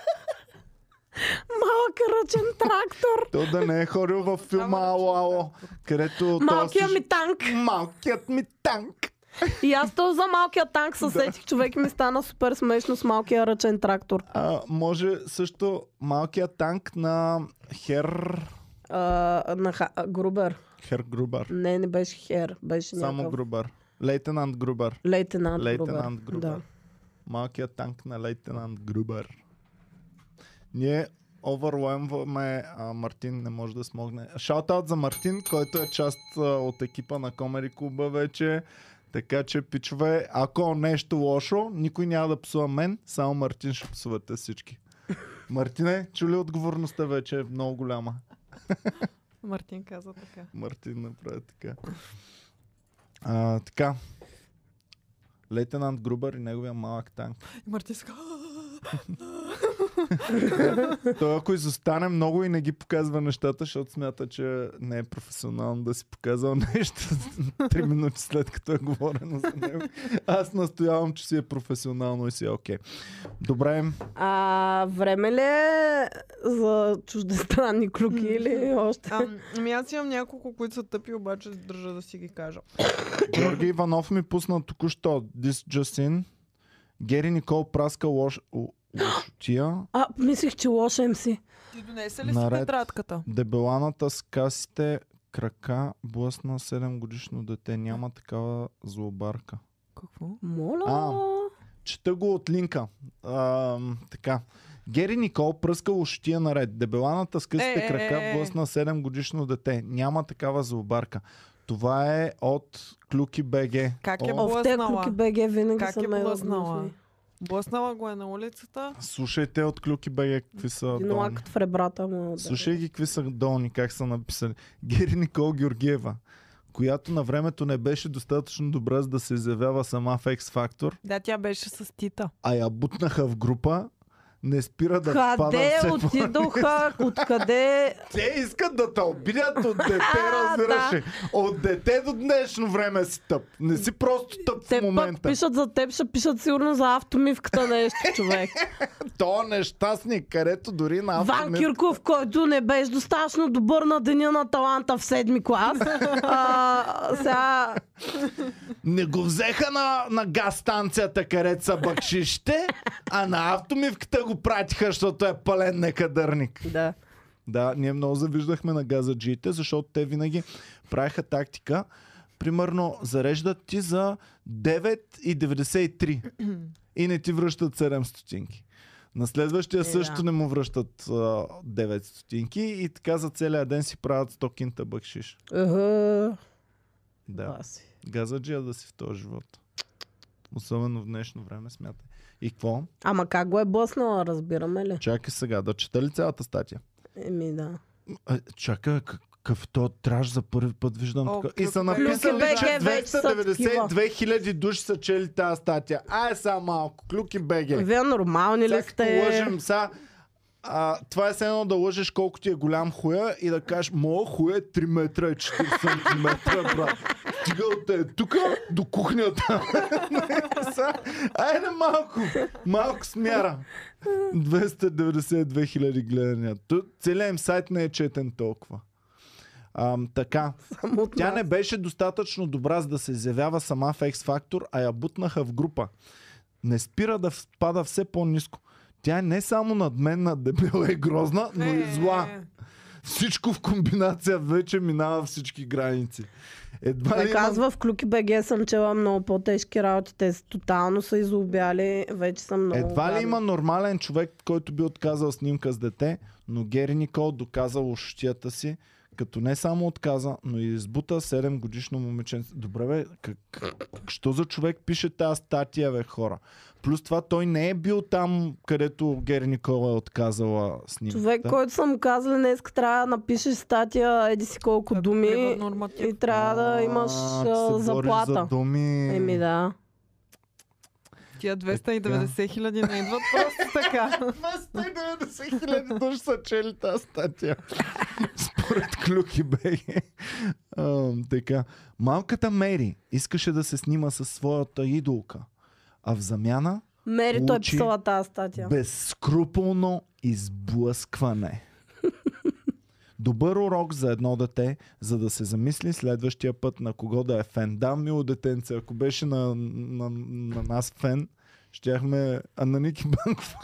Speaker 3: Малък ръчен трактор!
Speaker 1: Той да не е ходил във филма Ало, ало, където...
Speaker 3: Малкият
Speaker 1: този-
Speaker 3: ми танк!
Speaker 1: Малкият ми танк!
Speaker 3: И аз то за малкия танк съсетих, човек, и ми стана супер смешно с малкия ръчен трактор.
Speaker 1: А, може също малкият танк на Хер...
Speaker 3: А, на ха... Грубер.
Speaker 1: Хер Грубър.
Speaker 3: Не, не беше Хер, беше
Speaker 1: Само
Speaker 3: някакъв...
Speaker 1: Грубър. Лейтенант Грубър.
Speaker 3: Лейтенант Грубер.
Speaker 1: Лейтенант Грубър.
Speaker 3: Да.
Speaker 1: Малкият танк на лейтенант Грубър. Ние овърлаймваме, а Мартин не може да смогне. Шаутаут за Мартин, който е част а, от екипа на Комери Клуба вече. Така че, пичове, ако нещо лошо, никой няма да псува мен, само Мартин ще псувате всички. Мартине, чули отговорността вече е много голяма.
Speaker 2: Мартин каза така.
Speaker 1: Мартин направи така. А, така. Лейтенант Грубър и неговия малък танк.
Speaker 2: И Мартин ска...
Speaker 1: Той ако изостане много и не ги показва нещата, защото смята, че не е професионално да си показал нещо три минути след като е говорено за него. Аз настоявам, че си е професионално и си е окей. Добре.
Speaker 3: А време ли е за чуждестранни клюки или още?
Speaker 2: А, ами аз имам няколко, които са тъпи, обаче държа да си ги кажа.
Speaker 1: Георги Иванов ми пусна току-що This Just In. Гери Никол праска лош... л- лошотия.
Speaker 3: А, мислих, че лоша им си.
Speaker 2: Ти донесе ли си
Speaker 1: Наред.
Speaker 2: тетрадката?
Speaker 1: Дебеланата с касите крака блъсна седем годишно дете. Няма такава злобарка.
Speaker 2: Какво?
Speaker 3: Моля.
Speaker 1: А. Чета го от линка. А, така. Гери Никол пръска лошотия наред. Дебеланата с късите
Speaker 2: Е, е,
Speaker 1: крака
Speaker 2: е, е.
Speaker 1: блъсна седем годишно дете. Няма такава злобарка. Това е от Клюки БГ.
Speaker 2: Как е
Speaker 1: О,
Speaker 3: О, в те
Speaker 2: блъснала?
Speaker 3: клюки БГ винаги
Speaker 2: Как
Speaker 3: са
Speaker 2: е
Speaker 3: ме
Speaker 2: блъснала?
Speaker 3: възмусни.
Speaker 2: Блъснала го е на улицата.
Speaker 1: Слушайте от Клюки БГ какви са
Speaker 3: Един
Speaker 1: долни.
Speaker 3: лакът в ребрата му.
Speaker 1: Слушай ги какви са долни, как са написали. Гери Никол Георгиева, която на времето не беше достатъчно добра, за да се изявява сама в X Factor,
Speaker 2: Да, тя беше с Тита.
Speaker 1: а я бутнаха в група, не спира да
Speaker 3: Къде
Speaker 1: пада все
Speaker 3: отидоха? Откъде?
Speaker 1: Те искат да те обидят от дете,
Speaker 3: А,
Speaker 1: разбираш
Speaker 3: да.
Speaker 1: ли? От дете до днешно време си тъп. Не си просто тъп
Speaker 3: Те
Speaker 1: в момента.
Speaker 3: пък пишат за теб, ще пишат сигурно за автомивката нещо, човек.
Speaker 1: То нещастник, където дори на
Speaker 3: Ван
Speaker 1: автомет...
Speaker 3: Кирков, който не беше достатъчно добър на деня на таланта в седми клас. А, сега...
Speaker 1: Не го взеха на, на газ станцията, където са бакшишите, а на автомивката го пратиха, защото е пълен некадърник.
Speaker 3: Да.
Speaker 1: Да, ние много завиждахме на газаджиите, защото те винаги правиха тактика. Примерно, зареждат ти за девет и деветдесет и три и не ти връщат седем стотинки. На следващия
Speaker 3: Е,
Speaker 1: също
Speaker 3: да.
Speaker 1: не му връщат а, девет стотинки и така за целия ден си правят сто кинта бакшиш.
Speaker 3: Ага.
Speaker 1: Да.
Speaker 3: Баси.
Speaker 1: Газаджия да си в този живот. Особено в днешно време, смятай. И какво?
Speaker 3: Ама как го е блъснала, разбираме ли?
Speaker 1: Чакай сега, да чета ли цялата статия?
Speaker 3: Еми да.
Speaker 1: А, чакай, какъв то траж за първи път виждам
Speaker 2: О,
Speaker 1: така. И са
Speaker 2: Клюки
Speaker 1: написали,
Speaker 3: БГ
Speaker 1: че
Speaker 3: вече са
Speaker 1: двеста деветдесет и две хиляди души са чели тази статия. Ай сега малко, Клюки БГ.
Speaker 3: Вие нормални ли
Speaker 1: Сега като
Speaker 3: сте?
Speaker 1: лъжем, сега, а, това е все едно да лъжеш колко ти е голям хуя и да кажеш, моя хуя е три метра и четири сантиметра, брат. Стигал те е тук до кухнята. Сега, айде малко, малко смяра. двеста деветдесет и две хиляди гледания. Ту- Целият им сайт не е четен толкова. А, така,
Speaker 3: Само от
Speaker 1: тя
Speaker 3: нас.
Speaker 1: не беше достатъчно добра, за да се изявява сама в X Factor, а я бутнаха в група. Не спира да спада все по-ниско. Тя е не само надменна, дебела и грозна, но и зла. Всичко в комбинация вече минава всички граници. Едва ли
Speaker 3: Ме
Speaker 1: има...
Speaker 3: казва, в Клюки БГ съм чела много по-тежки работи. Те са тотално са изобяли. Вече съм много
Speaker 1: Едва ли
Speaker 3: гадна.
Speaker 1: има нормален човек, който би отказал снимка с дете, но Гери Никол доказа лошотията си, като не само отказа, но и избута седем годишно момиченце. Добре бе, как, как, що за човек пише тази статия, бе, хора? Плюс това той не е бил там, където Гери Никол е отказала снимката.
Speaker 3: Човек, който съм казали, днес трябва да напишеш статия, еди си колко думи
Speaker 2: Норматив.
Speaker 3: и трябва да имаш
Speaker 1: А,
Speaker 3: а,
Speaker 1: ти се бориш
Speaker 3: заплата.
Speaker 1: за думи.
Speaker 3: Еми да.
Speaker 2: Тия двеста и деветдесет хиляди не идват просто така.
Speaker 1: двеста и деветдесет хиляди души са чели тази статия. Според Клюки БГ. Така. Малката Мери искаше да се снима със своята идолка, а в замяна
Speaker 3: Мери, той е
Speaker 1: Получи
Speaker 3: писала тази статия.
Speaker 1: безскрупулно изблъскване. Добър урок за едно дете, за да се замисли следващия път на кого да е фен. Да, мило детенце, ако беше на, на, на нас фен, щяхме... А на Ники Банков.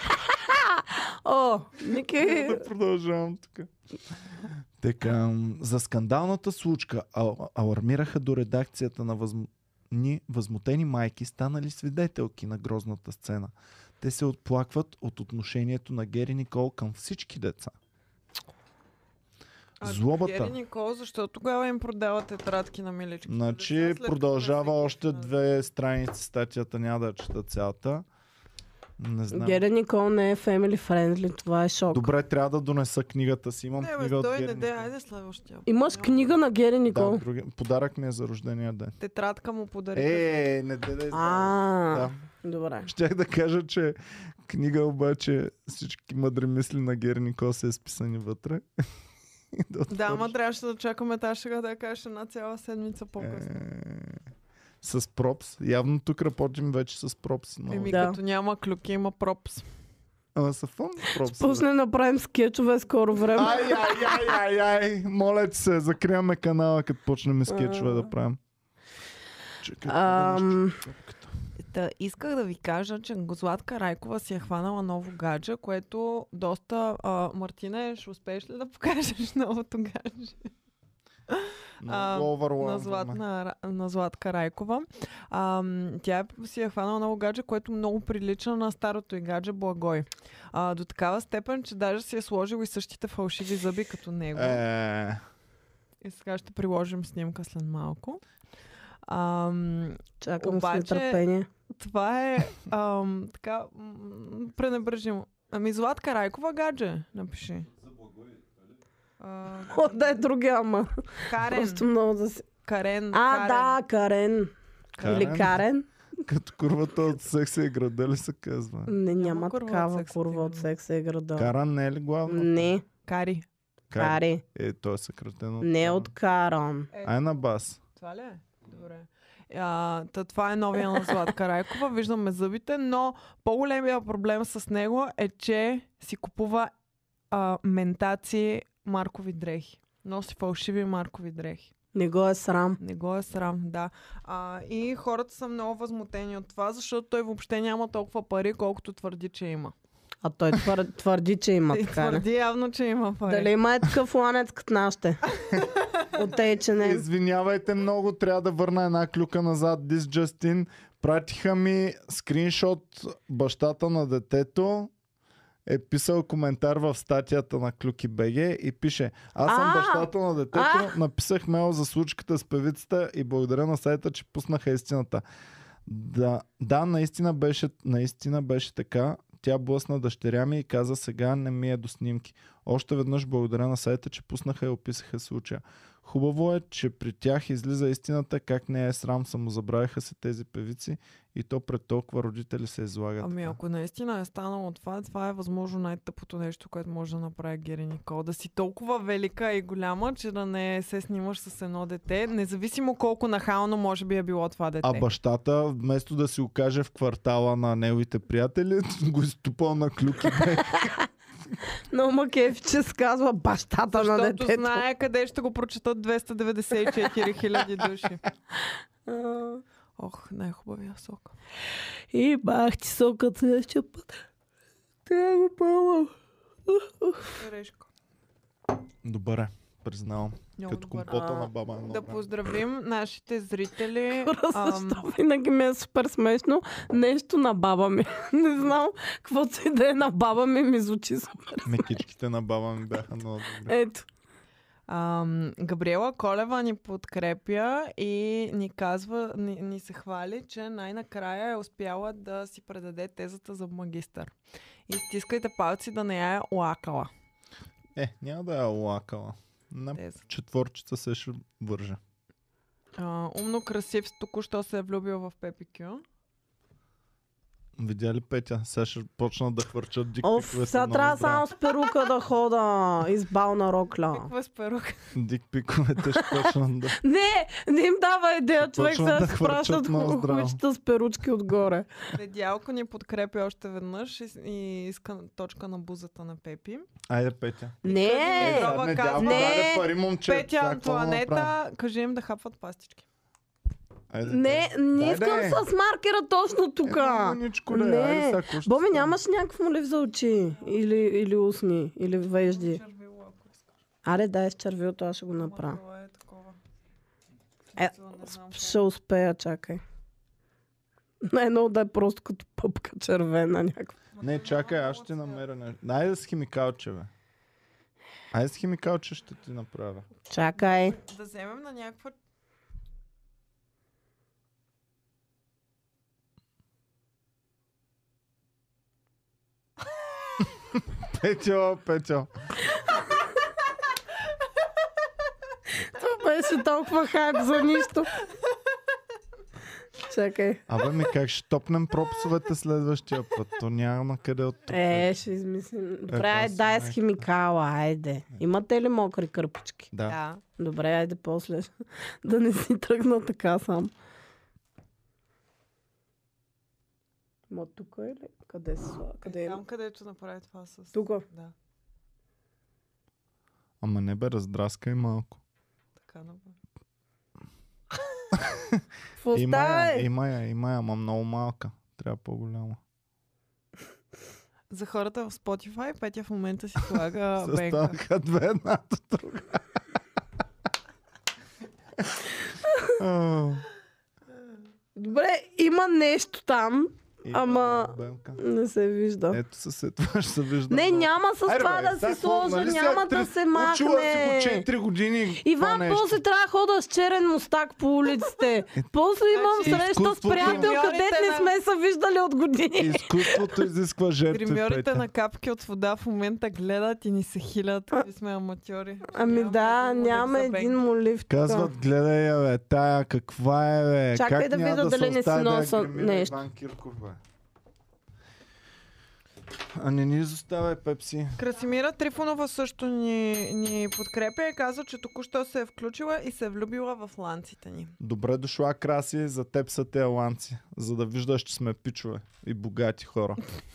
Speaker 3: О, Ники...
Speaker 1: Да продължавам тук. Така, за скандалната случка ал- алармираха до редакцията на възм... ни възмутени майки, станали свидетелки на грозната сцена. Те се отплакват от отношението на Гери Никол към всички деца.
Speaker 2: А
Speaker 1: Злобата.
Speaker 2: Гери Никол, защо тогава им продава тетрадки на милички?
Speaker 1: Значи продължава още две страници статията, няма да чета цялата. Не знам.
Speaker 3: Гери Никол не е family friendly, това е шок.
Speaker 1: Добре, трябва да донеса книгата си. Имам
Speaker 2: Не, бе,
Speaker 1: книга от
Speaker 2: стой,
Speaker 1: Гери
Speaker 2: не де,
Speaker 1: Никол.
Speaker 2: айде следващия.
Speaker 3: Имаш
Speaker 2: Няма.
Speaker 3: книга на Гери Никол?
Speaker 1: Да, други... Подарък ми е за рождения ден.
Speaker 2: Тетрадка му подари.
Speaker 1: Е, не де да издавам.
Speaker 3: А,
Speaker 1: Да.
Speaker 3: добре.
Speaker 1: Щях да кажа, че книга обаче всички мъдри мисли на Гери Никол са изписани вътре. да,
Speaker 2: Да, ама
Speaker 1: отвориш.
Speaker 2: трябваше да чакаме тази шега да я кажеш една цяла седмица по-късно.
Speaker 1: Е, с пропс. Явно тук работим вече с пропс. Но...
Speaker 2: Еми,
Speaker 3: Да.
Speaker 2: като няма клюки, има пропс.
Speaker 1: Ама са фон пропс.
Speaker 3: Пусне направим скетчове скоро време.
Speaker 1: Ай, ай, ай, ай, ай. Моля ти се, закриваме канала, като почнем скетчове да правим. Чакай,
Speaker 3: Ам,
Speaker 2: Да, исках да ви кажа, че Златка Райкова си е хванала ново гадже, което доста... А, Мартине, ще успееш ли да покажеш новото гадже? А, на, Злат, на, на Златка Райкова. А, тя си е хванала много гадже, което много прилича на старото и гадже Благой. А, до такава степен, че даже си е сложил и същите фалшиви зъби като него.
Speaker 1: Е,
Speaker 2: И сега ще приложим снимка след малко. Ам,
Speaker 3: чакам
Speaker 2: Обаче-
Speaker 3: с нетърпение.
Speaker 2: това е ам, така м- пренебрежимо. Ами Златка Райкова гадже, напиши. А,
Speaker 3: О, да е другия, ама.
Speaker 2: Карен.
Speaker 3: Просто много да си...
Speaker 2: Карен.
Speaker 3: А,
Speaker 2: Карен.
Speaker 3: да, Карен.
Speaker 1: Карен?
Speaker 3: Или Карен.
Speaker 1: Като курвата от секса и града ли се казва?
Speaker 3: Не, няма
Speaker 2: курва от
Speaker 3: такава
Speaker 2: секса
Speaker 3: курва от
Speaker 2: и
Speaker 3: секса и града.
Speaker 1: Каран не е ли главно?
Speaker 3: Не,
Speaker 2: Кари.
Speaker 3: Кари.
Speaker 1: Е, то е съкратено.
Speaker 3: Не
Speaker 1: Каран.
Speaker 3: от Карон.
Speaker 2: Е,
Speaker 1: Ай на бас.
Speaker 2: това ли е? Добре. А, та, това е новия на Златка Райкова. Виждаме зъбите, но по-големия проблем с него е, че си купува а, ментаци маркови дрехи. Носи фалшиви маркови дрехи.
Speaker 3: Не го е срам.
Speaker 2: Не го е срам, да. А, и хората са много възмутени от това, защото той въобще няма толкова пари, колкото твърди, че има.
Speaker 3: А той твър... твърди, че има
Speaker 2: И
Speaker 3: така. не?
Speaker 2: твърди явно, че има пари.
Speaker 3: Дали има е такъв ланец като нашите? От Ейч енд Ем.
Speaker 1: Извинявайте много, трябва да върна една клюка назад. Дис Джастин. Пратиха ми скриншот бащата на детето. Е писал коментар в статията на Клюки БГ и пише: аз съм
Speaker 3: А!
Speaker 1: бащата на детето,
Speaker 3: А!
Speaker 1: написах мейл за случката с певицата и благодаря на сайта, че пуснаха истината. Да, да, наистина беше, наистина беше така. Тя блъсна дъщеря ми и каза, сега не ми е до снимки. Още веднъж благодаря на сайта, че пуснаха и описаха случая. Хубаво е, че при тях излиза истината, как не е срам, самозабравиха се тези певици и то пред толкова родители се излагат.
Speaker 2: Ами
Speaker 1: така.
Speaker 2: ако наистина е станало това, това е възможно най-тъпото нещо, което може да направи Гери Никол. Да си толкова велика и голяма, че да не се снимаш с едно дете, независимо колко нахално може би е било това дете.
Speaker 1: А бащата, вместо да си окаже в квартала на неговите приятели, го изтупал на клюки.
Speaker 3: Но Макефи, че се казва бащата на детето.
Speaker 2: Защото знае къде ще го прочетат двеста деветдесет и четири хиляди души.
Speaker 3: А,
Speaker 2: Ох, най-хубавия сок.
Speaker 3: И бах ти сокът следващия път. Трябва да го пробвам.
Speaker 2: Решко.
Speaker 1: Добре, признавам.
Speaker 2: Много
Speaker 1: Като
Speaker 2: добър.
Speaker 1: компота
Speaker 2: А,
Speaker 1: на баба е много
Speaker 2: Да
Speaker 1: добре.
Speaker 2: поздравим нашите зрители.
Speaker 3: Просто
Speaker 2: Ам,
Speaker 3: защо винаги ми е супер смешно. Нещо на баба ми. Не знам, каквото и да е на баба ми, ми звучи супер.
Speaker 1: Мекичките на баба ми бяха много добре.
Speaker 3: Ето.
Speaker 2: Ам, Габриела Колева ни подкрепя и ни казва, ни, ни се хвали, че най-накрая е успяла да си предаде тезата за магистър. И стискайте палци да не я е лакала.
Speaker 1: Е, няма да я лакала. На
Speaker 2: Теза.
Speaker 1: четворчица се ще вържа.
Speaker 2: А, умно красив, току-що се е влюбил в Пепи Кю.
Speaker 1: Видя ли Петя? Сега ще почна да хвърчат дик
Speaker 3: Оф,
Speaker 1: пикове. са
Speaker 3: сега
Speaker 1: много
Speaker 3: трябва
Speaker 1: здрави.
Speaker 3: само с перука да хода. Избална рокля.
Speaker 2: Каква с перука?
Speaker 1: Дик пиковете ще почнат да...
Speaker 3: Не, не им дава идея,
Speaker 1: Ще
Speaker 3: човек
Speaker 1: почнат
Speaker 3: сега
Speaker 1: да
Speaker 3: се
Speaker 1: хвърчат
Speaker 3: пращат
Speaker 1: много здраво.
Speaker 3: хубавичета с перучки отгоре.
Speaker 2: Недялко ни подкрепя още веднъж и, и иска точка на бузата на Пепи.
Speaker 1: Айде, Петя.
Speaker 3: Не,
Speaker 2: Петя,
Speaker 1: не
Speaker 2: казва-
Speaker 1: дялко,
Speaker 3: Не.
Speaker 1: даде пари, момче.
Speaker 2: Петя
Speaker 1: Сега какво да направим?
Speaker 2: Антуанета, кажи им да хапват пастички.
Speaker 1: Айде,
Speaker 3: не,
Speaker 1: дай.
Speaker 3: не
Speaker 1: Дай,
Speaker 3: искам
Speaker 1: дай.
Speaker 3: с маркера точно тук.
Speaker 1: Е, мъничко,
Speaker 3: Не.
Speaker 1: не. Айде, сега, какво ще
Speaker 3: Боби,
Speaker 1: стане?
Speaker 3: нямаш някакъв молив за очи? Или, или устни? Или вежди?
Speaker 2: Червило, ако искаш.
Speaker 3: Аре, дай с червилото, аз ще го направя.
Speaker 2: Ама това е такова.
Speaker 3: Е,
Speaker 2: Не знам
Speaker 3: Ще успея, чакай. Най-много да е просто като пъпка червена някаква.
Speaker 1: Не, чакай, аз ще ти намеря нещо. Айде с химикалче, бе. Айде с химикалче ще ти направя.
Speaker 3: Чакай.
Speaker 2: Да вземем на някаква...
Speaker 1: Петьо, Петьо.
Speaker 3: Това беше толкова хайп за нищо. Чакай.
Speaker 1: Абе ми, как ще топнем пропсовете следващия път? То няма къде от тук.
Speaker 3: Е, ще измислим. Добре,
Speaker 1: Ева
Speaker 3: айде,
Speaker 1: си
Speaker 3: дай с
Speaker 1: майка.
Speaker 3: химикала, айде. Имате ли мокри кърпички?
Speaker 1: Да.
Speaker 2: Да.
Speaker 3: Добре, айде после. Да не си тръгна така сам. Ма тук е ли? Къде са? Къде е?
Speaker 2: Там където направи това с...
Speaker 3: Тук.
Speaker 2: Да,
Speaker 1: Ама не бе, раздраскай малко.
Speaker 2: така направи.
Speaker 3: В
Speaker 1: Има
Speaker 3: уста
Speaker 1: я,
Speaker 3: е.
Speaker 1: има я, има я, ама много малка. Трябва по-голяма.
Speaker 2: За хората в Spotify, Петя в момента си слага бенка.
Speaker 1: Станаха две една до друга. О,
Speaker 3: Добре, има нещо там.
Speaker 1: има
Speaker 3: Ама-
Speaker 1: бебенка.
Speaker 3: Не се вижда.
Speaker 1: Ето със след това ще се вижда.
Speaker 3: Не,
Speaker 1: много.
Speaker 3: няма с
Speaker 1: Айде,
Speaker 3: това
Speaker 1: бе,
Speaker 3: да
Speaker 1: сега
Speaker 3: си
Speaker 1: какво,
Speaker 3: сложа,
Speaker 1: нали сега
Speaker 3: няма да
Speaker 1: три-
Speaker 3: се
Speaker 1: Учила си го
Speaker 3: махне.
Speaker 1: четири години. това
Speaker 3: Иван,
Speaker 1: нещо.
Speaker 3: после трябва да хода с черен мустак по улиците. После имам
Speaker 2: Значи,
Speaker 3: среща с
Speaker 1: изкуството-
Speaker 3: приятел, където
Speaker 2: Гримьорите
Speaker 3: не
Speaker 2: на-
Speaker 3: сме се виждали от години.
Speaker 1: Изкуството изисква жертви,
Speaker 2: Гримьорите
Speaker 1: Петя.
Speaker 2: на капки от вода в момента гледат и ни се хилят. Какви сме аматьори.
Speaker 3: Ами
Speaker 2: Нямаме
Speaker 3: да,
Speaker 2: един молив
Speaker 3: няма
Speaker 2: за
Speaker 3: един
Speaker 2: бенки.
Speaker 3: молив тук.
Speaker 1: Казват, гледай я, бе, тая, каква е, бе?
Speaker 3: Чакай
Speaker 1: как
Speaker 3: да
Speaker 1: няма
Speaker 3: видя
Speaker 1: да
Speaker 3: дали
Speaker 1: се
Speaker 3: не си
Speaker 1: остави да я
Speaker 3: носа
Speaker 1: гримира
Speaker 3: нещо.
Speaker 1: Иван Кирков, бе. А не ни изоставяй, Пепси.
Speaker 2: Красимира Трифонова също ни, ни подкрепя и казва, че току-що се е включила и се е влюбила в ланците ни.
Speaker 1: Добре дошла, Краси, за теб са те ланци, за да виждаш, че сме пичове и богати хора.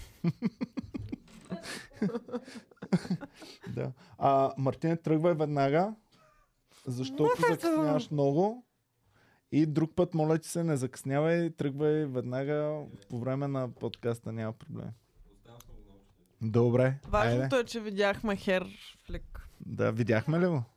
Speaker 1: Да. А, Мартин, тръгвай веднага, защото закъсняваш много. И друг път, моля ти се, не закъснявай, тръгвай веднага по време на подкаста, няма проблем. Добре, айде.
Speaker 2: Важното е, че видяхме хер флик.
Speaker 1: Да, видяхме ли го?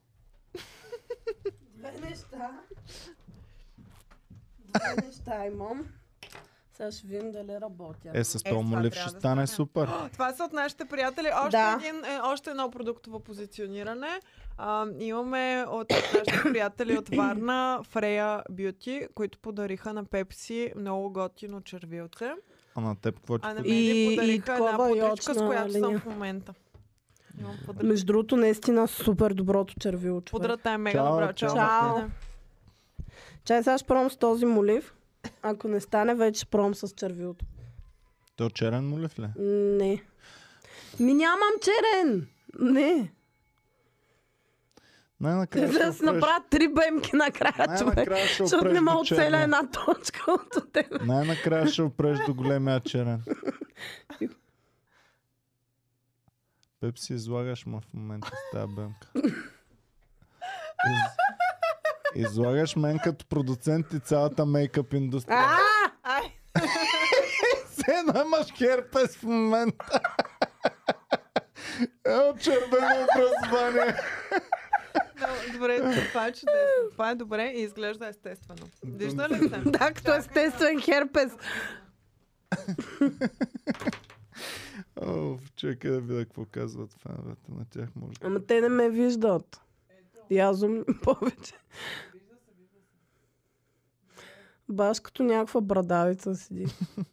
Speaker 3: Две неща. Две неща имам. Сега ще видим дали работя.
Speaker 1: Е, с
Speaker 2: Е,
Speaker 1: този
Speaker 2: това
Speaker 1: молив
Speaker 2: трябва
Speaker 1: ще
Speaker 2: да
Speaker 1: стане
Speaker 2: стане.
Speaker 1: супер.
Speaker 2: Това са от нашите приятели. Още,
Speaker 3: Да.
Speaker 2: един, е, още едно продуктово позициониране. А, имаме от нашите приятели от Варна Freya Beauty, които подариха на Пепси много готино червилце.
Speaker 1: А на теб какво ти
Speaker 2: А на
Speaker 1: подари?
Speaker 2: мен
Speaker 3: И-
Speaker 2: ни
Speaker 3: и
Speaker 2: подариха една
Speaker 3: такова
Speaker 2: подричка, с
Speaker 3: йочна
Speaker 2: която съм
Speaker 3: линия.
Speaker 2: в момента. Имам пудрата.
Speaker 3: Между другото, наистина супер доброто червило. човек.
Speaker 2: Пудрата е мега
Speaker 1: Чао,
Speaker 2: добра.
Speaker 1: чао.
Speaker 3: Чао.
Speaker 2: Мартина.
Speaker 3: Чай сега ще пробвам с този молив. Ако не стане, вече ще пробвам с червилото.
Speaker 1: То черен молив ли?
Speaker 3: Не. Ми нямам черен. Не.
Speaker 1: Най-накрая ще
Speaker 3: Да си
Speaker 1: опреш.
Speaker 3: направят три бемки накрая, човек.
Speaker 1: Най-накрая ще
Speaker 3: Защото
Speaker 1: опреш
Speaker 3: не мога
Speaker 1: до
Speaker 3: оцеля
Speaker 1: черния.
Speaker 3: една точка от теб.
Speaker 1: Най-накрая ще опреш до големия черен. Пепси, излагаш ма в момента с тази бемка. Из... Излагаш мен като продуцент и цялата мейкъп индустрия.
Speaker 3: А!
Speaker 2: Ай,
Speaker 1: Все едно имаш херпес в момента. Ето червено образование.
Speaker 2: no, добре, това е чудесно. Това е добре и изглежда естествено. Вижда ли се?
Speaker 3: Да, като естествен херпес.
Speaker 1: О, чакай да видя какво казват феновете на тях. Може.
Speaker 3: Ама те не ме виждат. Язом повече. Баш като някаква брадавица седи.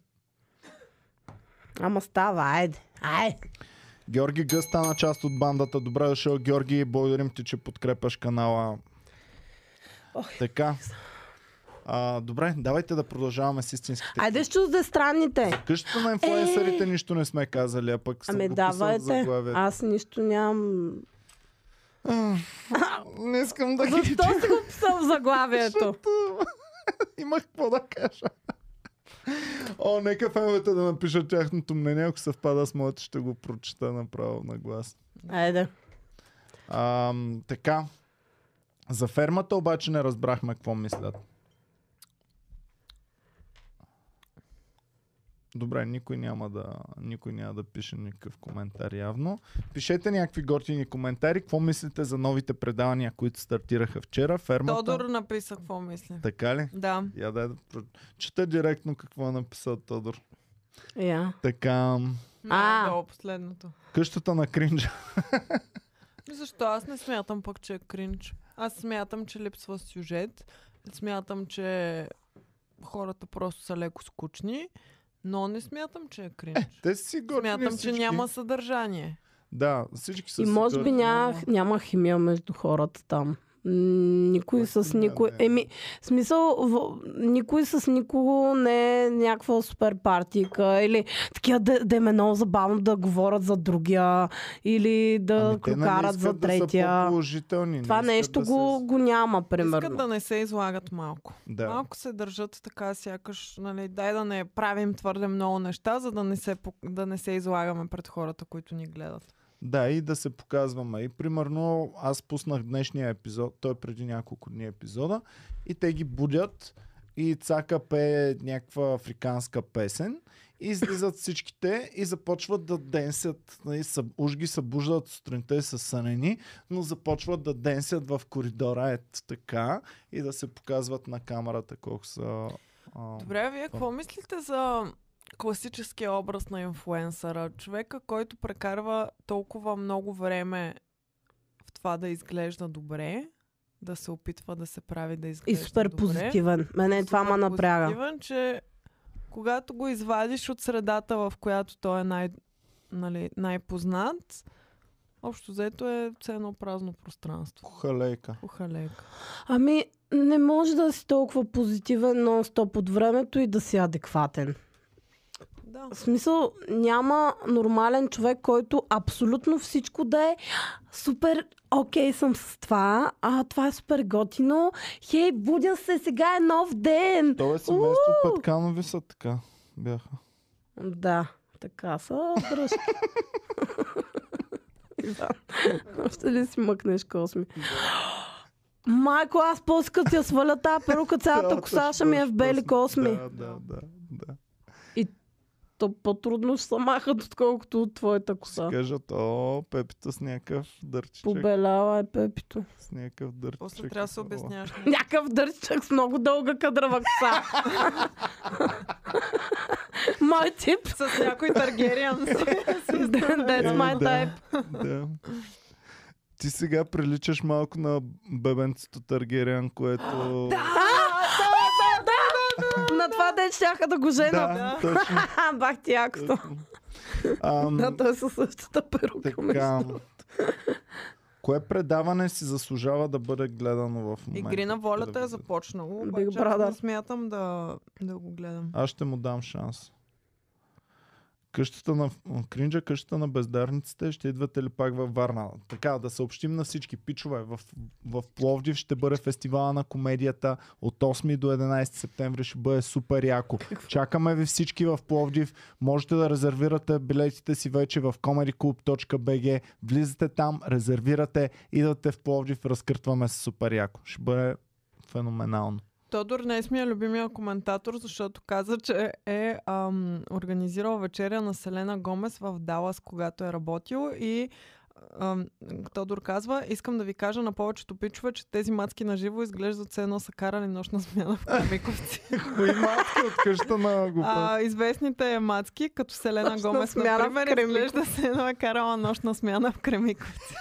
Speaker 3: Ама става, айде. Айде.
Speaker 1: Георги Гъс стана част от бандата. Добре дошъл, Георги. Благодарим ти, че подкрепяш канала.
Speaker 3: Ох.
Speaker 1: Така. А, добре, давайте да продължаваме с истинските.
Speaker 3: Айде ще чузе странните.
Speaker 1: Къщата на инфлуенсърите нищо не сме казали, а пък съм
Speaker 3: Ами
Speaker 1: го писал в
Speaker 3: давайте.
Speaker 1: заглавието.
Speaker 3: Аз нищо нямам.
Speaker 1: А, не искам да ги
Speaker 3: Защо си го писал в заглавието?
Speaker 1: Защото имах какво да кажа. О, нека феновете да напишат тяхното мнение. Ако съвпада с моето, ще го прочета направо на глас.
Speaker 3: Айде.
Speaker 1: А, така. За фермата обаче не разбрахме какво мислят. Добре, никой няма да, никой няма да пише никакъв коментар явно. Пишете някакви готини коментари. Какво мислите за новите предавания, които стартираха вчера? Фермата?
Speaker 2: Тодор написа какво мисли.
Speaker 1: Така ли?
Speaker 2: Да.
Speaker 1: Я дай да про- чета директно какво е написал Тодор.
Speaker 3: Я.
Speaker 1: Така,
Speaker 3: А.
Speaker 2: Долу последното.
Speaker 1: къщата на кринджа.
Speaker 2: Защо? Аз не смятам пък, че е кринч. Аз смятам, че липсва сюжет. Смятам, че хората просто са леко скучни. Но не смятам, че е кринч.
Speaker 1: Те си готини
Speaker 2: Смятам, че
Speaker 1: всички.
Speaker 2: няма съдържание.
Speaker 1: Да, всички са
Speaker 3: И
Speaker 1: си
Speaker 3: може би
Speaker 1: готини,
Speaker 3: няма,
Speaker 1: ама-
Speaker 3: няма химия между хората там. М, Никой
Speaker 1: Просто
Speaker 3: с
Speaker 1: не,
Speaker 3: никой.
Speaker 1: не.
Speaker 3: Еми, в смисъл, в, никой с никого не е някаква супер партийка. Или такива да, да им е много забавно да говорят за другия. Или да
Speaker 1: Ами те нали
Speaker 3: карат за
Speaker 1: искат да са
Speaker 3: третия.
Speaker 1: по-положителни. не
Speaker 3: Това
Speaker 1: искат
Speaker 3: нещо
Speaker 1: да
Speaker 3: го,
Speaker 1: се-
Speaker 3: го няма,
Speaker 2: Искат
Speaker 3: примерно.
Speaker 2: да не се излагат малко.
Speaker 1: Да.
Speaker 2: Малко се държат така, сякаш, нали, дай да не правим твърде много неща, за да не се, пок- да не се излагаме пред хората, които ни гледат.
Speaker 1: Да, и да се показваме. И примерно аз пуснах днешния епизод, той е преди няколко дни епизода, и те ги будят и Цака пее някаква африканска песен и излизат всичките и започват да денсят. Нали, съб, уж ги събуждат сутринта и са сънени, но започват да денсят в коридора ето така и да се показват на камерата колко са... А,
Speaker 2: Добре, вие какво мислите за класическия образ на инфлуенсъра? Човека, който прекарва толкова много време в това да изглежда добре, да се опитва да се прави да
Speaker 3: И
Speaker 2: изглежда
Speaker 3: супер
Speaker 2: добре.
Speaker 3: позитивен. Мене това ме
Speaker 2: Супер
Speaker 3: напряга.
Speaker 2: позитивен, че когато го извадиш от средата, в която той е най, нали, най-познат, общо взето е все едно празно пространство.
Speaker 1: Халейка.
Speaker 2: Ухалейка.
Speaker 3: Ами, не може да си толкова позитивен нон-стоп от времето и да си адекватен.
Speaker 2: Да.
Speaker 3: В смисъл, няма нормален човек, който абсолютно всичко да е супер окей съм с това, а това е супер готино. Хей, будя се, сега е нов ден.
Speaker 1: Това е семейство Петканови са така. Бяха.
Speaker 3: Да, така са дръжки. Иван, още ли си мъкнеш косми? Майко, аз после като я сваля тази перука, цялата коса ще ми е в бели косми.
Speaker 1: Да, да, да, да.
Speaker 3: то по-трудно ще се махат, отколкото от твоята
Speaker 1: Си
Speaker 3: коса.
Speaker 1: кажат, о, Пепито с някакъв дърчичък.
Speaker 3: Побеляла е Пепито.
Speaker 1: С някакъв дърчичък.
Speaker 2: После трябва да се обясняваш.
Speaker 3: Някакъв дърчичък с много дълга кадрава коса. Мой тип.
Speaker 2: С някой таргериан.
Speaker 3: That's my
Speaker 1: Да,
Speaker 3: type.
Speaker 1: да. Ти сега приличаш малко на бебенцето Таргериан, което...
Speaker 3: Да, на това ден щяха да го женат.
Speaker 1: Да, точно.
Speaker 3: Бах ти якото.
Speaker 1: Ам,
Speaker 3: Да, той е със същата перука.
Speaker 1: така, кое предаване си заслужава да бъде гледано в момента?
Speaker 2: Игри на волята е
Speaker 1: Телевизията?
Speaker 2: започнало.
Speaker 3: Big
Speaker 2: Обаче аз
Speaker 3: Brother.
Speaker 2: не смятам да, да го гледам.
Speaker 1: Аз ще му дам шанс. Къщата на Кринджа, къщата на бездарниците, ще идвате ли пак във Варна? Така, да съобщим на всички пичове. В, в Пловдив ще бъде фестивала на комедията от осми до единайсети септември. Ще бъде супер яко. Чакаме ви всички в Пловдив. Можете да резервирате билетите си вече в comedyclub точка би джи. Влизате там, резервирате, идвате в Пловдив, разкъртваме се супер яко. Ще бъде феноменално.
Speaker 2: Тодор днес ми е любимия коментатор, защото каза, че е ам, организирал вечеря на Селена Гомес в Далас, когато е работил и ам, Тодор казва, искам да ви кажа на повечето пичове, че тези мацки на живо изглеждат все едно са карали нощна смяна в Кремиковци.
Speaker 1: Кои мацки от къща на глупа?
Speaker 2: А, известните мацки, като Селена
Speaker 3: Нощна
Speaker 2: Гомес,
Speaker 3: смяна в
Speaker 2: например,
Speaker 3: Кремиковци.
Speaker 2: изглежда се едно е карала нощна смяна в Кремиковци.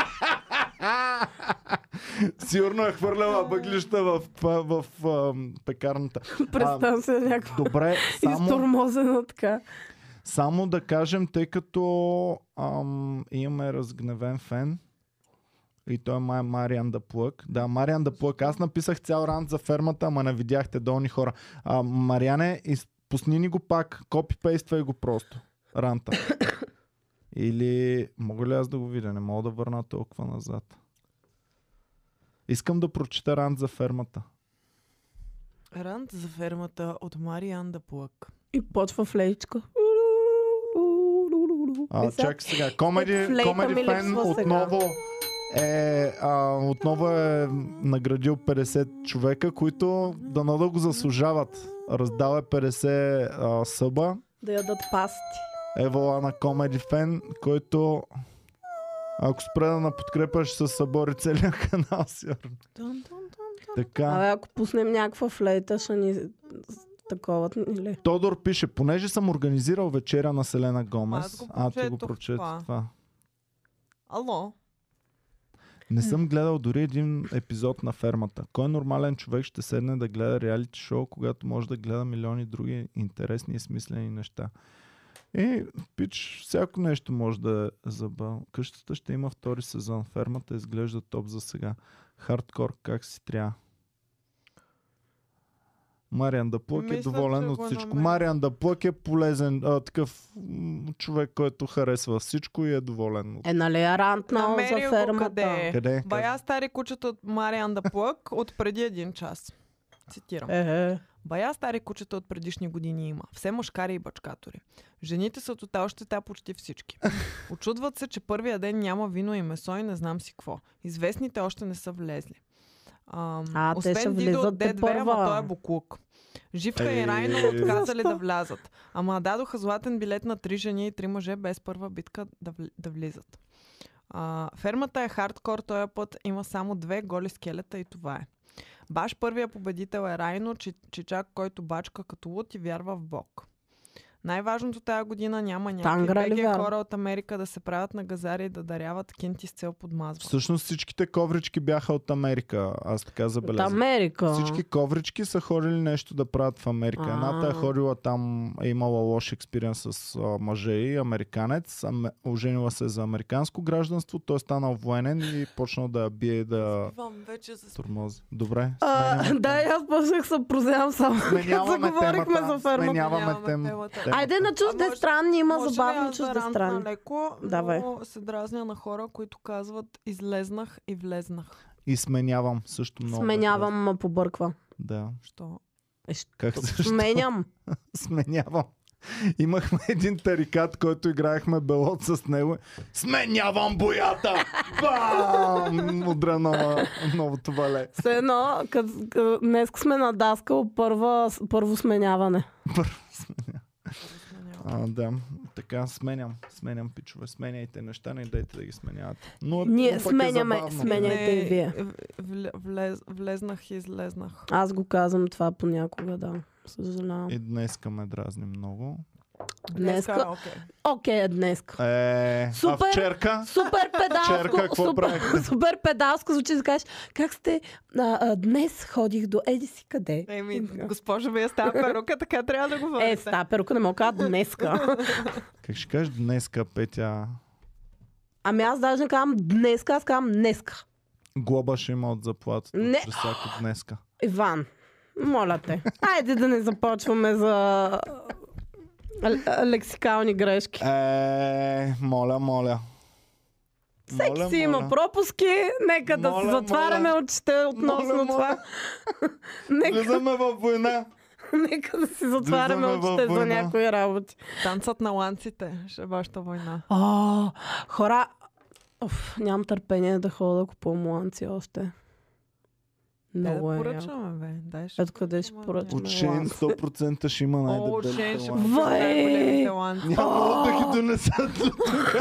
Speaker 1: Сигурно е хвърляла въглища в, в, в, в пекарната.
Speaker 3: Представям се някаква
Speaker 1: Добре, само,
Speaker 3: изтормозена така.
Speaker 1: само да кажем, тъй като ам, имаме разгневен фен и той е май Мариан да Плък. Да, Мариан да Плък. Аз написах цял рант за фермата, ама не видяхте долни хора. А, Мариане, из- пусни ни го пак, копипействай го просто. Ранта. Или мога ли аз да го видя? Не мога да върна толкова назад. Искам да прочита рант за фермата.
Speaker 2: Рант за фермата от Мариан да Плък.
Speaker 3: И почва флейчка.
Speaker 1: А,
Speaker 3: И сега-
Speaker 1: чакай сега. Комеди,
Speaker 3: флейта
Speaker 1: комеди
Speaker 3: ми
Speaker 1: фен
Speaker 3: липсва сега.
Speaker 1: отново е, а, отново е наградил петдесет човека, които дано да го заслужават. Раздал е петдесет а, съба.
Speaker 3: Да ядат пасти.
Speaker 1: Евала на комеди фен, който ако спре да наподкрепа, ще се събори целият канал, сигурно. Така.
Speaker 3: Абе, ако пуснем някаква флейта, ще ни такова, или?
Speaker 1: Тодор пише, понеже съм организирал вечеря на Селена Гомес.
Speaker 2: Аз го
Speaker 1: А, ти го
Speaker 2: прочетох
Speaker 1: прочете
Speaker 2: това.
Speaker 1: това.
Speaker 2: Ало?
Speaker 1: Не съм гледал дори един епизод на фермата. Кой нормален човек ще седне да гледа реалити шоу, когато може да гледа милиони други интересни и смислени неща? И, пич, всяко нещо може да е забавно. Къщата ще има втори сезон. Фермата изглежда топ за сега. Хардкор, как си трябва. Мариан Даплък е
Speaker 2: Мисля,
Speaker 1: доволен
Speaker 2: че
Speaker 1: от
Speaker 2: го
Speaker 1: всичко.
Speaker 2: намерих.
Speaker 1: Мариан Даплък е полезен, а, такъв м, човек, който харесва всичко и е доволен. От...
Speaker 3: Е, нали е рантнал за
Speaker 2: Намерил го
Speaker 3: фермата?
Speaker 2: къде е.
Speaker 1: Къде?
Speaker 2: Бая стари кучета от Мариан да Плък от преди един час. Цитирам.
Speaker 3: Е, е.
Speaker 2: Бая стари кучета от предишни години има. Все мъжкари и бачкатори. Жените са тотал щета почти всички. Очудват се, че първия ден няма вино и месо и не знам си какво. Известните още не са влезли. Ам,
Speaker 3: А, те ще
Speaker 2: освен Дидо
Speaker 3: влизат
Speaker 2: от Д две,
Speaker 3: тепърва.
Speaker 2: ама той е буклук. Живка
Speaker 1: Е.
Speaker 2: и Райно отказали да влязат. Ама дадоха златен билет на три жени и три мъже без първа битка да, вли- да влизат. А, фермата е хардкор, този път има само две голи скелета и това е. Баш първия победител е Райно, чи- чичак, който бачка като луд и вярва в Бог. Най-важното тая година няма някакви
Speaker 3: Тангра ли
Speaker 2: беги
Speaker 3: вярва?
Speaker 2: хора от Америка да се правят на газари и да даряват кинти с цел подмазва.
Speaker 1: Всъщност всичките коврички бяха от Америка. Аз така
Speaker 3: От
Speaker 1: забелязах.
Speaker 3: Америка.
Speaker 1: Всички коврички са ходили нещо да правят в Америка.
Speaker 3: А.
Speaker 1: Едната е ходила там, е имала лош експириенс с а, мъже и американец. Аме, оженила се за американско гражданство. Той е станал военен и почнал да я бие и да
Speaker 2: Вам вече за
Speaker 1: тормози. Добре,
Speaker 3: А,
Speaker 1: сменяме
Speaker 3: да, и аз почнах се прозявам само.
Speaker 1: Сменяваме
Speaker 3: заговорихме
Speaker 1: темата.
Speaker 3: за фермата.
Speaker 1: Сменяваме
Speaker 2: Нямаме
Speaker 1: тем...
Speaker 2: темата.
Speaker 1: темата.
Speaker 3: Айде на чуждестранни, има
Speaker 2: Може ли
Speaker 3: забавни
Speaker 2: аз да рантна
Speaker 3: чуждестранни.
Speaker 2: леко,
Speaker 3: Давай.
Speaker 2: но се дразня на хора, които казват излезнах и влезнах.
Speaker 1: И сменявам също много.
Speaker 3: Сменявам, ма побърква.
Speaker 1: Да.
Speaker 2: Що?
Speaker 3: Е, що?
Speaker 1: Как също?
Speaker 3: Сменям.
Speaker 1: Сменявам. Имахме един тарикат, който играехме белот с него. Сменявам боята! Бам! Удрена новото вале.
Speaker 3: Все едно, като днес сме на даскал, първа, първо сменяване.
Speaker 1: Първо сменя. А, да, така, сменям, сменям пичове, сменяйте неща, не дайте да ги сменявате. Но,
Speaker 3: Ние
Speaker 1: но пък
Speaker 3: сменяме,
Speaker 1: е забавно.
Speaker 3: сменяйте и вие.
Speaker 2: В- Влез, влезнах и излезнах.
Speaker 3: Аз го казвам това понякога, да. Съжалявам.
Speaker 1: И днеска ме дразни много.
Speaker 3: Днеска.
Speaker 2: окей.
Speaker 3: Окей, е днеска.
Speaker 1: Е,
Speaker 3: Супер.
Speaker 1: а вчерка?
Speaker 3: Супер педалско,
Speaker 1: Вчерка какво
Speaker 3: супер,
Speaker 1: правихте?
Speaker 3: супер педалско звучи да кажеш, как сте, а, а, днес ходих до еди си къде.
Speaker 2: Еми, госпожо, вие става перука, така трябва да говорите.
Speaker 3: Е, с тази перука не мога да кажа днеска.
Speaker 1: Как ще кажеш днеска, Петя?
Speaker 3: Ами аз даже не казвам днеска, аз казвам днеска.
Speaker 1: Глоба ще има от заплатата.
Speaker 3: Не.
Speaker 1: През всяко днеска.
Speaker 3: Иван, моля те. Айде да не започваме за л- лексикални грешки.
Speaker 1: Е, моля, моля.
Speaker 3: Всеки
Speaker 1: Моля,
Speaker 3: си има
Speaker 1: моля.
Speaker 3: пропуски, нека да
Speaker 1: Моля,
Speaker 3: си затваряме
Speaker 1: моля.
Speaker 3: очите относно
Speaker 1: Моля,
Speaker 3: това. нека,
Speaker 1: Влизаме във война.
Speaker 3: нека да си затваряме
Speaker 1: Влизаме във
Speaker 3: очите за
Speaker 1: война.
Speaker 3: някои работи.
Speaker 2: Танцът на ланците ще е вашата война.
Speaker 3: О, хора, Оф, нямам търпение да ходя да купувам ланци още.
Speaker 2: Дай
Speaker 3: Много
Speaker 2: да
Speaker 3: е. яко.
Speaker 2: поръчаме, бе. Дай ще...
Speaker 3: Ето къде ще
Speaker 2: Ама,
Speaker 3: поръчаме
Speaker 1: От Шейн
Speaker 3: ланци.
Speaker 1: сто процента ще има
Speaker 2: О,
Speaker 1: най-дебелите
Speaker 2: Шейн ще
Speaker 1: ланци.
Speaker 2: купи
Speaker 3: Вай!
Speaker 2: най-големите ланци.
Speaker 1: Няма да ги донесат до тук.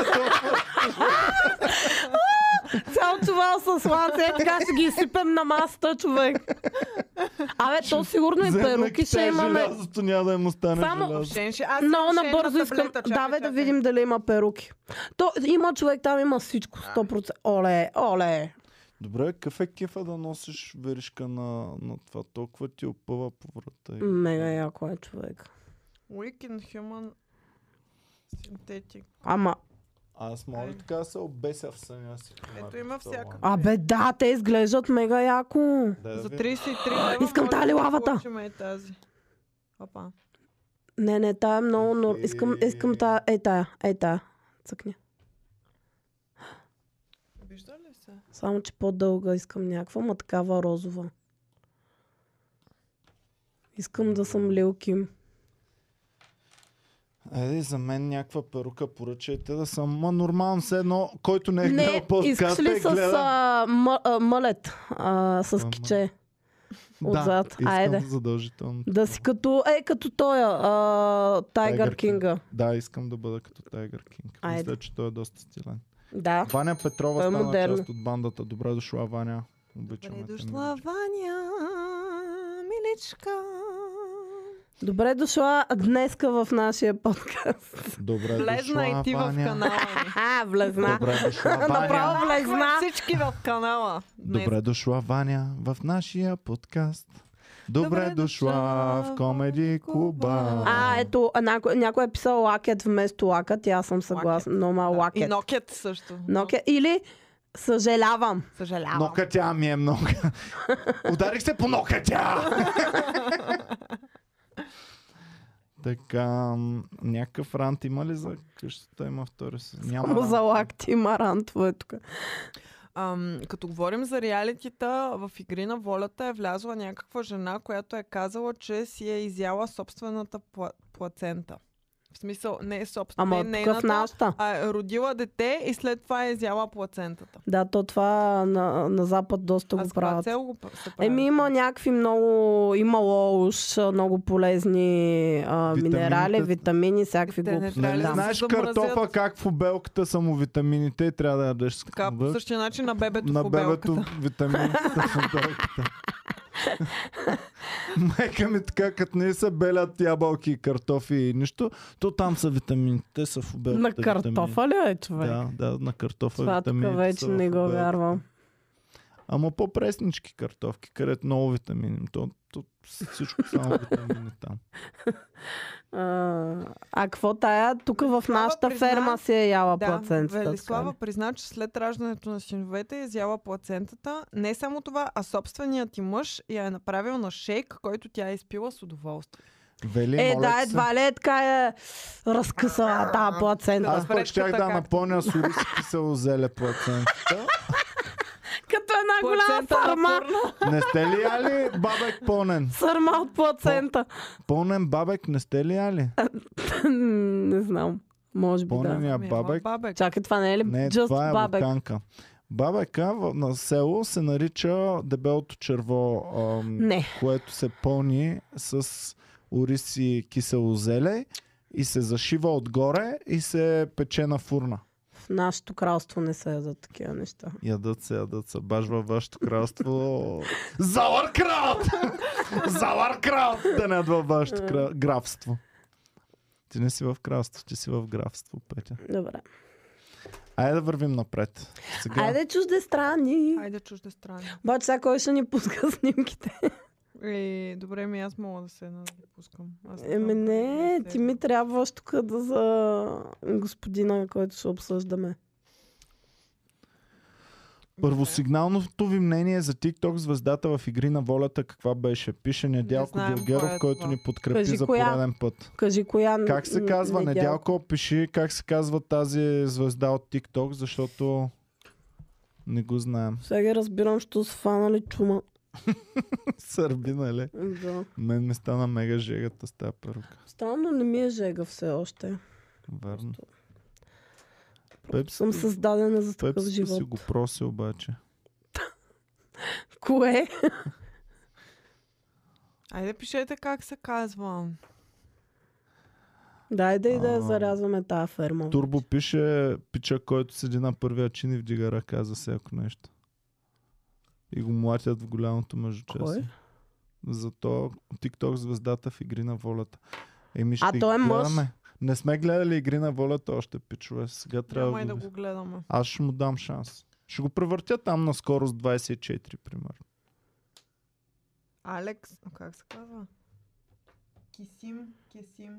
Speaker 3: Цял чувал с ланци, е така ще ги изсипем на масата, човек. Абе, то сигурно и перуки ще имаме.
Speaker 1: Желязото няма да им остане
Speaker 3: Само-
Speaker 1: желязо.
Speaker 2: Шейн ще... Аз
Speaker 3: Много
Speaker 2: съм Шейн
Speaker 3: набързо
Speaker 2: на
Speaker 3: искам.
Speaker 2: таблета. Чакай,
Speaker 3: Давай да
Speaker 2: чакай.
Speaker 3: видим дали има перуки. То има човек, там има всичко. сто процента. Оле, оле.
Speaker 1: Добре, какъв е кефа да носиш веришка на, на това? Толкова ти опъва по врата.
Speaker 3: Мега яко е, човек.
Speaker 2: Weekend Human Synthetic.
Speaker 3: Ама,
Speaker 1: Аз мога ли така да се обеся в съня си?
Speaker 2: Ето има всяка.
Speaker 3: абе да, те изглеждат мега яко.
Speaker 1: Да,
Speaker 2: За
Speaker 1: да
Speaker 2: тридесет и три лева
Speaker 3: Искам
Speaker 2: може
Speaker 3: тази
Speaker 2: да
Speaker 3: лавата.
Speaker 2: получим и тази. Опа.
Speaker 3: Не, не, тая е много... нор- Искам, искам тая, е тая, е тая. Цъкни.
Speaker 2: Вижда ли се?
Speaker 3: Само, че по-дълга искам някаква, ма такава розова. Искам да съм Лил Ким.
Speaker 1: Еде, за мен някаква перука поръчайте да съм ма нормално все едно, който не е гледал
Speaker 3: Не,
Speaker 1: подкаста
Speaker 3: искаш ли
Speaker 1: и
Speaker 3: с
Speaker 1: гледа.
Speaker 3: а, м- а, мълет, а, с
Speaker 1: Ама.
Speaker 3: киче?
Speaker 1: Да,
Speaker 3: Отзад.
Speaker 1: искам
Speaker 3: Айде.
Speaker 1: задължително.
Speaker 3: Да си като, е, като тоя, а, Тайгър
Speaker 1: Tiger King.
Speaker 3: Кинга.
Speaker 1: Да, искам да бъда като Tiger King.
Speaker 3: Айде.
Speaker 1: Мисля, че той е доста стилен.
Speaker 3: Да.
Speaker 1: Ваня Петрова
Speaker 3: Той е
Speaker 1: стана
Speaker 3: модерен.
Speaker 1: част от бандата. Добре дошла, Ваня. Обичаме
Speaker 2: Добре
Speaker 1: те,
Speaker 2: дошла,
Speaker 1: миличка.
Speaker 2: Ваня, миличка.
Speaker 3: Добре дошла днеска в нашия подкаст.
Speaker 1: Добре
Speaker 2: Влезна
Speaker 1: дошла,
Speaker 2: и ти в
Speaker 1: Ваня.
Speaker 2: канала ни.
Speaker 3: Ха, влезна.
Speaker 1: Добре дошла, Ваня.
Speaker 3: Направо влезна.
Speaker 2: Всички в канала. Днес.
Speaker 1: Добре дошла, Ваня, в нашия подкаст. Добре,
Speaker 2: Добре
Speaker 1: дошла
Speaker 2: дошла
Speaker 1: в Комеди Клуба.
Speaker 3: А, ето, а, някой, някой е писал лакет вместо лакът и аз съм съгласна. Но ма
Speaker 2: И
Speaker 3: лакет.
Speaker 2: нокет също.
Speaker 3: Нокет. Или съжалявам.
Speaker 2: Съжалявам.
Speaker 1: Нокътя ми е много. Ударих се по нокътя! Така, м, някакъв рант има ли за къщата? Има втори се. Няма
Speaker 3: Само за
Speaker 1: рант.
Speaker 3: лакти има рантове е тук.
Speaker 2: Ам, като говорим за реалитита, в Игри на волята е влязла някаква жена, която е казала, че си е изяла собствената пла- плацента. В смисъл, не е собствена,
Speaker 3: Ама
Speaker 2: не е
Speaker 3: такъв
Speaker 2: нейната,
Speaker 3: нашата.
Speaker 2: а е родила дете и след това е изяла плацентата.
Speaker 3: Да, то това на, на Запад доста
Speaker 2: А
Speaker 3: го
Speaker 2: с каква
Speaker 3: правят.
Speaker 2: цел го п- се прави?
Speaker 3: Еми има някакви много, имало уж много полезни а,
Speaker 1: Витамините.
Speaker 3: минерали, витамини, всякакви
Speaker 2: Те не
Speaker 3: глупости.
Speaker 2: трябва ли
Speaker 1: Нали
Speaker 2: да
Speaker 1: знаеш
Speaker 2: се замразят?
Speaker 1: картофа как в обелката са му витамините и трябва да ядеш с
Speaker 2: Така, по
Speaker 1: къбък?
Speaker 2: същия начин на бебето
Speaker 1: На
Speaker 2: в
Speaker 1: бебето
Speaker 2: обелката.
Speaker 1: витамините са в обелката. Майка ми така, като не са белят ябълки и картофи и нищо, то там са витамините, те са в обелката.
Speaker 3: На картофа ли е, човек?
Speaker 1: Да, да, на картофа
Speaker 3: Това тук
Speaker 1: витамините
Speaker 3: вече
Speaker 1: са в
Speaker 3: не го
Speaker 1: обелката.
Speaker 3: вярвам.
Speaker 1: Ама по-преснички картофки, където много витамини. То, то всичко само витамини там.
Speaker 3: А, а какво тая? Тук в
Speaker 2: Велислава
Speaker 3: нашата
Speaker 2: призна-
Speaker 3: ферма си е яла
Speaker 2: Да,
Speaker 3: плацентата.
Speaker 2: Велислава призна, че след раждането на синовете е изяла плацентата. Не само това, а собственият ти мъж я е направил на шейк, който тя е изпила с удоволствие.
Speaker 1: Вели,
Speaker 3: Е,
Speaker 1: моля
Speaker 3: да,
Speaker 1: ти
Speaker 3: едва ли е така е разкъсала тази плацента.
Speaker 1: Аз пък щях да
Speaker 2: както.
Speaker 1: напълня с ориз и кисело зеле плацентата.
Speaker 3: Като една голяма
Speaker 2: Плацента на
Speaker 3: сърма.
Speaker 2: фурна.
Speaker 1: Не сте ли яли бабек пълнен?
Speaker 3: Сърма от плацента.
Speaker 1: Пълнен бабек не сте ли яли?
Speaker 3: Не знам. Може би да.
Speaker 1: Пълнения
Speaker 2: Ами, ама
Speaker 1: бабек.
Speaker 2: бабек.
Speaker 3: Чакай, това не е ли
Speaker 1: Не,
Speaker 3: just
Speaker 1: това е
Speaker 3: бабек?
Speaker 1: луканка. Бабека в- на село се нарича дебелото черво, ам,
Speaker 3: Не.
Speaker 1: което се пълни с ориз и кисело зеле и се зашива отгоре и се пече на фурна.
Speaker 3: В нашето кралство не се ядат такива неща.
Speaker 1: Ядат се, ядат се. Баш във вашето кралство. Залъркраут! Залъркраут! Да не във вашето кра... графство. Ти не си в кралство, ти си в графство, Петя.
Speaker 3: Добре.
Speaker 1: Айде да вървим напред. Сега...
Speaker 3: Айде чуждестрани.
Speaker 2: Айде чуждестрани.
Speaker 3: Обаче сега кой ще ни пуска снимките?
Speaker 2: Е, добре, ми аз мога да се да ги пускам. Аз
Speaker 3: Еми
Speaker 2: знам
Speaker 3: не,
Speaker 2: къде
Speaker 3: ти
Speaker 2: да
Speaker 3: ми трябваш тук да за господина, който ще обсъждаме.
Speaker 1: Първосигналното ви мнение за TikTok звездата в Игри на волята каква беше? Пише Недялко
Speaker 2: знаем
Speaker 1: Георгиев,
Speaker 2: кой е
Speaker 1: който
Speaker 2: това.
Speaker 1: ни подкрепи
Speaker 3: Кажи
Speaker 1: за
Speaker 3: коя.
Speaker 1: пореден път.
Speaker 3: Кажи коя...
Speaker 1: Как се казва?
Speaker 3: Недялко?
Speaker 1: Недялко, пиши как се казва тази звезда от TikTok, защото не го знаем.
Speaker 3: Сега разбирам, що са фанали чума.
Speaker 1: Сърби, нали?
Speaker 3: Да.
Speaker 1: Мен ми стана мега жегата с тази перука.
Speaker 3: Странно не ми е жега все още.
Speaker 1: Верно.
Speaker 3: Просто съм създадена за такъв
Speaker 1: Пепс
Speaker 3: живот.
Speaker 1: си го проси обаче.
Speaker 3: Кое?
Speaker 2: Айде пишете как се казва.
Speaker 3: Дай да и да
Speaker 1: А,
Speaker 3: я зарязваме тази ферма.
Speaker 1: Турбо пише пича, който седи на първия чин и вдига ръка за всяко нещо. И го млатят в голямото междучасие. Зато TikTok звездата в Игри на волята. Еми ще
Speaker 3: А той е
Speaker 1: ги
Speaker 3: мъж.
Speaker 1: гледаме. Не сме гледали Игри на волята още, пичове. Сега трябва
Speaker 2: Няма и да
Speaker 1: да...
Speaker 2: го гледаме.
Speaker 1: Аз ще му дам шанс. Ще го превъртя там на скорост двайсет и четири, примерно.
Speaker 2: Алекс, а как се казва? Кисим, Кисим.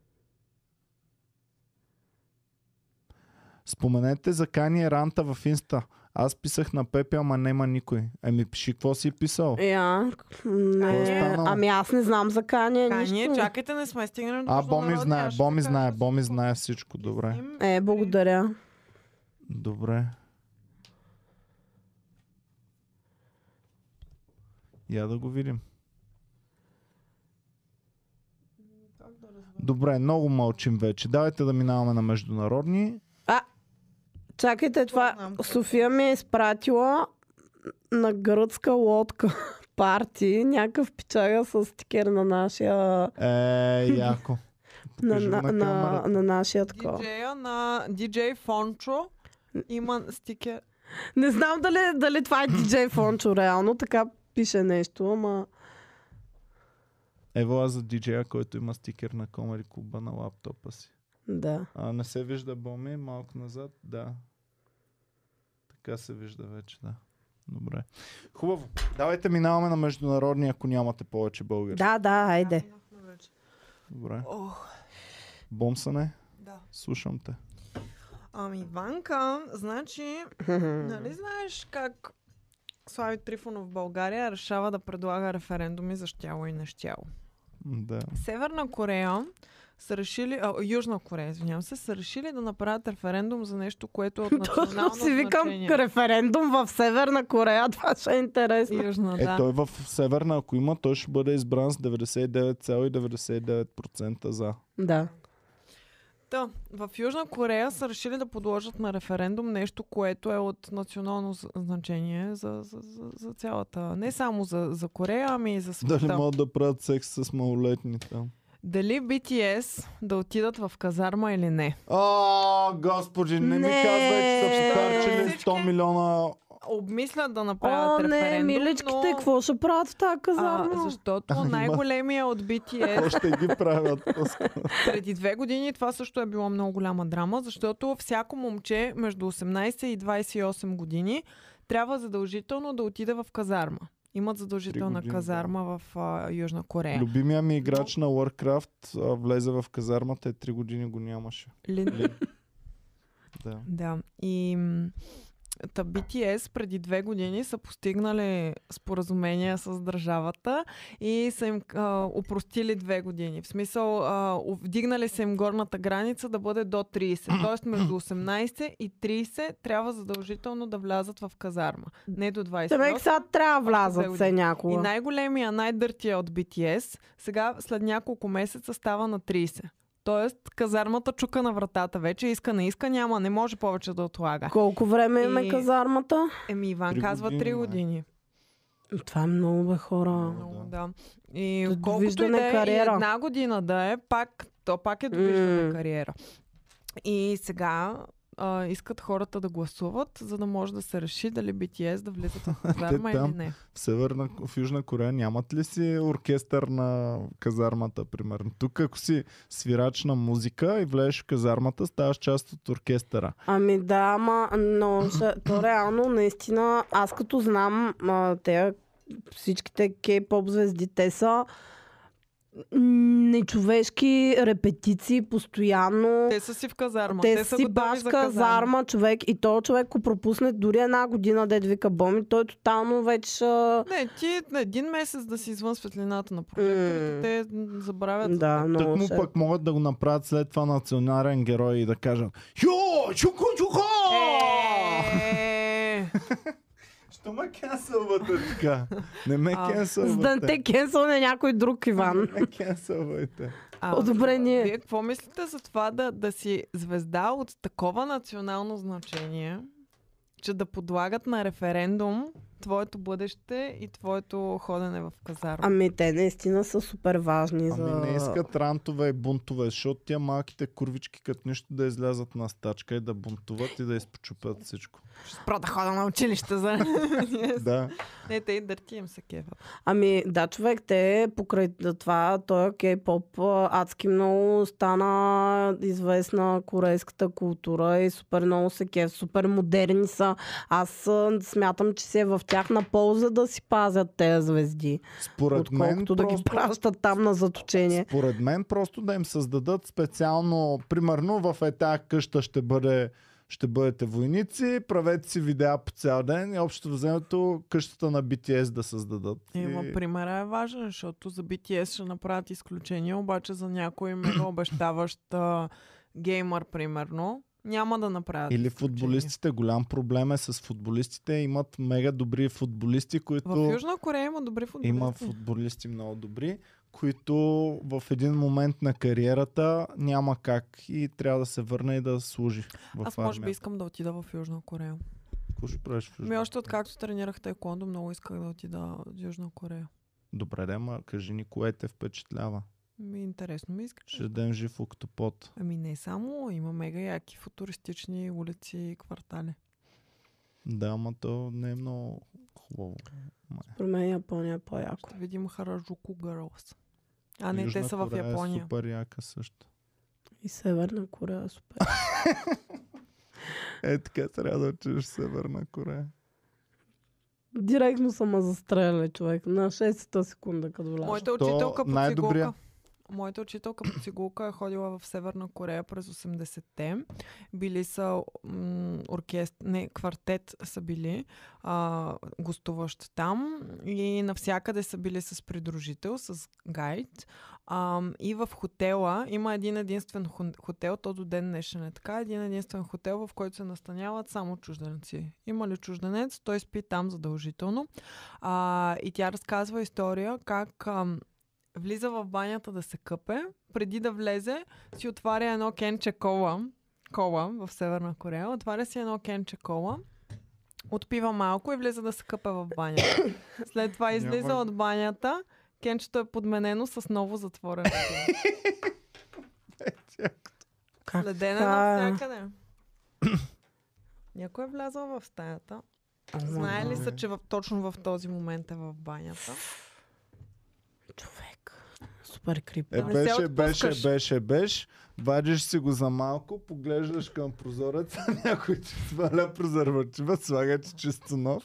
Speaker 1: Споменете за Кани Ранта в Инста. Аз писах на Пепе, ама нема никой. Еми пиши, какво си писал?
Speaker 3: Я,
Speaker 1: Какво е
Speaker 3: не,
Speaker 1: станало?
Speaker 3: ами аз не знам за Кания
Speaker 2: Кани,
Speaker 3: нищо.
Speaker 2: чакайте, не сме стигнали до
Speaker 1: А, Боми
Speaker 2: международния,
Speaker 1: знае,
Speaker 2: аз ще
Speaker 1: Боми
Speaker 2: ви
Speaker 1: знае,
Speaker 2: кажа
Speaker 1: Боми
Speaker 2: всичко.
Speaker 1: знае всичко. Добре.
Speaker 2: Кисим,
Speaker 3: Е, благодаря.
Speaker 1: Добре. Я да го видим. Добре, много мълчим вече. Давайте да минаваме на международни.
Speaker 3: Чакайте, това
Speaker 2: знам.
Speaker 3: София ми е изпратила на гръцка лодка парти, някакъв пичага с стикер на нашия
Speaker 1: Е, яко.
Speaker 3: на,
Speaker 1: Покажи
Speaker 3: на,
Speaker 1: на
Speaker 3: на,
Speaker 1: камерата.
Speaker 3: на нашия такова.
Speaker 2: Диджея на диджей Фончо има стикер.
Speaker 3: Не знам дали, дали това е диджей Фончо реално, така пише нещо, ама
Speaker 1: Ево за диджея, който има стикер на Комари Клуба на лаптопа си.
Speaker 3: да.
Speaker 1: А, не се вижда Боми, малко назад, да. Така се вижда вече, да. Добре. Хубаво. Давайте минаваме на международни, ако нямате повече българи.
Speaker 3: Да, да, айде.
Speaker 1: Добре.
Speaker 2: Ох,
Speaker 1: Бомсане,
Speaker 2: да.
Speaker 1: слушам те.
Speaker 2: Ами, Ванка, значи, нали знаеш как Слави Трифонов в България решава да предлага референдуми за щяло и нещяло?
Speaker 1: Да.
Speaker 2: Северна Корея са решили, а, Южна Корея, извинявам се, са решили да направят референдум за нещо, което е от
Speaker 3: Точно
Speaker 2: национално
Speaker 3: си викам
Speaker 2: значение.
Speaker 3: референдум в Северна Корея, това ще е интересно.
Speaker 2: Южна,
Speaker 1: Е,
Speaker 2: да.
Speaker 1: той в Северна, ако има, той ще бъде избран с деветдесет и девет цяло деветдесет и девет процента за.
Speaker 3: Да.
Speaker 2: Та, в Южна Корея са решили да подложат на референдум нещо, което е от национално з- значение за, за, за, за цялата... Не само за, за Корея, ами и за света.
Speaker 1: Дали могат да правят секс с малолетни там?
Speaker 2: Дали Би Ти Ес да отидат в казарма или не?
Speaker 1: О, господи, не ми
Speaker 3: Не.
Speaker 1: казвай, че са похарчили
Speaker 2: Всички-
Speaker 1: сто милиона.
Speaker 2: Обмислят да
Speaker 3: О,
Speaker 2: направят
Speaker 3: не,
Speaker 2: референдум,
Speaker 3: миличките,
Speaker 2: но...
Speaker 3: какво ще правят в тази
Speaker 2: А,
Speaker 3: казарма?
Speaker 2: защото
Speaker 1: Ами,
Speaker 2: най-големия от Би Ти Ес
Speaker 1: Още ги правят. по-скоро.
Speaker 2: преди две години това също е било много голяма драма, защото всяко момче между осемнайсет и двайсет и осем години трябва задължително да отиде в казарма. Имат задължителна
Speaker 1: години,
Speaker 2: казарма в а, Южна Корея.
Speaker 1: Любимия ми играч на Warcraft а, влезе в казармата и три години го нямаше.
Speaker 2: Ли...
Speaker 1: Да.
Speaker 2: Да. И м, та Би Ти Ес преди две години са постигнали споразумения с държавата и са им а, упростили две години. В смисъл, а, вдигнали са им горната граница да бъде до трийсет. Тоест между осемнайсет и трийсет трябва задължително да влязат в казарма. Не до двайсет и осем.
Speaker 3: Темек сега трябва да
Speaker 2: две
Speaker 3: влязат
Speaker 2: години.
Speaker 3: се
Speaker 2: И
Speaker 3: някога.
Speaker 2: най-големия, най-дъртия от Би Ти Ес сега след няколко месеца става на трийсет. Тоест казармата чука на вратата вече. Иска, не иска, няма. Не може повече да отлага.
Speaker 3: Колко време има
Speaker 2: И-
Speaker 3: казармата?
Speaker 2: Еми, Иван
Speaker 1: Три
Speaker 2: казва
Speaker 1: години,
Speaker 2: три
Speaker 1: май.
Speaker 2: години.
Speaker 3: Това е много бе хора.
Speaker 2: Много, да. И
Speaker 3: До
Speaker 2: колкото и
Speaker 3: довиждане
Speaker 2: да е, и
Speaker 3: кариера.
Speaker 2: една година да е, пак, то пак е довиждане
Speaker 3: М.
Speaker 2: кариера. И сега а, искат хората да гласуват, за да може да се реши дали Би Ти Ес да влизат в казарма
Speaker 1: Те там
Speaker 2: или не.
Speaker 1: В Северна, в Южна Корея нямат ли си оркестър на казармата, примерно? Тук, ако си свирач на музика и влезеш в казармата, ставаш част от оркестъра.
Speaker 3: Ами да, ама но, ще, то реално наистина, аз като знам а, те, всичките кей-поп звезди, те са нечовешки репетиции постоянно.
Speaker 2: Те са си в казарма.
Speaker 3: Те,
Speaker 2: Те са
Speaker 3: си
Speaker 2: готови
Speaker 3: баш
Speaker 2: за казарма.
Speaker 3: казарма, човек. И то човек, ако пропусне дори една година, дед вика Боми, той тотално вече... а,
Speaker 2: Не, ти на един месец да си извън светлината на прожекторите,
Speaker 3: М.
Speaker 2: те забравят. за
Speaker 3: Да,
Speaker 2: теб.
Speaker 3: много
Speaker 1: Тък му
Speaker 3: ще...
Speaker 1: пък могат да го направят след това национален герой и да кажат Йо, чуко, чуко!
Speaker 2: Е,
Speaker 1: Що ме кенсълвате така? Не ме
Speaker 2: А,
Speaker 3: За да
Speaker 1: кенсълвате.
Speaker 3: те кенсълне някой друг, Иван.
Speaker 1: Не ме кенсълвайте.
Speaker 2: а,
Speaker 3: Одобрение.
Speaker 2: Вие какво мислите за това да, да си звезда от такова национално значение, че да подлагат на референдум твоето бъдеще и твоето ходене в казарма?
Speaker 3: Ами те наистина са супер важни за...
Speaker 1: Ами не искат рантове и бунтове, защото тия малките курвички като нищо да излязат на стачка и да бунтуват и да изпочупят всичко.
Speaker 2: Ще спра да ходя на училище за...
Speaker 1: Да.
Speaker 2: Не, те и дърти им се кефа.
Speaker 3: Ами да, човек, те покрай това, той кей-поп а, адски много стана известна корейската култура и супер много се кеф, супер модерни са. Аз а, смятам, че си е в тяхна полза да си пазят тези звезди,
Speaker 1: Според мен,
Speaker 3: отколкото да ги
Speaker 1: просто,
Speaker 3: пращат там на заточение.
Speaker 1: според мен просто да им създадат специално, примерно в е тая къща ще бъде ще бъдете войници, правете си видеа по цял ден и общо вземето къщата на Би Ти Ес да създадат.
Speaker 2: Има
Speaker 1: И...
Speaker 2: примера е важен, защото за Би Ти Ес ще направят изключение, обаче за някой мега обещаващ а, геймър, примерно, няма да направят
Speaker 1: Или
Speaker 2: изключение.
Speaker 1: футболистите. Голям проблем е с футболистите. Имат мега добри футболисти, които...
Speaker 2: В Южна Корея има добри футболисти.
Speaker 1: Има футболисти много добри, които в един момент на кариерата няма как и трябва да се върне и да служи в
Speaker 2: Аз може би
Speaker 1: армията.
Speaker 2: искам да отида в Южна Корея.
Speaker 1: Какво ще правиш в
Speaker 2: Ми
Speaker 1: Южна
Speaker 2: още откакто тренирах таеквондо, много исках да отида в Южна Корея.
Speaker 1: Добре, да, ма кажи ни кое те впечатлява.
Speaker 2: Ми интересно ми искаш.
Speaker 1: Ще дадем жив октопод.
Speaker 2: Ами не само, има мега яки футуристични улици и квартали.
Speaker 1: Да, ама то не е много хубаво. Май.
Speaker 3: При мен Япония е по-яко.
Speaker 2: Ще видим Хараджуку Girls. А не,
Speaker 1: Южна
Speaker 2: те са в
Speaker 1: Корея
Speaker 2: Япония.
Speaker 1: Е супер яка също.
Speaker 3: И Северна Корея е супер.
Speaker 1: Е, така трябва да отидеш в Северна Корея.
Speaker 3: Директно са ме застреляли, човек. На шестата секунда, като вляза.
Speaker 2: Моята
Speaker 1: То
Speaker 2: учителка по
Speaker 1: най-добрия-
Speaker 2: цигулка. Моята учителка по цигулка е ходила в Северна Корея през осемдесетте. Били са м- оркест... не, квартет са били а, гостуващ там и навсякъде са били с придружител, с гайд. А, и в хотела има един единствен ху- хотел, то до ден днешен е така, един единствен хотел, в който се настаняват само чужденци. Има ли чужденец, той спи там задължително. А, и тя разказва история как ам, влиза в банята да се къпе, преди да влезе си отваря едно кенче кола, кола в Северна Корея, отваря си едно кенче кола, отпива малко и влиза да се къпе в банята. След това излиза
Speaker 1: Няма-
Speaker 2: от банята, кенчето е подменено с ново затворено.
Speaker 3: Как
Speaker 2: Следена
Speaker 3: така е?
Speaker 2: навсякъде. Някой е влязъл в стаята. Знае ли са, че в, точно в този момент е в банята?
Speaker 3: Човек. Супер крип.
Speaker 1: Е,
Speaker 2: Да не се
Speaker 1: беше, беше,
Speaker 2: отпускаш.
Speaker 1: беше, беше. Вадиш си го за малко, поглеждаш към прозореца, някой ти сваля презерватива, слага ти чисто нов.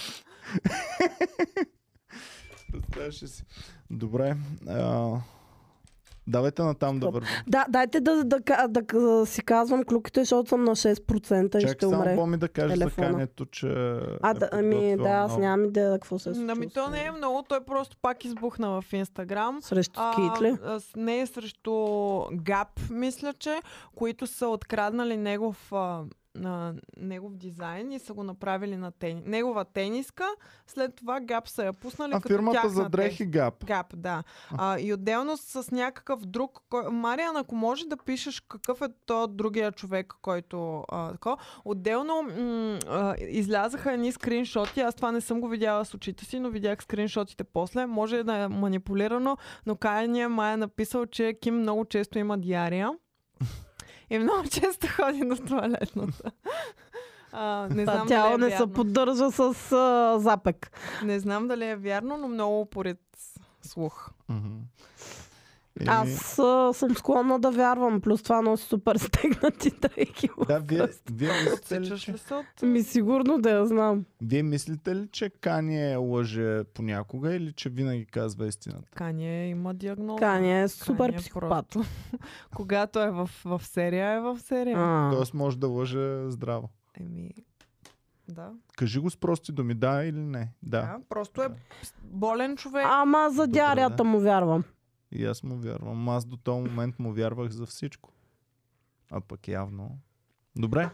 Speaker 1: Представяш ли си. Добре. А, давайте натам да
Speaker 3: Стоп.
Speaker 1: вървим.
Speaker 3: Да, дайте да, да, да, да, да си казвам клюките, защото съм на шест процента и
Speaker 1: Чакай
Speaker 3: ще
Speaker 1: само
Speaker 3: умре.
Speaker 1: Боми да кажеш за
Speaker 3: телефона.
Speaker 1: кането, че
Speaker 3: А,
Speaker 1: е
Speaker 3: да, ами
Speaker 1: подготвила
Speaker 3: да, аз
Speaker 1: много.
Speaker 3: нямам идея какво се е случило.
Speaker 2: Ами то не е много, той просто пак избухна в Инстаграм.
Speaker 3: Срещу скит ли?
Speaker 2: А, с- не е срещу Гап, мисля, че, които са откраднали негов а, на негов дизайн и са го направили на тени. Негова тениска, след това Gap са я пуснали
Speaker 1: А
Speaker 2: като
Speaker 1: фирмата
Speaker 2: тяхна
Speaker 1: за дрехи Gap.
Speaker 2: Gap, да. А, и отделно с някакъв друг... Кой... Мариан, ако може да пишеш какъв е то другия човек, който... А, тако. Отделно м- а, излязаха едни скриншоти. Аз това не съм го видяла с очите си, но видях скриншотите после. Може да е манипулирано, но Кания май е написал, че Ким много често има диария. И много често ходи на тоалетната. А, не знам
Speaker 3: тяло
Speaker 2: дали е
Speaker 3: не се
Speaker 2: вярно.
Speaker 3: поддържа с а, запек.
Speaker 2: Не знам дали е вярно, но много поред слух.
Speaker 1: Мгм. И-
Speaker 3: Аз а, съм склонна да вярвам. Плюс това носи супер стегнати дрехи.
Speaker 1: Да, вие, вие, мислите ли,
Speaker 2: Отсичаш
Speaker 1: че,
Speaker 2: ли се от...
Speaker 3: Ми сигурно да я знам.
Speaker 1: вие мислите ли, че Кание лъже понякога или че винаги казва истината?
Speaker 2: Кания има диагноза.
Speaker 3: Кания е супер
Speaker 2: Кания
Speaker 3: психопат.
Speaker 2: просто- Когато е в, в серия, е в серия.
Speaker 3: А,
Speaker 1: Тоест може да лъже здраво.
Speaker 2: Еми, да.
Speaker 1: Кажи го с прости думи, да или не? Да.
Speaker 2: да. Просто е болен човек.
Speaker 3: Ама за
Speaker 1: Добре,
Speaker 3: диарията
Speaker 1: да.
Speaker 3: му вярвам.
Speaker 1: И аз му вярвам. Аз до този момент му вярвах за всичко. А пък явно... Добре.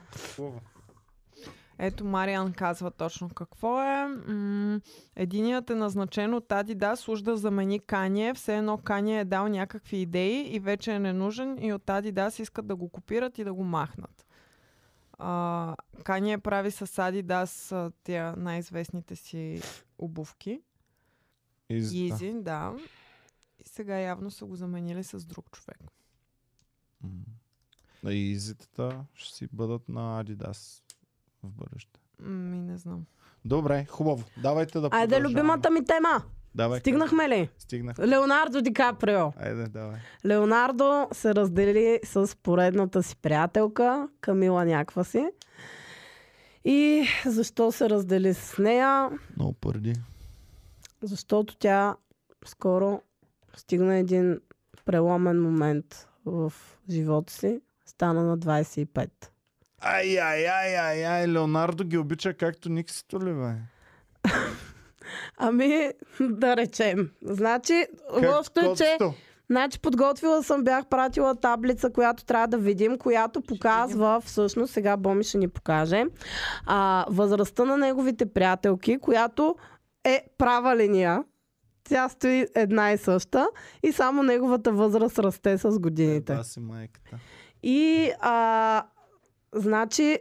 Speaker 2: Ето Мариан казва точно какво е. М- единият е назначен от Adidas уж да замени Кание. Все едно Кание е дал някакви идеи и вече е ненужен и от Adidas искат да го копират и да го махнат. А, Кание прави с Adidas а, тия най-известните си обувки.
Speaker 1: Изи, да.
Speaker 2: Изи, да. И сега явно са го заменили с друг човек.
Speaker 1: М. А и изитата ще си бъдат на Adidas в бъдеще.
Speaker 2: Ми не знам.
Speaker 1: Добре, хубаво. Давайте да
Speaker 3: Айде,
Speaker 1: продължаваме.
Speaker 3: любимата ми тема.
Speaker 1: Давай,
Speaker 3: Стигнахме ли?
Speaker 1: Стигнах.
Speaker 3: Леонардо Ди Каприо.
Speaker 1: Айде, давай.
Speaker 3: Леонардо се раздели с поредната си приятелка, Камила някаква си. И защо се раздели с нея?
Speaker 1: Много пърди.
Speaker 3: Защото тя скоро стигна един преломен момент в живота си. Стана на двайсет и пет.
Speaker 1: Ай, ай, ай, ай, ай, Леонардо ги обича както Никсито ли, бе?
Speaker 3: Ами, да речем. Значи, лошото е, че
Speaker 1: котсто?
Speaker 3: значи, подготвила съм, бях пратила таблица, която трябва да видим, която показва, всъщност, сега Боми ще ни покаже, а, възрастта на неговите приятелки, която е права линия. Тя стои една и съща и само неговата възраст расте с годините.
Speaker 1: Еба си майката.
Speaker 3: И а, значи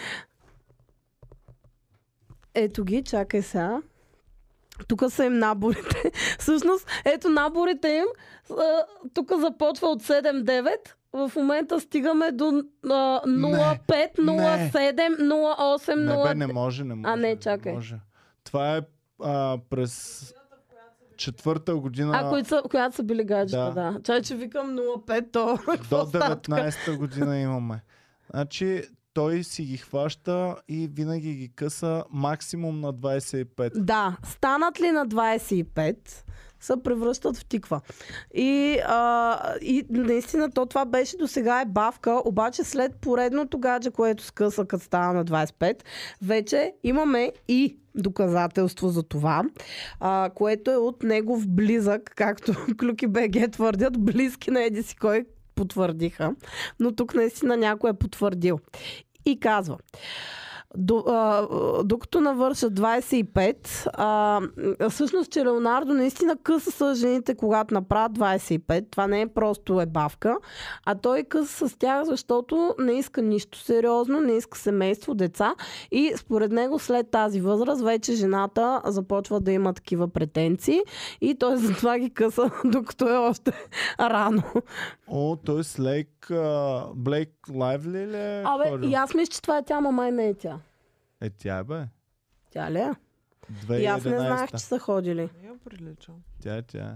Speaker 3: ето ги, чакай сега. Тук са им наборите. Всъщност, ето наборите им. а, Тук започва от седем девет. В момента стигаме до а, нула пет, нула седем, нула осем,
Speaker 1: Не,
Speaker 3: нула
Speaker 1: бе, не може, не може.
Speaker 3: А, не, чакай.
Speaker 1: може. Това е а, през четвърта година
Speaker 3: А, които са, която са били гаджета,
Speaker 1: Да.
Speaker 3: да. Чай, че викам нула пет, то
Speaker 1: до
Speaker 3: какво става тук?
Speaker 1: деветнайсета година имаме. Значи той си ги хваща и винаги ги къса максимум на двайсет и пет.
Speaker 3: Да, станат ли на двайсет и пет, се превръщат в тиква. И, а, и наистина то това беше до сега е бавка, обаче след поредното гадже, което скъса, като стана на двайсет и пет, вече имаме и доказателство за това, а, което е от негов близък, както Клюки БГ твърдят, близки на еди си кой потвърдиха. Но тук наистина някой е потвърдил. И казва: До, а, докато навършат двайсет и пет, а, всъщност, че Леонардо наистина къса с жените, когато направят двайсет и пет. Това не е просто ебавка, а той къса с тях, защото не иска нищо сериозно, не иска семейство, деца и според него след тази възраст вече жената започва да има такива претенции и той затова ги къса, докато е още рано.
Speaker 1: О, той с Лейк, Блейк Лайвли ли е
Speaker 3: Абе,
Speaker 1: ходил?
Speaker 3: и аз мисля, че това е тя, ама май не е тя.
Speaker 1: Е, тя е, бе.
Speaker 3: Тя ли е?
Speaker 1: две хиляди и
Speaker 3: И аз не знаех,
Speaker 1: единайсета.
Speaker 3: че са ходили.
Speaker 2: Я прилича.
Speaker 1: Тя е, тя е.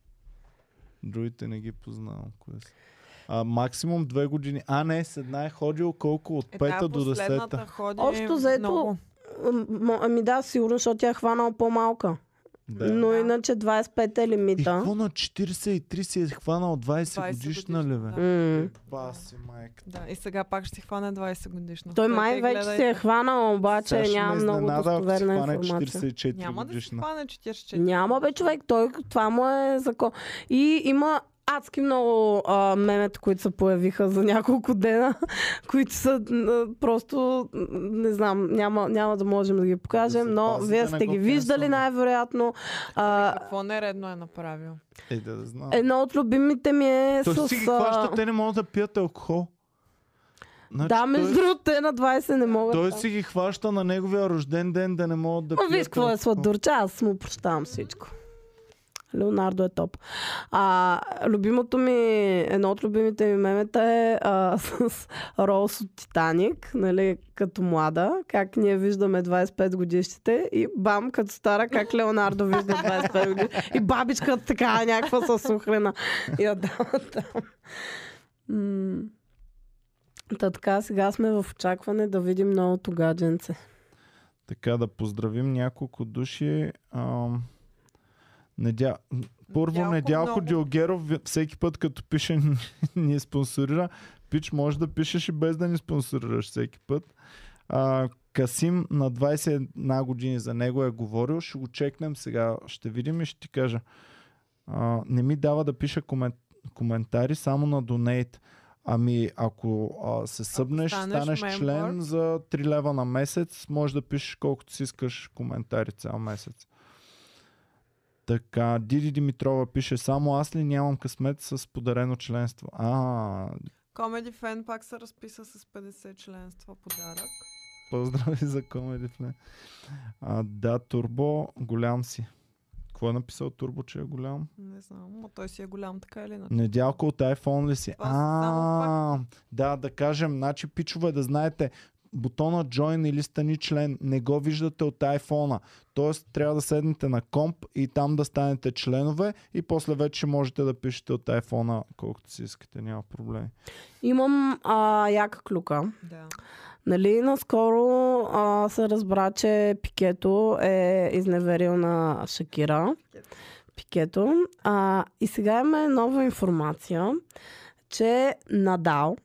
Speaker 1: Другите не ги познавам. Кои са. А, максимум две години. А, не, с една е ходил колко? От
Speaker 2: Е,
Speaker 1: пета
Speaker 2: тая
Speaker 1: до
Speaker 2: последната
Speaker 1: десета.
Speaker 2: ходи
Speaker 3: Общо взето,
Speaker 2: много.
Speaker 3: М- ами да, сигурно, защото тя е хванала по-малка.
Speaker 1: Да.
Speaker 3: Но
Speaker 2: Да.
Speaker 3: иначе двайсет и пет е
Speaker 1: И
Speaker 3: лимита.
Speaker 1: какво на четирийсет и три си е хванал двайсет,
Speaker 2: двайсет
Speaker 1: годишна ли, бе?
Speaker 2: годишна,
Speaker 3: М.
Speaker 1: Баси, майка.
Speaker 2: Да, и сега пак ще си хване двайсет годишна.
Speaker 3: Той
Speaker 2: Стойте
Speaker 3: май
Speaker 2: и
Speaker 3: вече
Speaker 2: гледайте.
Speaker 3: се е хванал, обаче
Speaker 1: Сега ще
Speaker 3: няма
Speaker 1: ме
Speaker 3: много
Speaker 1: изненада, ако си
Speaker 3: достоверна
Speaker 1: хване
Speaker 3: информация.
Speaker 1: четирийсет и четири
Speaker 2: Няма да си
Speaker 1: годишна.
Speaker 2: хване четирийсет и четири.
Speaker 3: Няма бе, човек, той това му е закон. И има адски много а, мемета, които се появиха за няколко дена, които са а, просто, не знам, няма, няма да можем да ги покажем,
Speaker 1: Да
Speaker 3: но
Speaker 1: пазите,
Speaker 3: вие
Speaker 1: не
Speaker 3: сте
Speaker 1: го
Speaker 3: ги виждали
Speaker 1: кенсълваме.
Speaker 3: най-вероятно. А,
Speaker 2: Какво нередно е направил?
Speaker 1: Е, да, да знам.
Speaker 3: едно от любимите ми е
Speaker 1: Той
Speaker 3: с...
Speaker 1: си ги
Speaker 3: а,
Speaker 1: хваща, те не могат да пият алкохол. Значи,
Speaker 3: Да, между
Speaker 1: той,
Speaker 3: другото, те на двайсет не могат.
Speaker 1: той
Speaker 3: да.
Speaker 1: си ги хваща на неговия рожден ден да не могат да
Speaker 3: Ма
Speaker 1: пият
Speaker 3: виж какво е
Speaker 1: алкохол.
Speaker 3: сладурче, аз му прощавам всичко. Леонардо е топ. А, любимото ми, едно от любимите ми мемета е а, с Роуз от Титаник, нали, като млада, как ние виждаме двайсет и пет годишните и бам, като стара, как Леонардо вижда двайсет и пет години. И бабичката така, някаква съсухрена. И я дава там. М. Та така, сега сме в очакване да видим новото гадженце.
Speaker 1: Така, да поздравим няколко души. Ам... Недя... Първо,
Speaker 2: Недялко
Speaker 1: Недялко
Speaker 2: много.
Speaker 1: Дилгеров ви- всеки път като пише ни спонсорира. Пич, може да пишеш и без да ни спонсорираш всеки път. А, Касим на двайсет и една години за него е говорил. Ще го чекнем сега. Ще видим и ще ти кажа. А, не ми дава да пиша комен... коментари, само на донейт. Ами, ако а, се събнеш,
Speaker 2: станеш
Speaker 1: станеш
Speaker 2: мембър.
Speaker 1: член за три лева на месец, може да пишеш колкото си искаш коментари цял месец. Така, Диди Димитрова пише, само аз ли нямам късмет с подарено членство? А,
Speaker 2: Comedy Fan пак се разписа с петдесет членства подарък.
Speaker 1: поздрави за Comedy Fan. А, да, Турбо, голям си. Какво е написал Турбо, че е голям?
Speaker 2: Не знам, но той си е голям така или иначе.
Speaker 1: Недялко от iPhone ли си?
Speaker 2: Това са само
Speaker 1: А, да, да кажем, значи пичове да знаете, бутона Join или стани член не го виждате от iPhone-а. Тоест трябва да седнете на комп и там да станете членове и после вече можете да пишете от iPhone-а колкото си искате, няма проблеми.
Speaker 3: Имам а, яка клюка.
Speaker 2: Да.
Speaker 3: Нали, наскоро а, се разбра, че Пикето е изневерил на Шакира. Пикето. А, и сега имаме нова информация, че Надал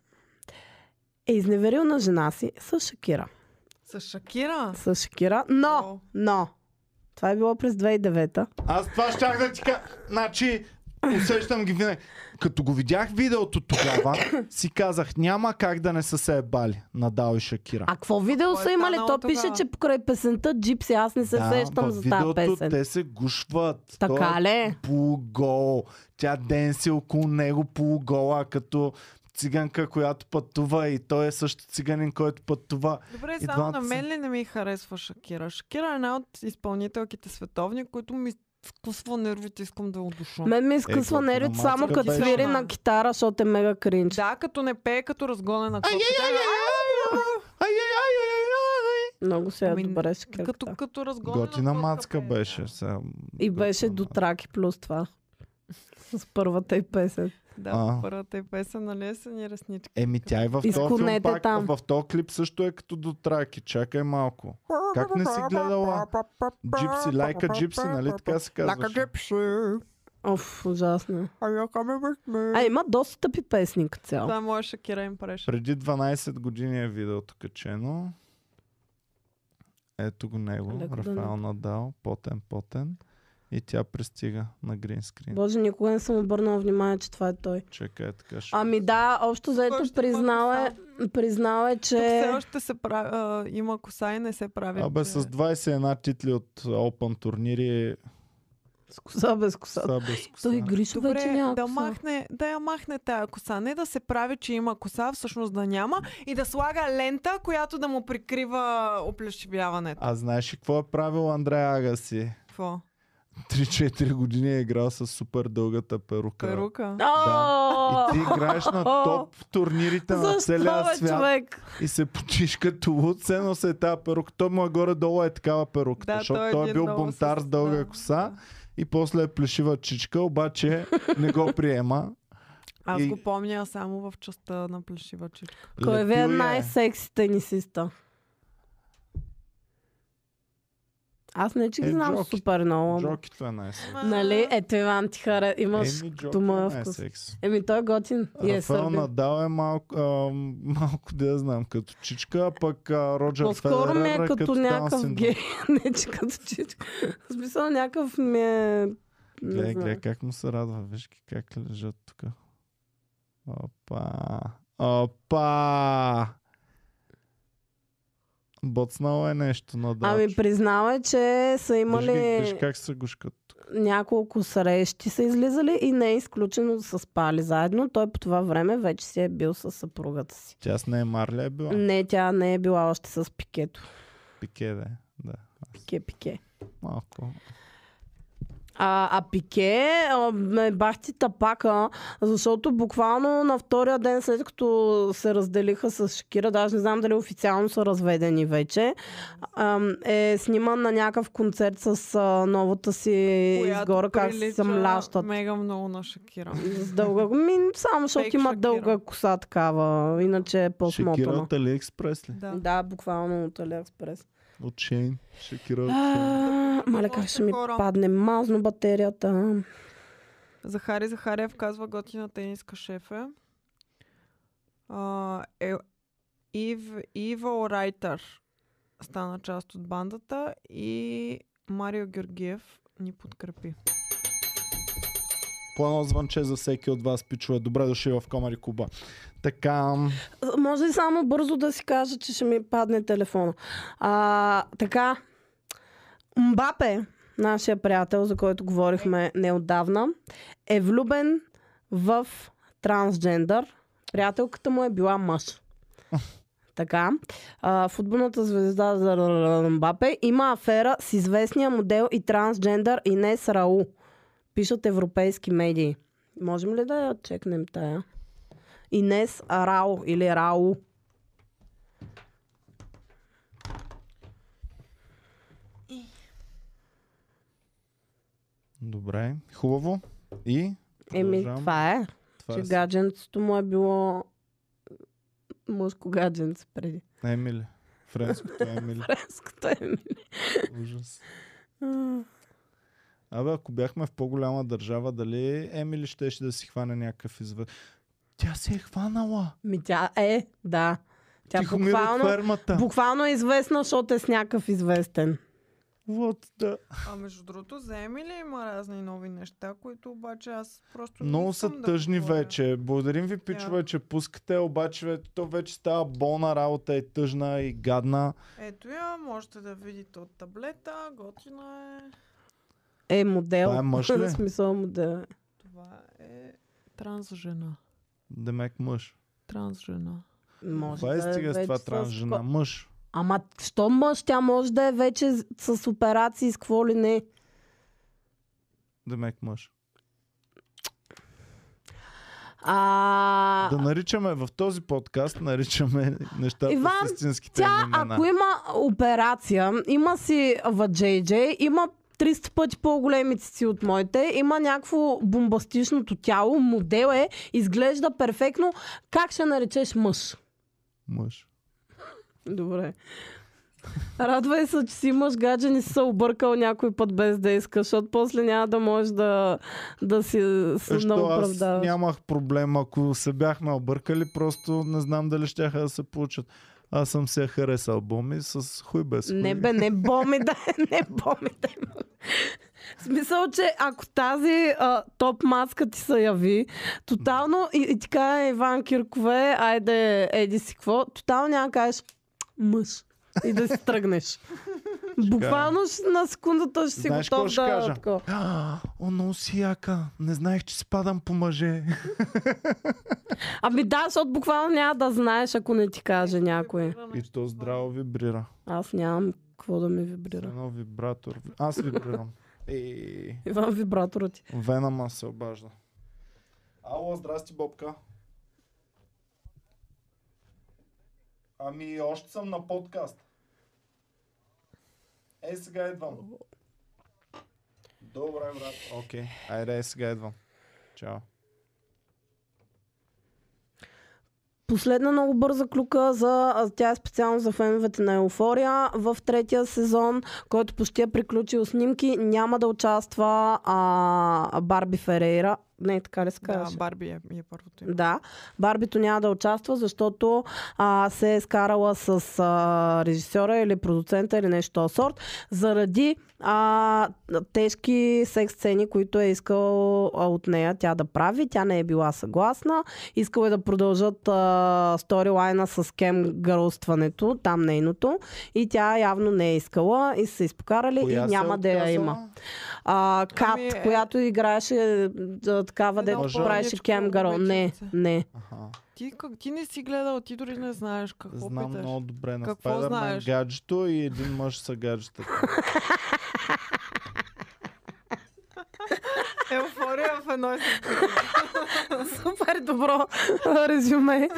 Speaker 3: е изневерил на жена си с Шакира.
Speaker 2: С Шакира?
Speaker 3: С Шакира, но,
Speaker 2: О.
Speaker 3: но, това е било през две хиляди и девета.
Speaker 1: Аз това щях да ти кажа. Значи, усещам ги винаги. Като го видях видеото тогава, си казах, няма как да не са се ебали Надал и Шакира.
Speaker 3: А какво видео
Speaker 2: Кой е
Speaker 3: са имали?
Speaker 2: станало
Speaker 3: То
Speaker 2: тогава?
Speaker 3: пише, че покрай песента Джипси, аз не се сещам
Speaker 1: във
Speaker 3: за тази
Speaker 1: видеото
Speaker 3: песен.
Speaker 1: те се гушват.
Speaker 3: Така
Speaker 1: Той е
Speaker 3: ли?
Speaker 1: полугол. Тя денси около него полугола, като циганка, която пътува и той е също циганин, който пътува.
Speaker 2: Добре,
Speaker 1: И
Speaker 2: само
Speaker 1: двамата
Speaker 2: на
Speaker 1: са-
Speaker 2: мен ли не ми харесва Шакира? Шакира е една от изпълнителките световни, които ми скъсва нервите, искам да удуша.
Speaker 3: Мен ми изкъсва
Speaker 1: готина
Speaker 3: нервите само
Speaker 1: мацка
Speaker 3: като
Speaker 1: беше.
Speaker 3: свири на китара, защото е мега кринч.
Speaker 2: Да, като не пее, като разгонена копия.
Speaker 3: Много се е
Speaker 2: Ами,
Speaker 3: добре Шакира.
Speaker 2: Като, като разгонена
Speaker 1: Готина
Speaker 2: котка
Speaker 1: мацка
Speaker 2: пее,
Speaker 1: беше.
Speaker 2: да.
Speaker 1: Сега,
Speaker 3: И беше
Speaker 1: готина.
Speaker 3: до траки плюс това. С първата и песен.
Speaker 2: Да,
Speaker 1: А.
Speaker 2: първата и песен, нали е са ни реснички.
Speaker 1: Еми тя и в този
Speaker 3: Изконете
Speaker 1: филм пак,
Speaker 3: там.
Speaker 1: в този клип също е като до траки. Чакай малко. Как не си гледала Джипси, лайка Джипси, нали така се
Speaker 2: Лайка
Speaker 1: казваше?
Speaker 2: Джипси.
Speaker 3: Оф, ужасно.
Speaker 2: Are you coming with me?
Speaker 3: А има доста тъпи песни като цяло.
Speaker 2: Това е моя Шакира импрешън.
Speaker 1: Преди дванайсет години е видеото качено. Ето го него,
Speaker 3: Леко да
Speaker 1: Рафаел
Speaker 3: не-
Speaker 1: Надал, потен, потен. И тя пристига на гринскрин.
Speaker 3: Боже, никога не съм обърнала внимание, че това е той.
Speaker 1: Чекай, така ще...
Speaker 3: Ами да, общо заето
Speaker 2: Кой ще има
Speaker 3: признал е, признал е,
Speaker 2: Тук все
Speaker 3: че...
Speaker 2: още се прави, а, има коса и не се прави.
Speaker 1: Абе,
Speaker 2: че-
Speaker 1: с двайсет и една титли от Open турнири
Speaker 3: С коса без коса.
Speaker 1: са без коса.
Speaker 3: Той Гришо вече
Speaker 2: Добре,
Speaker 3: няма
Speaker 2: да,
Speaker 3: коса.
Speaker 2: махне, да я махне тая коса. Не да се прави, че има коса, всъщност да няма. И да слага лента, която да му прикрива оплешивяването.
Speaker 1: А знаеш ли какво е правил Андрея Агаси?
Speaker 2: Какво?
Speaker 1: три-четири години е играл с супер дългата перука.
Speaker 2: Перука?
Speaker 3: О!
Speaker 1: И ти играеш на топ турнирите на
Speaker 3: Защо,
Speaker 1: целия
Speaker 3: бе,
Speaker 1: свят
Speaker 3: човек?
Speaker 1: и се почиш като луд, все едно се е тази перука. Той му е горе-долу е такава перука,
Speaker 2: Да,
Speaker 1: защото
Speaker 2: той е
Speaker 1: той е
Speaker 2: един
Speaker 1: бил
Speaker 2: много
Speaker 1: бунтар
Speaker 2: с-
Speaker 1: с дълга
Speaker 2: да,
Speaker 1: коса
Speaker 2: да.
Speaker 1: и после е плешива чичка, обаче не го приема.
Speaker 2: Аз
Speaker 1: И-
Speaker 2: го помня само в частта на плешива чичка.
Speaker 3: Кой ви е
Speaker 1: Лепил я
Speaker 3: най-секси тенисиста? Аз не, че ги
Speaker 1: Е,
Speaker 3: знам
Speaker 1: Джоки.
Speaker 3: супер много. ама-
Speaker 1: Джокито е най-секс.
Speaker 3: Нали? Ето Иван ти харе... Имаш
Speaker 1: Еми,
Speaker 3: като
Speaker 1: Джоки е
Speaker 3: моя вкус.
Speaker 1: най-секс.
Speaker 3: Еми той е готин. И е
Speaker 1: Рафаел
Speaker 3: сърбин.
Speaker 1: Надал е малко, а, малко да я знам, като чичка, а пък а, Роджер
Speaker 3: По-скоро ми
Speaker 1: Федерер
Speaker 3: е
Speaker 1: е
Speaker 3: като
Speaker 1: като Даун
Speaker 3: някакъв
Speaker 1: синдром.
Speaker 3: гей. Не, че като чичка. В смисъл някакъв ми е Не
Speaker 1: Гледай,
Speaker 3: знам.
Speaker 1: гледай как му се радва. Виж ги как лежат тук. Опа. Опа. Боцнало е нещо на Дачо.
Speaker 3: Ами признавай, че са имали
Speaker 1: Виж, ги, виж как се гушкат.
Speaker 3: няколко срещи са излизали и не е изключено да са спали заедно. Той по това време вече си е бил с съпругата си.
Speaker 1: Тя с нея Марля е била?
Speaker 3: Не, тя не е била още с Пикето.
Speaker 1: Пике, да. да.
Speaker 3: Пике, Пике.
Speaker 1: Малко.
Speaker 3: А, а Пике а, ме бах ти тапака, защото буквално на втория ден, след като се разделиха с Шакира, даже не знам дали официално са разведени вече, а, е сниман на някакъв концерт с а, новата си изгора, как се съмлящат.
Speaker 2: Мега много на Шакира.
Speaker 3: С дълга... Ми, само защото
Speaker 2: Фейк
Speaker 3: има
Speaker 2: Шакира.
Speaker 3: дълга коса такава, иначе е
Speaker 1: Шакира
Speaker 3: по-смотана.
Speaker 1: от Алиекспрес ли?
Speaker 2: Да.
Speaker 3: Да, буквално от Алиекспрес.
Speaker 1: От Шейн. Шакира от Шейн.
Speaker 3: А, Мале, как ще ми
Speaker 2: Хора.
Speaker 3: падне мазно батерията.
Speaker 2: Захари Захариев казва готина тениска шефе. Uh, е, Ив, Evil Writer стана част от бандата и Марио Георгиев ни подкрепи.
Speaker 1: По едно звънче за всеки от вас, пичове. Добре дошли в Комари Куба. Така...
Speaker 3: Може ли само бързо да си кажа, че ще ми падне телефона? А, така, Мбапе, нашия приятел, за който говорихме неотдавна, е влюбен в трансджендър. Приятелката му е била мъж. Така, а, футболната звезда за Мбапе има афера с известния модел и трансджендър Инес Раул. Пишат европейски медии. Можем ли да я чекнем тая? Инес Раул или Раул.
Speaker 1: Добре. Хубаво. И?
Speaker 3: Еми,
Speaker 1: Продължавам.
Speaker 3: това е.
Speaker 1: Това
Speaker 3: Че
Speaker 1: е.
Speaker 3: гадженцето му е било мъжко гадженце преди.
Speaker 1: Емили. Френското Емили.
Speaker 3: Френското Емили.
Speaker 1: Ужас. Абе, ако бяхме в по-голяма държава, дали Емили щеше да си хване някакъв извън? Тя се е хванала.
Speaker 3: Ми тя е, да. Тя
Speaker 1: Тихомир от
Speaker 3: буквално,
Speaker 1: фермата.
Speaker 3: буквално е известна, защото е с някакъв известен.
Speaker 1: Вот, да.
Speaker 2: А между другото, за Емили има разни нови неща, които обаче аз просто
Speaker 1: Много
Speaker 2: не
Speaker 1: са
Speaker 2: искам да
Speaker 1: тъжни
Speaker 2: говоря.
Speaker 1: вече. Благодарим ви, пичове,
Speaker 2: Yeah.
Speaker 1: че пускате, обаче бе, то вече става болна работа и тъжна и гадна.
Speaker 2: Ето я, можете да видите от таблета, готина
Speaker 3: Е,
Speaker 2: е.
Speaker 3: модел.
Speaker 1: Това е мъж ли?
Speaker 3: В смисъл модел.
Speaker 2: Това е транс жена.
Speaker 1: Демек мъж.
Speaker 2: Транс жена.
Speaker 3: Може
Speaker 1: Това е
Speaker 3: да
Speaker 1: стига с
Speaker 3: вече
Speaker 1: това транс
Speaker 3: с-
Speaker 1: жена. Мъж.
Speaker 3: Ама, що мъж? Тя може да е вече с с операции, с какво ли не.
Speaker 1: Демек мъж.
Speaker 3: А...
Speaker 1: Да наричаме в този подкаст, наричаме нещата
Speaker 3: Иван,
Speaker 1: с истинските
Speaker 3: Тя,
Speaker 1: им имена.
Speaker 3: ако има операция, има си в джей джей, има триста пъти по-големи цици от моите, има някакво бомбастичното тяло, модел е, изглежда перфектно. Как ще наречеш мъж?
Speaker 1: Мъж.
Speaker 3: Добре. Радвай се, че си мъж, гадже, не си се объркал някой път без да искаш, защото после няма да можеш да, да си се
Speaker 1: Защо аз
Speaker 3: оправдаваш.
Speaker 1: нямах проблем, ако се бяхме объркали, просто не знам дали щяха да се получат. Аз съм се харесал боми с хуй без хуй.
Speaker 3: Не бе, не боми да е, не боми да е. В смисъл, че ако тази а, топ маска ти се яви, тотално и, и ти каже Иван Киркове, айде, еди си какво, тотално няма да кажеш мъж и да си тръгнеш. Буквално ще- на секундата ще си
Speaker 1: Знаеш какво
Speaker 3: готов
Speaker 1: ще
Speaker 3: да...
Speaker 1: кажа?
Speaker 3: такова.
Speaker 1: А, О, много си яка. Не знаех, че спадам по мъже.
Speaker 3: Ами да, защото буквално няма да знаеш, ако не ти каже някой.
Speaker 1: И то здраво вибрира.
Speaker 3: Аз нямам какво да ми
Speaker 1: С
Speaker 3: вибрира.
Speaker 1: едно вибратор. Аз вибрирам. Ей,
Speaker 3: Иван вибратора ти.
Speaker 1: Венама се обажда. Ало, здрасти, Бобка. Ами, още съм на подкаст. Ей, сега идвам. Добре, брат. Окей. Айде, ей, сега идвам. Чао.
Speaker 3: Последна много бърза клюка, за, а, тя е специално за феновете на Еуфория. В третия сезон, който почти е приключил снимки, няма да участва а, Барби Ферейра. Не, така ли се
Speaker 2: Да,
Speaker 3: казваше?
Speaker 2: Барби е, е първото име.
Speaker 3: Да, Барбито няма да участва, защото а, се е скарала с а, режисьора или продуцента или нещо този сорт, заради а, тежки секс сцени, които е искал а, от нея тя да прави. Тя не е била съгласна. Искал е да продължат а, сторилайна с кем гърлстването, там нейното. И тя явно не е искала и са се изпокарали
Speaker 1: Коя
Speaker 3: и
Speaker 1: се
Speaker 3: няма да я
Speaker 1: отказала?
Speaker 3: има. А, Кат,
Speaker 2: Ами, е-
Speaker 3: която играеше а, такава,
Speaker 2: Едно
Speaker 3: дето
Speaker 1: Мъжа?
Speaker 3: правеше
Speaker 2: по-мъничко
Speaker 3: кем гърл. Не,
Speaker 2: момиченце.
Speaker 3: не.
Speaker 1: Аха.
Speaker 2: Ти, как, ти не си гледал, ти дори не знаеш какво
Speaker 1: Знам
Speaker 2: питаш.
Speaker 1: много добре на
Speaker 2: Какво
Speaker 1: Spider-Man
Speaker 2: знаеш?
Speaker 1: гаджето и един мъж са гаджетата.
Speaker 2: Еуфория в едно и също.
Speaker 3: Супер добро резюме.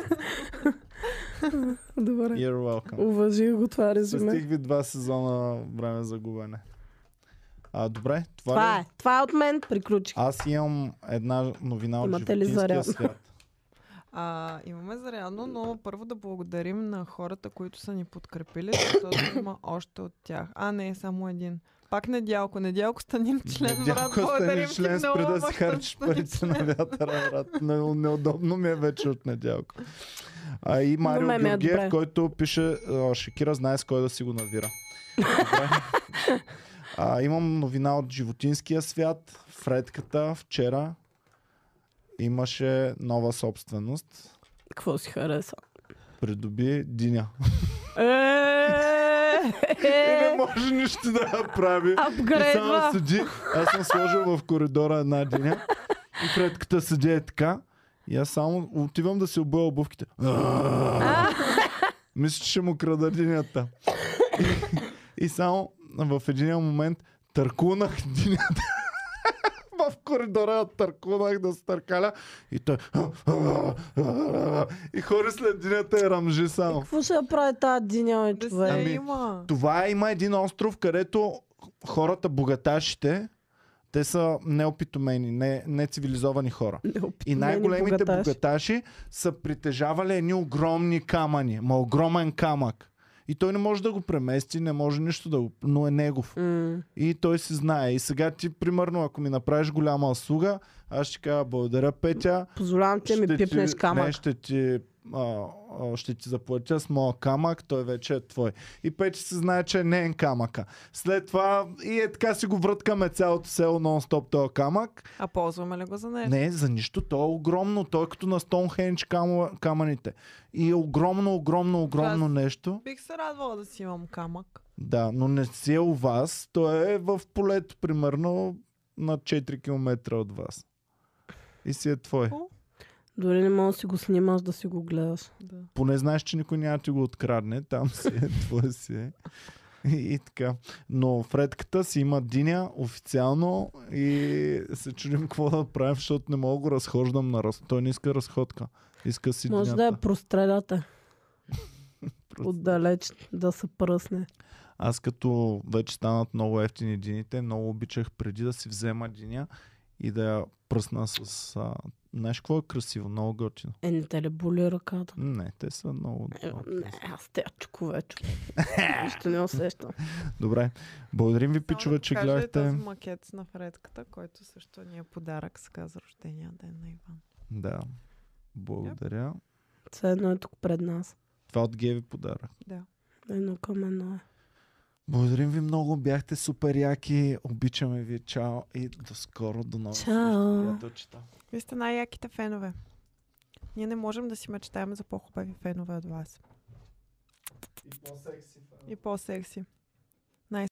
Speaker 3: Добре.
Speaker 1: You're welcome.
Speaker 3: Уважих го това резюме.
Speaker 1: Спестих ви два сезона време за губене. А, добре, това,
Speaker 3: Това
Speaker 1: ли?
Speaker 3: е. Това е от мен. Приключих.
Speaker 1: Аз имам една новина от
Speaker 3: Имате ли
Speaker 1: животинския
Speaker 3: зарядно?
Speaker 1: свят.
Speaker 2: А, имаме зарядно, но първо да благодарим на хората, които са ни подкрепили, защото има още от тях. А, не, само един. Пак Недялко. Недялко станим член, брат.
Speaker 1: Недялко стани
Speaker 2: Благодарим ти
Speaker 1: член,
Speaker 2: много,
Speaker 1: спри да
Speaker 2: ама
Speaker 1: си
Speaker 2: ще
Speaker 1: харчиш
Speaker 2: станеш
Speaker 1: парите на
Speaker 2: член.
Speaker 1: вятъра, брат. Не, неудобно ми е вече от Недялко. А и Марио
Speaker 3: ме ми е
Speaker 1: Георгиев,
Speaker 3: добре.
Speaker 1: който пише: "О, Шакира знае с кой да си го навира." Добре. А, имам новина от животинския свят. Фредката вчера имаше нова собственост.
Speaker 3: Какво си хареса?
Speaker 1: Придоби диня.
Speaker 3: Е,
Speaker 1: И не
Speaker 3: е,
Speaker 1: може нищо да я прави. И само
Speaker 3: апгрейдва.
Speaker 1: седи. Аз съм сложил в коридора една диня. И Фредката седи е така. И аз само отивам да си обуя обувките. Мисля, че ще му крада динята. И, и само в един момент търкунах динята. В коридора я търкунах да се търкаля. И той... И хори след динята и рамжи само.
Speaker 3: Какво ще я прави тази диня, бе,
Speaker 2: Да
Speaker 3: човек?
Speaker 2: се
Speaker 1: Ами,
Speaker 2: има.
Speaker 1: Това е, има един остров, където хората, богаташите, те са неопитомени, не, не цивилизовани хора. И най-големите
Speaker 3: богаташи.
Speaker 1: богаташи са притежавали едни огромни камъни, ма огромен камък. И той не може да го премести, не може нищо да го... но е негов.
Speaker 3: М.
Speaker 1: И той си знае. И сега ти, примерно, ако ми направиш голяма услуга, аз ще кажа: "Благодаря, Петя.
Speaker 3: Позволявам ти да ми
Speaker 1: Ще
Speaker 3: пипнеш
Speaker 1: ти-
Speaker 3: камък.
Speaker 1: Не, ще ти, а, а, ще ти заплатя с моя камък, той вече е твой." И Петя си знае, че не е камъка. След това и е така си го връткаме цялото село нон-стоп този камък.
Speaker 2: А ползваме ли го за нещо?
Speaker 1: Не, за нищо. То е огромно. Той е като на Стоунхендж камъ- камъните. И е огромно, огромно, огромно
Speaker 2: Аз-
Speaker 1: нещо.
Speaker 2: Бих се радвала да си имам камък.
Speaker 1: Да, но не си е у вас. Той е в полето, примерно на четири километра от вас. И си е твой.
Speaker 2: О,
Speaker 3: Дори не мога да си го снимаш, да си го гледаш.
Speaker 2: да.
Speaker 1: Поне знаеш, че никой няма да ти го открадне. Там си е, твой си е. И, и така. Но Фредката си има диня официално и се чудим какво да правим, защото не мога да го разхождам на раз... Той не иска разходка. Иска си
Speaker 3: Може да
Speaker 1: динята.
Speaker 3: я простреляте.
Speaker 1: Просто.
Speaker 3: Отдалеч да се пръсне.
Speaker 1: Аз като вече станат много ефтини дините, много обичах преди да си взема диня и да я пръсна с... А... Знаеш какво е красиво? Много готино.
Speaker 3: Е, не те ли боли ръката?
Speaker 1: Не, те са много...
Speaker 3: Е,
Speaker 1: много
Speaker 3: не,
Speaker 1: красиви.
Speaker 3: аз те чукове, човек. Нищо не усещам.
Speaker 1: Добре. Благодарим ви,
Speaker 2: Само
Speaker 1: пичове,
Speaker 2: да
Speaker 1: че
Speaker 2: покажа и
Speaker 1: гледахте.
Speaker 2: този макет на Фредката, който също ни е подарък сега за рождения ден на Иван.
Speaker 1: Да. Благодаря.
Speaker 3: Все едно е тук пред нас.
Speaker 1: Това от Геви подарък.
Speaker 2: Да.
Speaker 3: Едно към едно е.
Speaker 1: Благодарим ви много, бяхте супер яки, обичаме ви, чао и до скоро, до нови
Speaker 3: Чао.
Speaker 1: приятелчета.
Speaker 2: Вие сте най-яките фенове. Ние не можем да си мечтаем за по-хубави фенове от вас.
Speaker 1: И по-секси.
Speaker 2: И по-секси.